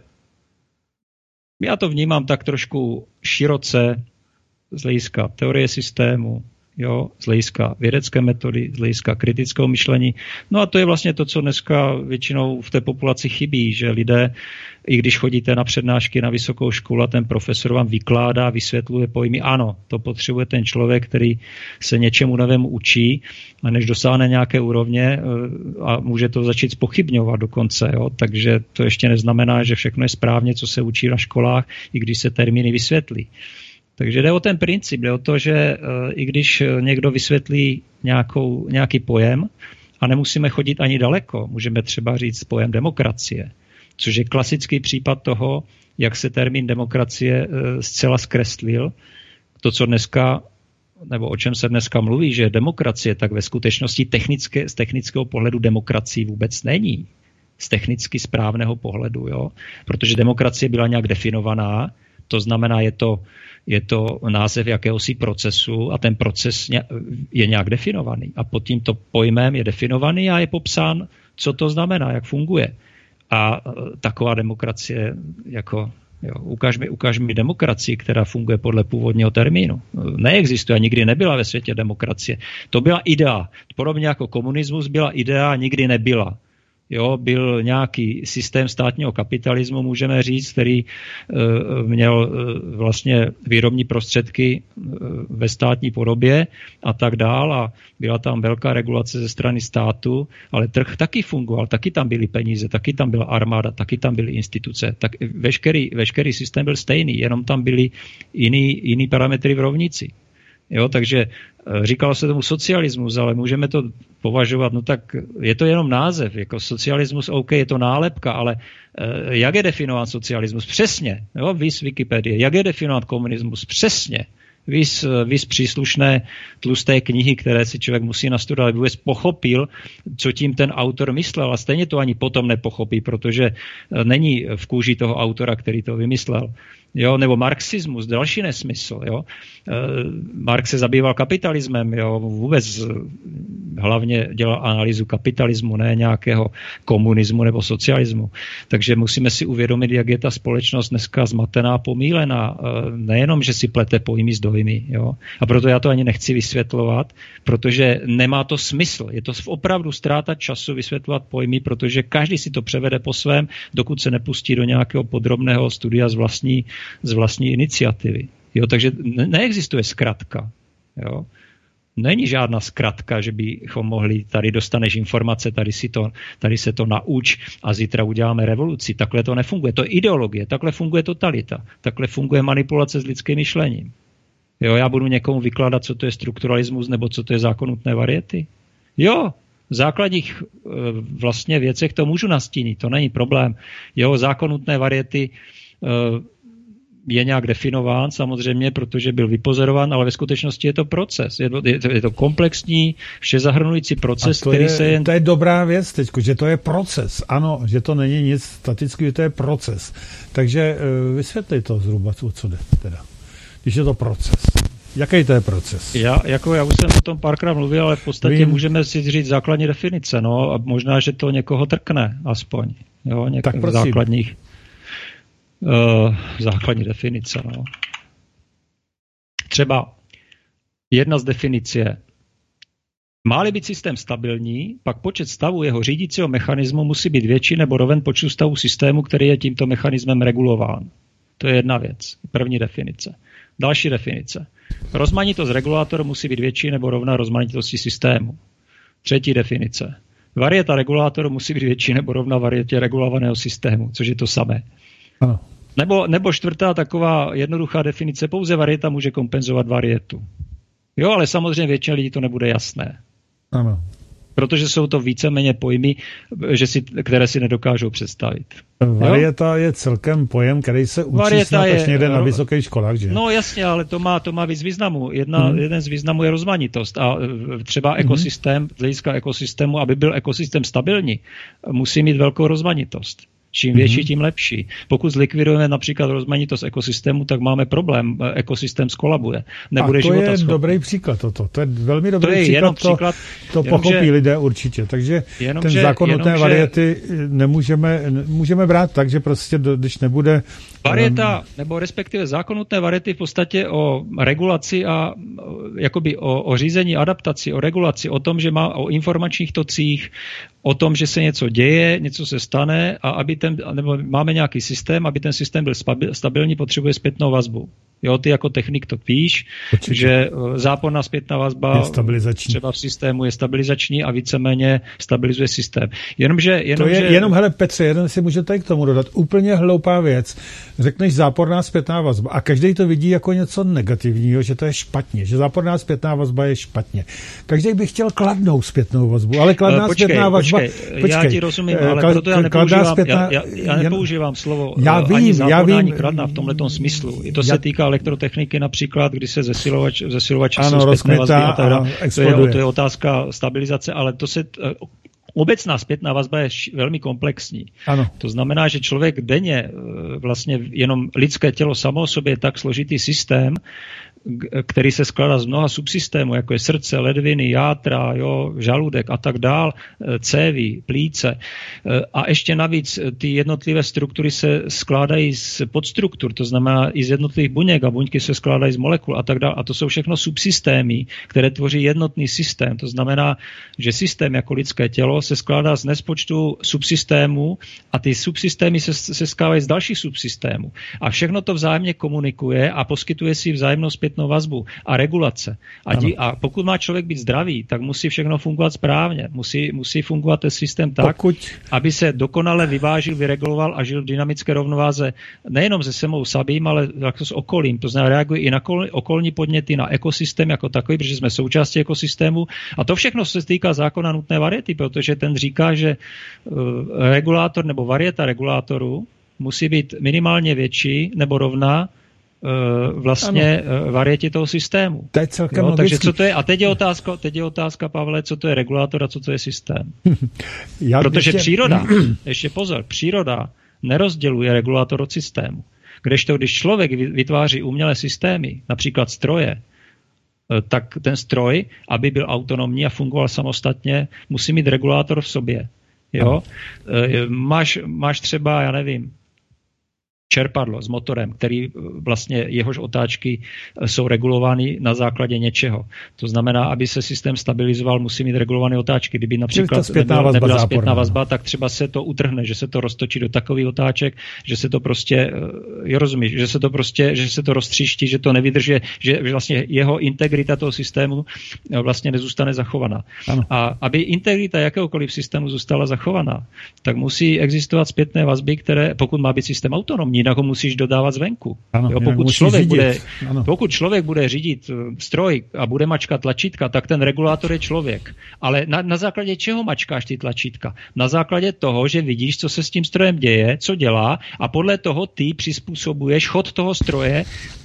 C: já to vnímám tak trošku široce, z hlediska teorie systému, jo, z hlediska vědecké metody, z hlediska kritického myšlení. No a to je vlastně to, co dneska většinou v té populaci chybí, že lidé, i když chodíte na přednášky na vysokou školu a ten profesor vám vykládá, vysvětluje pojmy, ano, to potřebuje ten člověk, který se něčemu novému učí a než dosáhne nějaké úrovně a může to začít zpochybňovat dokonce, jo, takže to ještě neznamená, že všechno je správně, co se učí na školách, i když se termíny vysvětlí. Takže jde o ten princip, jde o to, že i když někdo vysvětlí nějakou, nějaký pojem a nemusíme chodit ani daleko, můžeme třeba říct pojem demokracie, což je klasický případ toho, jak se termín demokracie zcela zkreslil. To, co dneska, nebo o čem se dneska mluví, že demokracie, tak ve skutečnosti technické, z technického pohledu demokracie vůbec není. Z technicky správného pohledu, jo? Protože demokracie byla nějak definovaná, to znamená, je to, je to název jakéhosi procesu a ten proces je nějak definovaný. A pod tímto pojmem je definovaný a je popsán, co to znamená, jak funguje. A taková demokracie, jako, jo, ukaž mi, ukaž mi demokracii, která funguje podle původního termínu. Neexistuje, nikdy nebyla ve světě demokracie. To byla idea. Podobně jako komunismus byla idea, nikdy nebyla. Jo, byl nějaký systém státního kapitalismu, můžeme říct, který e, měl e, vlastně výrobní prostředky e, ve státní podobě a tak dál a byla tam velká regulace ze strany státu, ale trh taky fungoval, taky tam byly peníze, taky tam byla armáda, taky tam byly instituce, tak veškerý, veškerý systém byl stejný, jenom tam byly jiný, jiný parametry v rovnici. Jo, takže říkalo se tomu socialismus, ale můžeme to považovat, no tak je to jenom název, jako socialismus, OK, je to nálepka, ale jak je definován socialismus? Přesně, jo, víc Wikipedie, jak je definován komunismus? Přesně. Víc, víc příslušné tlusté knihy, které si člověk musí nastudovat, aby vůbec pochopil, co tím ten autor myslel. A stejně to ani potom nepochopí, protože není v kůži toho autora, který to vymyslel. Jo, nebo marxismus, další nesmysl. Jo. Marx se zabýval kapitalismem, jo, vůbec hlavně dělal analýzu kapitalismu, ne nějakého komunismu nebo socialismu. Takže musíme si uvědomit, jak je ta společnost dneska zmatená, pomílená. Nejenom, že si plete pojmy s dojmy. Jo. A proto já to ani nechci vysvětlovat, protože nemá to smysl. Je to opravdu ztráta času vysvětlovat pojmy, protože každý si to převede po svém, dokud se nepustí do nějakého podrobného studia z vlastní z vlastní iniciativy. Jo, takže neexistuje zkratka. Jo. Není žádná zkratka, že bychom mohli, tady dostaneš informace, tady, si to, tady se to nauč a zítra uděláme revoluci. Takhle to nefunguje. To je ideologie, takhle funguje totalita. Takhle funguje manipulace s lidským myšlením. Jo, já budu někomu vykládat, co to je strukturalismus nebo co to je zákon nutné variety. Jo, v základních vlastně věcech to můžu nastínit, to není problém. Jo, zákon nutné variety je nějak definován samozřejmě, protože byl vypozorován, ale ve skutečnosti je to proces. Je to, je to, je to komplexní, všezahrnující proces, který
B: je,
C: se jen...
B: To je dobrá věc teď, že to je proces. Ano, že to není nic statického, to je proces. Takže vysvětli to zhruba, o co jde teda. Když je to proces. Jaký to je proces?
C: Já, jako já už jsem o tom párkrát mluvil, ale v podstatě Vím. můžeme si říct základní definice, no, a možná, že to někoho trkne, aspoň. Jo, něk-
B: tak prosím.
C: základních uh, základní definice, no. Třeba jedna z definic je: má-li být systém stabilní, pak počet stavů jeho řídícího mechanismu musí být větší nebo roven počtu stavů systému, který je tímto mechanismem regulován. To je jedna věc, první definice. Další definice. Rozmanitost regulátoru musí být větší nebo rovná rozmanitosti systému. Třetí definice. Varieta regulátoru musí být větší nebo rovná varietě regulovaného systému, což je to samé.
B: Ano.
C: Nebo, nebo čtvrtá taková jednoduchá definice. Pouze varieta může kompenzovat varietu. Jo, ale samozřejmě většině lidí to nebude jasné.
B: Ano.
C: Protože jsou to víceméně pojmy, že si, které si nedokážou představit.
B: Varieta jo? je celkem pojem, který se učí
C: Varieta
B: snad
C: je,
B: až někde na vysokých školách, že?
C: No jasně, ale to má, to má víc významu. Jedna, hmm. Jeden z významů je rozmanitost. A třeba ekosystém, z hlediska ekosystému, aby byl ekosystém stabilní, musí mít velkou rozmanitost. Čím větší, tím lepší. Pokud zlikvidujeme například rozmanitost ekosystému, tak máme problém. Ekosystém skolabuje. Nebude
B: a to je
C: schopný.
B: Dobrý příklad toto. To je velmi dobrý
C: to je
B: příklad.
C: To, příklad.
B: To
C: jenom,
B: pochopí
C: že,
B: lidé určitě. Takže
C: jenom,
B: ten
C: že,
B: zákon nutné
C: jenom,
B: variety můžeme, můžeme brát tak, že prostě, když nebude...
C: Varieta, um, nebo respektive zákon nutné variety v podstatě o regulaci a jakoby o, o řízení, adaptaci, o regulaci, o tom, že má o informačních tocích, o tom, že se něco děje, něco se stane a aby ten, nebo máme nějaký systém, aby ten systém byl stabilní, potřebuje zpětnou vazbu. Jo, ty jako technik to víš, Určitě. že záporná zpětná vazba třeba v systému je stabilizační a víceméně stabilizuje systém. Jenomže, jenom,
B: to je
C: že...
B: jenom, hele Petře, jeden si můžete k tomu dodat. Úplně hloupá věc. Řekneš záporná zpětná vazba a každý to vidí jako něco negativního, že to je špatně, že záporná zpětná vazba je špatně. Každý by chtěl kladnou zpětnou vazbu, ale kladná
C: počkej,
B: zpětná vazba...
C: Počkej, počkej, já ti rozumím, ale Kla, proto já nepoužívám, zpětná, já, já, já nepoužívám slovo
B: já vím,
C: ani záporná,
B: já vím,
C: ani kladná v tomhletom smyslu. I to se já, týká elektrotechniky například, kdy se zesilovač, zesilovač
B: ano,
C: jsou zpětné vazby a teda, to, je, to je otázka stabilizace, ale to se... Obecná zpětná vazba je velmi komplexní.
B: Ano.
C: To znamená, že člověk denně, vlastně jenom lidské tělo samo o sobě je tak složitý systém, který se skládá z mnoha subsystémů, jako je srdce, ledviny, játra, jo, žaludek a tak dál, cévy, plíce. A ještě navíc ty jednotlivé struktury se skládají z podstruktur, to znamená i z jednotlivých buněk a buňky se skládají z molekul a tak dál. A to jsou všechno subsystémy, které tvoří jednotný systém. To znamená, že systém jako lidské tělo se skládá z nespočtu subsystémů a ty subsystémy se, se skládají z dalších subsystémů. A všechno to vzájemně komunikuje a poskytuje si vzájemnou zpětnou vazbu a regulace. A, dí, a pokud má člověk být zdravý, tak musí všechno fungovat správně. Musí, musí fungovat ten systém tak, pokud... aby se dokonale vyvážil, vyreguloval a žil v dynamické rovnováze nejenom se samou sabím, ale jako s okolím. To znamená, reaguje i na okolní podněty, na ekosystém jako takový, protože jsme součástí ekosystému. A to všechno se týká zákona nutné variety, protože ten říká, že uh, regulátor nebo varieta regulátoru musí být minimálně větší nebo rovná vlastně ano. varietě toho systému.
B: To je celkem
C: jo, takže co to je? A teď je otázka, teď je otázka, Pavle, co to je regulátor a co to je systém. Já Protože ještě... příroda, ještě pozor, příroda nerozděluje regulátor od systému. Kdežto, když člověk vytváří umělé systémy, například stroje, tak ten stroj, aby byl autonomní a fungoval samostatně, musí mít regulátor v sobě. Jo? Máš, máš třeba, já nevím, čerpadlo s motorem, který vlastně jehož otáčky jsou regulovány na základě něčeho. To znamená, aby se systém stabilizoval, musí mít regulované otáčky. Kdyby například nebyla, nebyla zpětná vazba, tak třeba se to utrhne, že se to roztočí do takových otáček, že se to prostě, jo, rozumíš, že se to prostě, že se to roztříští, že to nevydrží, že vlastně jeho integrita toho systému vlastně nezůstane zachovaná. Ano. A aby integrita jakéhokoliv systému zůstala zachovaná, tak musí existovat zpětné vazby, které, pokud má být systém autonomní, jinak ho musíš dodávat zvenku.
B: Ano,
C: jo, pokud, člověk bude,
B: ano.
C: pokud člověk bude řídit stroj a bude mačkat tlačítka, tak ten regulátor je člověk. Ale na, na základě čeho mačkáš ty tlačítka? Na základě toho, že vidíš, co se s tím strojem děje, co dělá a podle toho ty přizpůsobuješ chod toho stroje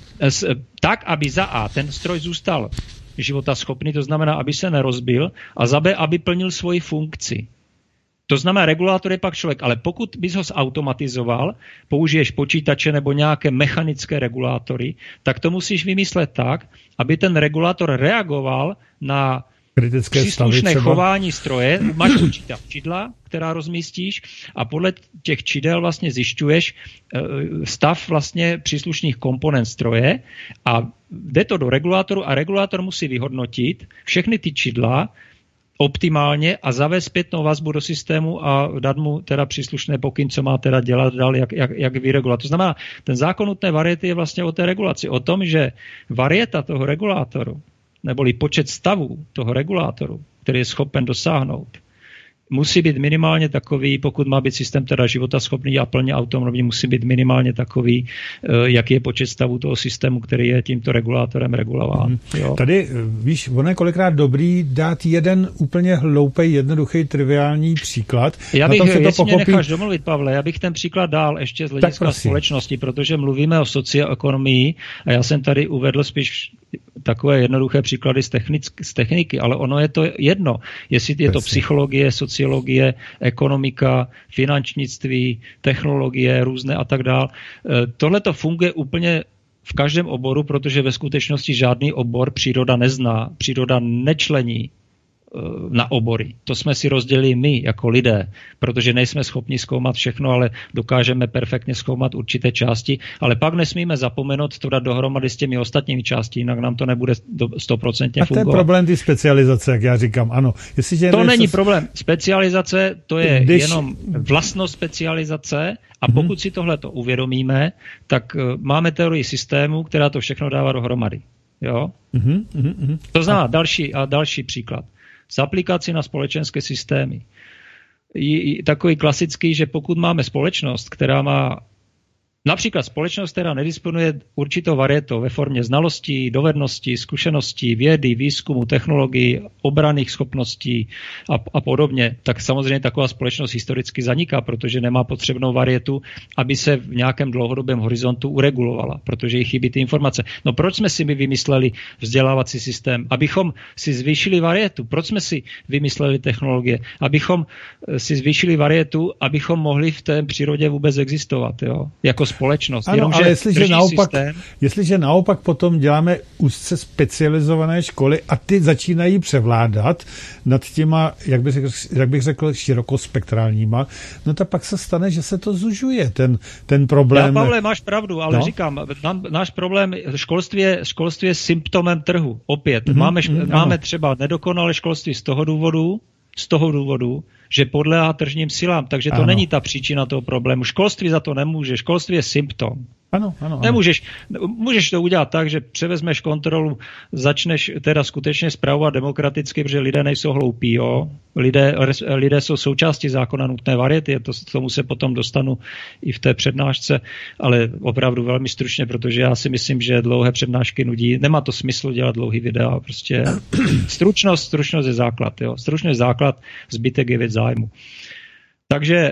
C: tak, aby za A ten stroj zůstal životaschopný, to znamená, aby se nerozbil, a za B, aby plnil svoji funkci. To znamená, regulátor je pak člověk, ale pokud bys ho zautomatizoval, použiješ počítače nebo nějaké mechanické regulátory, tak to musíš vymyslet tak, aby ten regulátor reagoval na
B: kritické
C: příslušné chování stroje. Máš určitá čidla, která rozmístíš, a podle těch čidel vlastně zjišťuješ stav vlastně příslušných komponent stroje a jde to do regulátoru a regulátor musí vyhodnotit všechny ty čidla optimálně a zavést zpětnou vazbu do systému a dát mu teda příslušné pokyn, co má teda dělat dál, jak, jak, jak vyregulovat. To znamená, ten zákon nutné variety je vlastně o té regulaci, o tom, že varieta toho regulátoru, neboli počet stavů toho regulátoru, který je schopen dosáhnout, musí být minimálně takový, pokud má být systém teda životaschopný a plně autonomní, musí být minimálně takový, jaký je počet stavů toho systému, který je tímto regulátorem regulován. Hmm. Jo.
B: Tady, víš, ono je kolikrát dobrý dát jeden úplně hloupej, jednoduchý, triviální příklad.
C: Já bych,
B: na tom se to
C: jestli
B: pochopí...
C: mě necháš domluvit, Pavle, já bych ten příklad dal ještě z hlediska společnosti, protože mluvíme o socioekonomii a já jsem tady uvedl spíš takové jednoduché příklady z, technick, z techniky, ale ono je to jedno, jestli je to psychologie, sociologie, ekonomika, finančnictví, technologie, různé a tak dál. Tohle to funguje úplně v každém oboru, protože ve skutečnosti žádný obor příroda nezná, příroda nečlení na obory. To jsme si rozdělili my jako lidé, protože nejsme schopni zkoumat všechno, ale dokážeme perfektně zkoumat určité části, ale pak nesmíme zapomenout to dát dohromady s těmi ostatními části, jinak nám to nebude stoprocentně fungovat.
B: A to je problém ty specializace, jak já říkám, ano. Jestliže
C: to
B: nejsi...
C: není problém. Specializace, to je Když... jenom vlastnost specializace a pokud mm-hmm. si tohleto uvědomíme, tak máme teorii systému, která to všechno dává dohromady. Jo? Mm-hmm, mm-hmm. To znamená a... další a další příklad. Z aplikací na společenské systémy. Je takový klasický, že pokud máme společnost, která má například společnost, která nedisponuje určitou varietou ve formě znalostí, dovedností, zkušeností, vědy, výzkumu, technologií, obranných schopností a, a podobně, tak samozřejmě taková společnost historicky zaniká, protože nemá potřebnou varietu, aby se v nějakém dlouhodobém horizontu uregulovala, protože jí chybí ty informace. No proč jsme si my vymysleli vzdělávací systém? Abychom si zvýšili varietu. Proč jsme si vymysleli technologie? Abychom si zvýšili varietu, abychom mohli v té přírodě vůbec existovat, jo? Jako společnost.
B: Ano,
C: Jenomže
B: ale jestliže naopak,
C: systém...
B: jestliže naopak potom děláme úzce specializované školy a ty začínají převládat nad těma, jak bych řekl, jak bych řekl širokospektrálníma, no tak pak se stane, že se to zužuje, ten, ten problém.
C: Já, Pavle, máš pravdu, ale no? říkám, náš problém, školství je, školství je symptomem trhu. Opět, mm-hmm, máme, mm, máme třeba nedokonalé školství z toho důvodu, z toho důvodu, že podléhá tržním silám, takže to ano. není ta příčina toho problému. Školství za to nemůže, školství je symptom.
B: Ano, ano, ano.
C: Nemůžeš, můžeš to udělat tak, že převezmeš kontrolu, začneš teda skutečně spravovat demokraticky, protože lidé nejsou hloupí, jo. Lidé, lidé jsou součástí zákona nutné variety, to, tomu se potom dostanu i v té přednášce, ale opravdu velmi stručně, protože já si myslím, že dlouhé přednášky nudí, nemá to smysl dělat dlouhý videa, prostě stručnost, stručnost je základ, jo. Stručnost je základ, zbytek je věc zájmu. Takže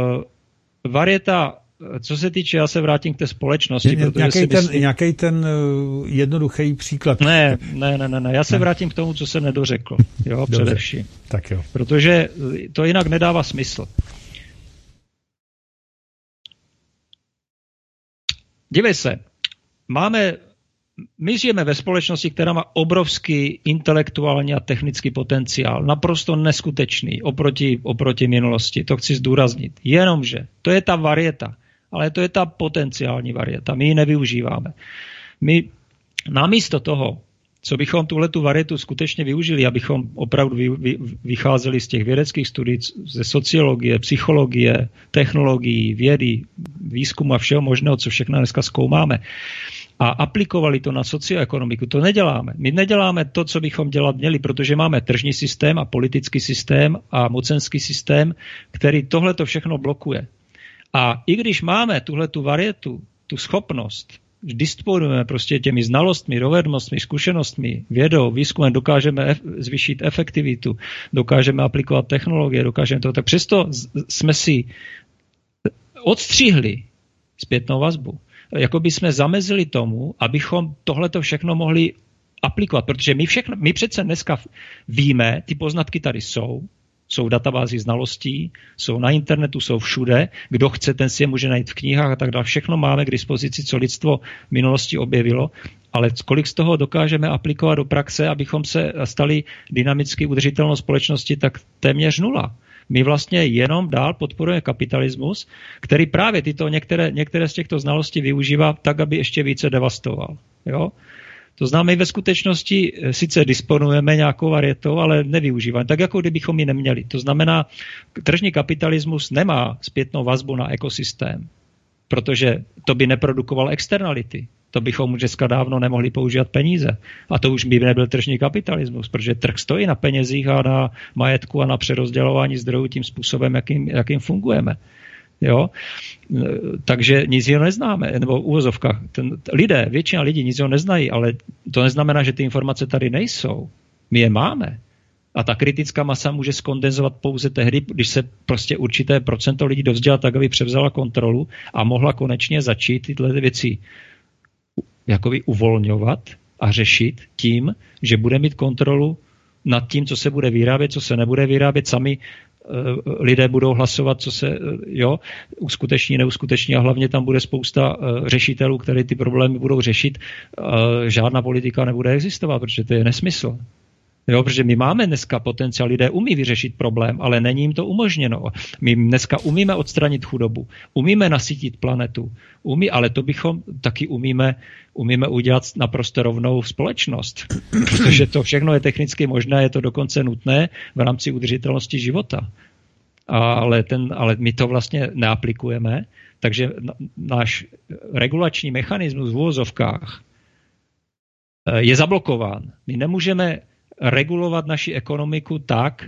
C: uh, varieta. Co se týče, já se vrátím k té společnosti.
B: Nějaký ten,
C: myslím...
B: nějaký ten jednoduchý příklad.
C: Ne, ne, ne, ne, já se ne. vrátím k tomu, co jsem nedořekl. Jo, především.
B: Tak jo.
C: Protože to jinak nedává smysl. Dívej se, máme, my žijeme ve společnosti, která má obrovský intelektuální a technický potenciál, naprosto neskutečný oproti, oproti minulosti. To chci zdůraznit. Jenomže to je ta varieta. Ale to je ta potenciální varieta. My ji nevyužíváme. My namísto toho, co bychom tuhletu varietu skutečně využili, abychom opravdu vy, vy, vycházeli z těch vědeckých studií, ze sociologie, psychologie, technologií, vědy, výzkumu a všeho možného, co všechno dneska zkoumáme, a aplikovali to na socioekonomiku. To neděláme. My neděláme to, co bychom dělat měli, protože máme tržní systém a politický systém a mocenský systém, který tohle to všechno blokuje. A i když máme tuhle tu varietu, tu schopnost, disponujeme prostě těmi znalostmi, dovednostmi, zkušenostmi, vědou, výzkumem, dokážeme ef- zvýšit efektivitu, dokážeme aplikovat technologie, dokážeme to, tak přesto jsme si odstřihli zpětnou vazbu. Jakoby jsme zamezili tomu, abychom tohleto všechno mohli aplikovat, protože my, všechno, my přece dneska víme, ty poznatky tady jsou, jsou v databázi znalostí, jsou na internetu, jsou všude, kdo chce, ten si je může najít v knihách a tak dále. Všechno máme k dispozici, co lidstvo v minulosti objevilo, ale kolik z toho dokážeme aplikovat do praxe, abychom se stali dynamicky udržitelnou společnosti, tak téměř nula. My vlastně jenom dál podporujeme kapitalismus, který právě tyto některé, některé z těchto znalostí využívá tak, aby ještě více devastoval. Jo? To znamená, my ve skutečnosti sice disponujeme nějakou varietou, ale nevyužíváme, tak jako kdybychom ji neměli. To znamená, tržní kapitalismus nemá zpětnou vazbu na ekosystém, protože to by neprodukoval externality. To bychom už dneska dávno nemohli používat peníze. A to už by nebyl tržní kapitalismus, protože trh stojí na penězích a na majetku a na přerozdělování zdrojů tím způsobem, jakým, jakým fungujeme. Jo? Takže nic jiného neznáme, nebo v uvozovkách. Ten, lidé, většina lidí nic jiného neznají, ale to neznamená, že ty informace tady nejsou. My je máme. A ta kritická masa může skondenzovat pouze tehdy, když se prostě určité procento lidí dovzdělá tak, aby převzala kontrolu a mohla konečně začít tyhle věci jakoby uvolňovat a řešit tím, že bude mít kontrolu nad tím, co se bude vyrábět, co se nebude vyrábět. Sami lidé budou hlasovat, co se jo, uskuteční, neuskuteční a hlavně tam bude spousta řešitelů, kteří ty problémy budou řešit. Žádná politika nebude existovat, protože to je nesmysl. Jo, protože my máme dneska potenciál, lidé umí vyřešit problém, ale není jim to umožněno. My dneska umíme odstranit chudobu, umíme nasytit planetu, umí, ale to bychom taky umíme, umíme udělat naprosto rovnou společnost. Protože to všechno je technicky možné, je to dokonce nutné v rámci udržitelnosti života. Ale, ten, ale my to vlastně neaplikujeme, takže náš regulační mechanismus v uvozovkách je zablokován. My nemůžeme regulovat naši ekonomiku tak,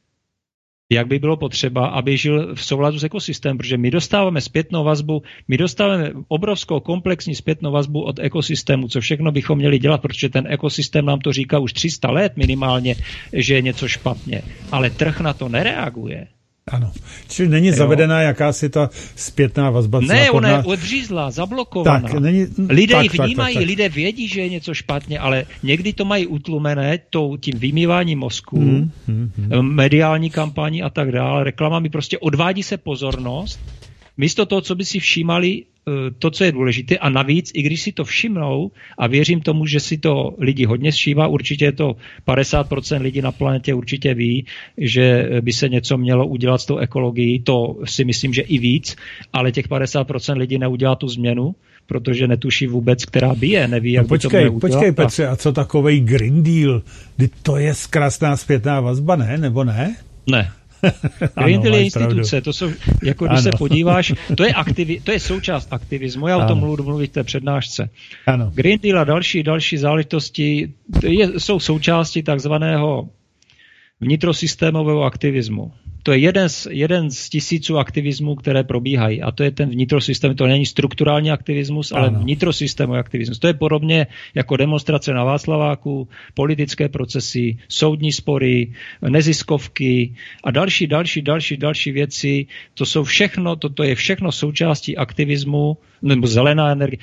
C: jak by bylo potřeba, aby žil v souladu s ekosystémem, protože my dostáváme zpětnou vazbu, my dostáváme obrovskou komplexní zpětnou vazbu od ekosystému, co všechno bychom měli dělat, protože ten ekosystém nám to říká už tři sta let minimálně, že je něco špatně, ale trh na to nereaguje.
B: Ano, čili není jo. zavedená jakási ta zpětná vazba.
C: Ne, ona je odřízlá, zablokovaná.
B: Tak, není,
C: lidé
B: tak,
C: ji vnímají,
B: tak, tak, tak.
C: lidé vědí, že je něco špatně, ale někdy to mají utlumené tou, tím vymýváním mozku,
B: hmm, hmm, hmm.
C: mediální kampaní a tak dále, reklamami, prostě odvádí se pozornost, místo toho, co by si všímali to, co je důležité, a navíc, i když si to všimnou, a věřím tomu, že si to lidi hodně všímá, určitě je to padesát procent lidí na planetě určitě ví, že by se něco mělo udělat s tou ekologií, to si myslím, že i víc, ale těch padesát procent lidí neudělá tu změnu, protože netuší vůbec, která by je, neví, jak no
B: počkej,
C: by to neudělat.
B: Počkej, Petře, a co takovej Green Deal? To je krásná zpětná vazba, ne? Nebo ne?
C: Ne. Green Deal je instituce, to jsou, jako když ano. se podíváš, to je, aktivi, to je součást aktivismu, já ano. o tom mluvím mluvit v té přednášce.
B: Ano.
C: Green Deal a další, další záležitosti je, jsou součástí takzvaného vnitrosystémového aktivismu. To je jeden z, jeden z tisíců aktivismů, které probíhají. A to je ten vnitrosystém, to není strukturální aktivismus, ale ano. vnitrosystémový aktivismus. To je podobně jako demonstrace na Václaváku, politické procesy, soudní spory, neziskovky a další, další, další, další věci. To jsou všechno, toto je všechno součástí aktivismu, nebo zelená energie.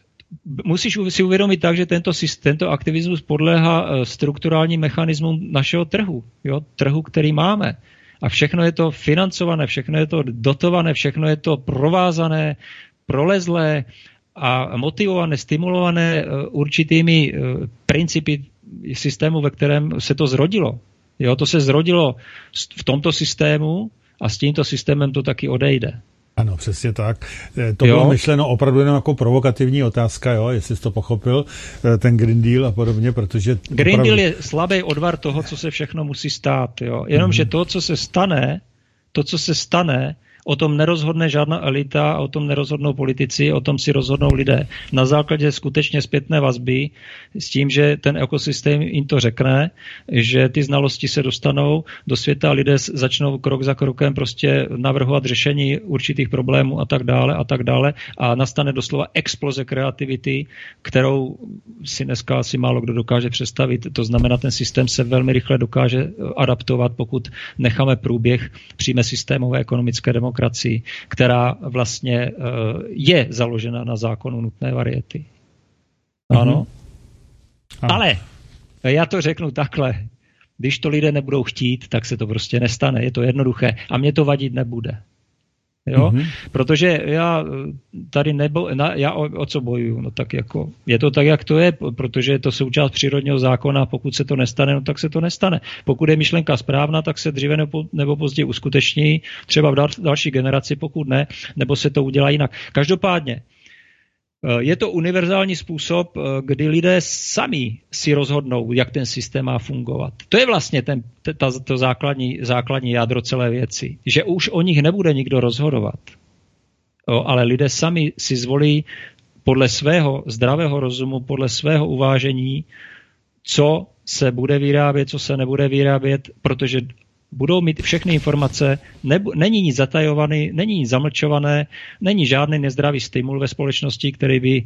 C: Musíš si uvědomit tak, že tento, tento aktivismus podléhá strukturálním mechanismům našeho trhu, jo? Trhu, který máme. A všechno je to financované, všechno je to dotované, všechno je to provázané, prolezlé a motivované, stimulované určitými principy systému, ve kterém se to zrodilo. Jo? To se zrodilo v tomto systému a s tímto systémem to taky odejde.
B: Ano, přesně tak. To jo. Bylo myšleno opravdu jenom jako provokativní otázka, jo, jestli jsi to pochopil, ten Green Deal a podobně, protože...
C: Green
B: opravdu...
C: Deal je slabý odvar toho, co se všechno musí stát, jo. Jenomže mm-hmm. to, co se stane, to, co se stane, O tom nerozhodne žádná elita, o tom nerozhodnou politici, o tom si rozhodnou lidé. Na základě skutečně zpětné vazby s tím, že ten ekosystém jim to řekne, že ty znalosti se dostanou do světa, lidé začnou krok za krokem prostě navrhovat řešení určitých problémů a tak dále a tak dále a nastane doslova exploze kreativity, kterou si dneska asi málo kdo dokáže představit. To znamená, ten systém se velmi rychle dokáže adaptovat, pokud necháme průběh přímé systémové ekonomické demokracii, která vlastně je založena na zákonu nutné variety. Ano. Mm-hmm. Ale já to řeknu takhle. Když to lidé nebudou chtít, tak se to prostě nestane. Je to jednoduché. A mě to vadit nebude. Jo? Mm-hmm. Protože já tady nebo, na, já o, o co bojuju? No tak jako, je to tak, jak to je, protože je to součást přírodního zákona, pokud se to nestane, no tak se to nestane. Pokud je myšlenka správná, tak se dříve nebo, nebo později uskuteční, třeba v dal, další generaci, pokud ne, nebo se to udělá jinak. Každopádně, je to univerzální způsob, kdy lidé sami si rozhodnou, jak ten systém má fungovat. To je vlastně ten, ta, to základní, základní jádro celé věci. Že už o nich nebude nikdo rozhodovat. O, ale lidé sami si zvolí podle svého zdravého rozumu, podle svého uvážení, co se bude vyrábět, co se nebude vyrábět, protože budou mít všechny informace, nebu, není nic zatajovaný, není nic zamlčované, není žádný nezdravý stimul ve společnosti, který by e,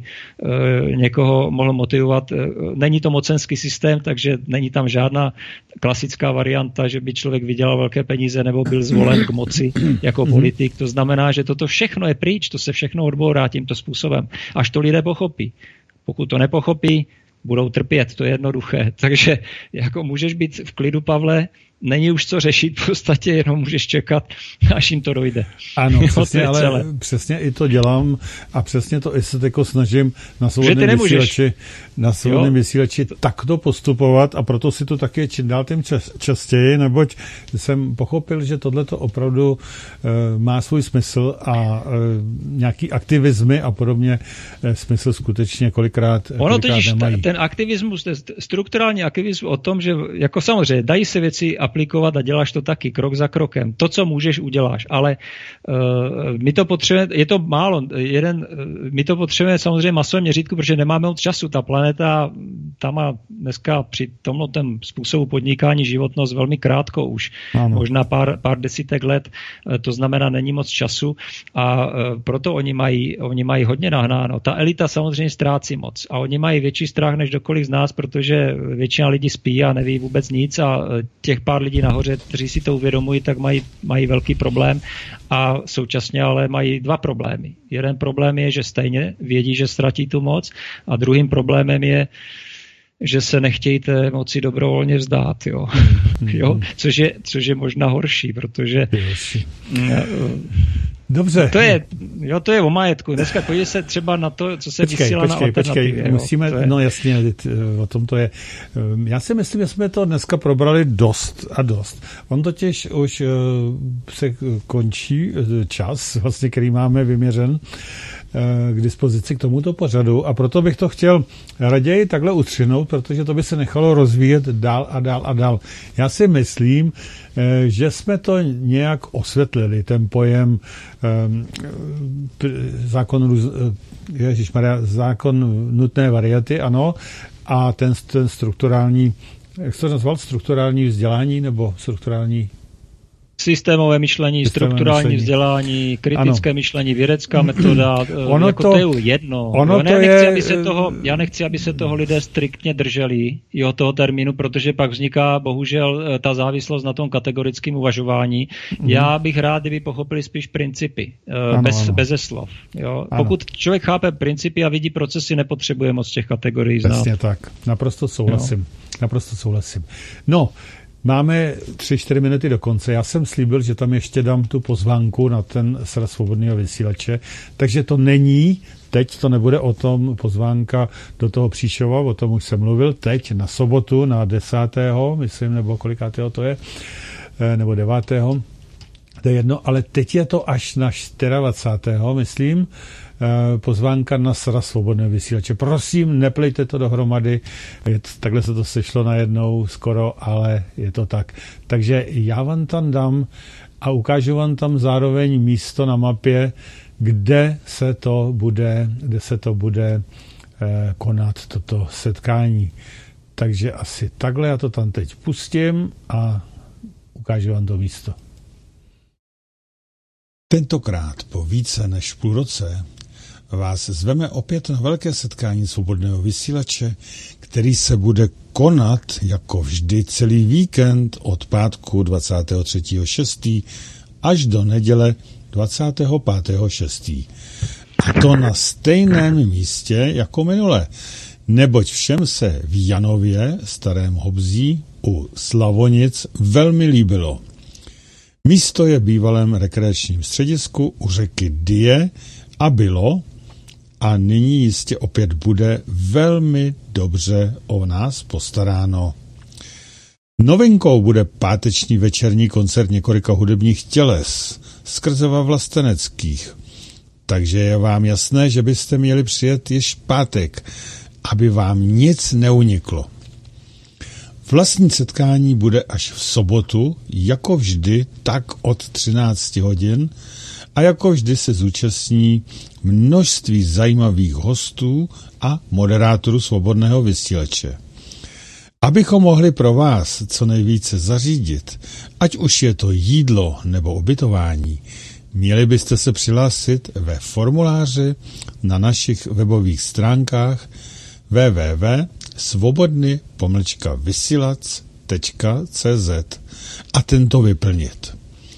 C: někoho mohl motivovat. E, není to mocenský systém, takže není tam žádná klasická varianta, že by člověk vydělal velké peníze nebo byl zvolen k moci jako politik. To znamená, že toto všechno je pryč, to se všechno odbourá tímto způsobem, až to lidé pochopí. Pokud to nepochopí, budou trpět, to je jednoduché. Takže jako můžeš být v klidu, Pavle, není už co řešit, v podstatě jenom můžeš čekat, až jim to dojde.
B: Ano, jo, přesně, ale celé. Přesně i to dělám a přesně to i se tako snažím na svobodném vysílači, na svobodném vysílači takto postupovat a proto si to taky čím dál tím čas, častěji, neboť jsem pochopil, že tohleto opravdu uh, má svůj smysl a uh, nějaký aktivizmy a podobně uh, smysl skutečně kolikrát,
C: ono
B: kolikrát
C: totiž
B: nemají.
C: Ten aktivismus, ten strukturální aktivismus o tom, že jako samozřejmě dají se věci aplikovat a děláš to taky krok za krokem. To, co můžeš, uděláš, ale uh, my to potřebujeme, je to málo, jeden, uh, my to potřebujeme samozřejmě masovém měřítku, protože nemáme moc času. Ta planeta, ta má dneska při tomhle tém způsobu podnikání životnost velmi krátko už, ano. možná pár, pár desítek let, uh, to znamená, není moc času a uh, proto oni mají, oni mají hodně nahnáno. Ta elita samozřejmě ztrácí moc a oni mají větší strach než kdokoliv z nás, protože většina lidí spí a neví vůbec nic a uh, těch pár lidí nahoře, kteří si to uvědomují, tak mají, mají velký problém a současně ale mají dva problémy. Jeden problém je, že stejně vědí, že ztratí tu moc a druhým problémem je, že se nechtějí té moci dobrovolně vzdát. Jo? jo? Což, je, což je možná horší, protože
B: dobře.
C: To je, jo, to je o majetku. Dneska podívej se třeba na to, co se
B: počkej,
C: vysílá
B: počkej,
C: na alternativě.
B: Počkej, musíme,
C: jo,
B: no jasně, o tom to je. Já si myslím, že jsme to dneska probrali dost a dost. On totiž už se končí čas, vlastně, který máme vyměřen k dispozici k tomuto pořadu a proto bych to chtěl raději takhle utřinout, protože to by se nechalo rozvíjet dál a dál a dál. Já si myslím, že jsme to nějak osvětlili, ten pojem zákon, ježišmarja, zákon nutné variety, ano, a ten, ten strukturální, jak jsi to nazval, strukturální vzdělání nebo strukturální
C: systémové myšlení, systémové strukturální myšlení. Vzdělání, kritické ano. myšlení, vědecká metoda, ono jako to, to je jedno.
B: Ono
C: jo,
B: to
C: já, nechci,
B: je...
C: aby se toho, já nechci, aby se toho lidé striktně drželi, jo, toho termínu, protože pak vzniká bohužel ta závislost na tom kategorickém uvažování. Mm. Já bych rád, kdyby pochopili spíš principy, ano, bez, ano. beze slov. Jo. Pokud člověk chápe principy a vidí procesy, nepotřebuje moc těch kategorií znát.
B: Přesně tak, naprosto souhlasím. No. Naprosto souhlasím. No, máme tři, čtyři minuty do konce. Já jsem slíbil, že tam ještě dám tu pozvánku na ten sraz svobodného vysílače, takže to není, teď to nebude o tom pozvánka do toho Příšova, o tom už jsem mluvil, teď na sobotu na desátého, myslím, nebo kolikátého to je, nebo devátého, to je jedno, ale teď je to až na dvacátého čtvrtého, myslím, pozvánka na sraz svobodného vysílače. Prosím, neplejte to dohromady, je to, takhle se to sešlo najednou skoro, ale je to tak. Takže já vám tam dám a ukážu vám tam zároveň místo na mapě, kde se to bude, kde se to bude eh, konat toto setkání. Takže asi takhle já to tam teď pustím a ukážu vám to místo. Tentokrát po více než půl roce vás zveme opět na velké setkání Svobodného vysílače, který se bude konat jako vždy celý víkend od pátku dvacátého třetího šestého až do neděle dvacátého pátého šestého A to na stejném místě jako minule, neboť všem se v Janově, Starém Hobzí, u Slavonic velmi líbilo. Místo je bývalém rekreačním středisku u řeky Dyje a bylo a nyní jistě opět bude velmi dobře o nás postaráno. Novinkou bude páteční večerní koncert několika hudebních těles skrzeva vlasteneckých. Takže je vám jasné, že byste měli přijet již pátek, aby vám nic neuniklo. Vlastní setkání bude až v sobotu, jako vždy, tak od třinácti hodin a jako vždy se zúčastní množství zajímavých hostů a moderátorů Svobodného vysílače. Abychom mohli pro vás co nejvíce zařídit, ať už je to jídlo nebo ubytování, měli byste se přihlásit ve formuláři na našich webových stránkách w w w tečka svobodny pomlčka vysilac tečka c z a tento vyplnit.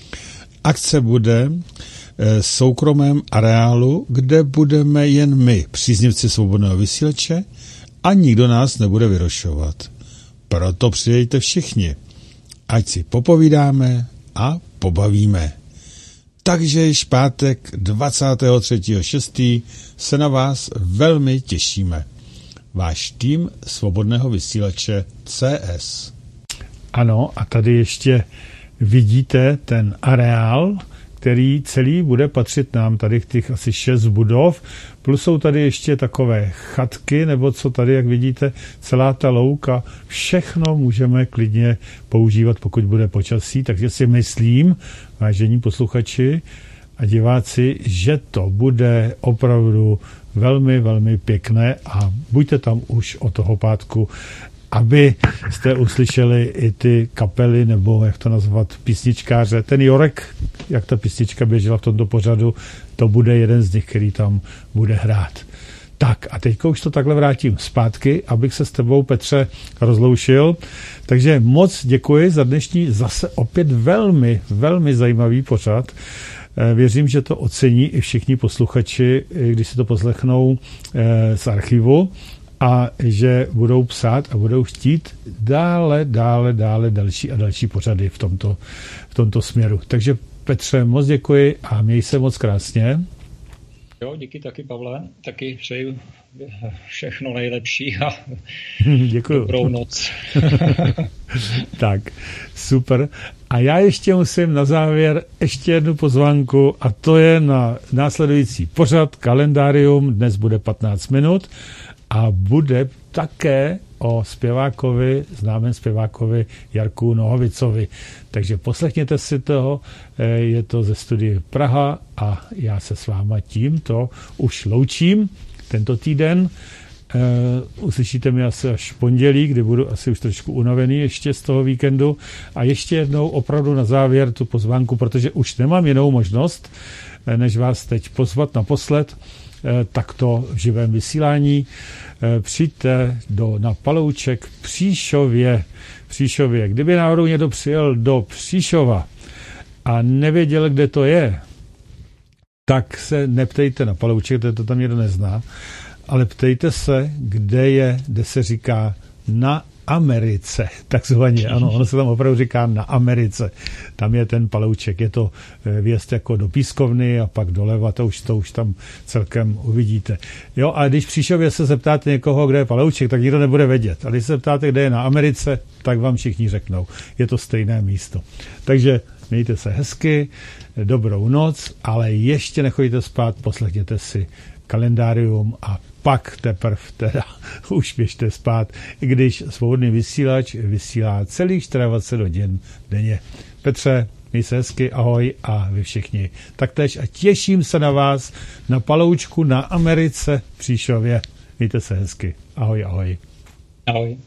B: Akce bude v soukromém areálu, kde budeme jen my, příznivci Svobodného vysílače, a nikdo nás nebude vyrošovat. Proto přijďte všichni, ať si popovídáme a pobavíme. Takže již pátek dvacátého třetího šestého se na vás velmi těšíme. Váš tým Svobodného vysílače C S. Ano, a tady ještě vidíte ten areál, který celý bude patřit nám, tady těch asi šest budov, plus jsou tady ještě takové chatky, nebo co tady, jak vidíte, celá ta louka, všechno můžeme klidně používat, pokud bude počasí, takže si myslím, vážení posluchači a diváci, že to bude opravdu velmi, velmi pěkné a buďte tam už od toho pátku, aby jste uslyšeli i ty kapely, nebo jak to nazvat, písničkáře. Ten Jorek, jak ta písnička běžela v tomto pořadu, to bude jeden z nich, který tam bude hrát. Tak a teďka už to takhle vrátím zpátky, abych se s tebou, Petře, rozloušil. Takže moc děkuji za dnešní zase opět velmi, velmi zajímavý pořad. Věřím, že to ocení i všichni posluchači, když si to poslechnou z archivu a že budou psát a budou chtít dále, dále, dále další a další pořady v tomto, v tomto směru. Takže Petře, moc děkuji a měj se moc krásně.
C: Jo, díky taky, Pavle. Taky přeju všechno nejlepší a
B: děkuju.
C: Dobrou noc.
B: Tak, super. A já ještě musím na závěr ještě jednu pozvánku a to je na následující pořad Kalendárium. Dnes bude patnáct minut a bude také o zpěvákovi, známém zpěvákovi Jarku Nohavicovi. Takže poslechněte si toho, je to ze studie Praha a já se s váma tímto už loučím tento týden. Uh, uslyšíte mě asi až v pondělí, kdy budu asi už trošku unavený ještě z toho víkendu. A ještě jednou opravdu na závěr tu pozvánku, protože už nemám jinou možnost, než vás teď pozvat naposled uh, takto v živém vysílání. Uh, přijďte do, na Palouček v Příšově. Příšově. Kdyby náhodou někdo přijel do Příšova a nevěděl, kde to je, tak se neptejte na Palouček, to tam někdo nezná, ale ptejte se, kde je, kde se říká na Americe, takzvaně, ano, ono se tam opravdu říká na Americe, tam je ten Palouček, je to vjezd jako do Pískovny a pak doleva, to už, to už tam celkem uvidíte. Jo, a když v Příšově se zeptáte někoho, kde je Palouček, tak nikdo nebude vědět, a když se zeptáte, kde je na Americe, tak vám všichni řeknou, je to stejné místo. Takže mějte se hezky, dobrou noc, ale ještě nechoďte spát, poslechněte si Kalendárium a pak teprve teda už běžte spát, i když Svobodný vysílač vysílá celých dvacet čtyři hodin denně. Petře, Měj se hezky, ahoj a vy všichni. Taktéž a těším se na vás na Paloučku na Americe v Příšově. Mějte se hezky. Ahoj, ahoj.
C: Ahoj.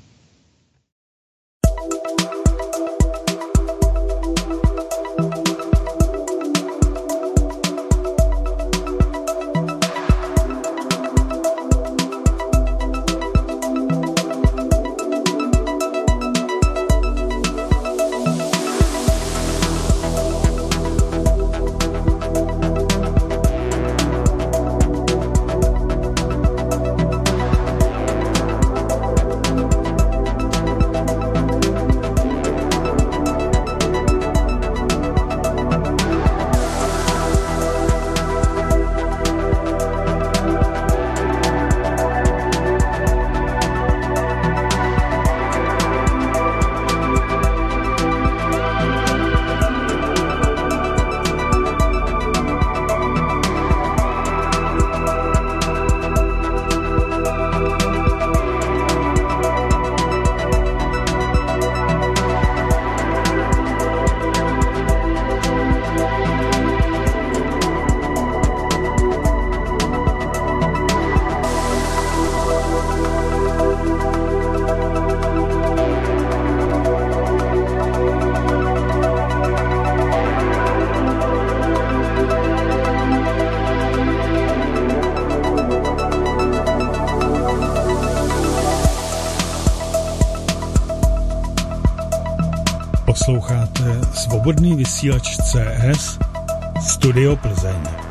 A: Posloucháte Svobodný vysílač C S Studio Plzeň.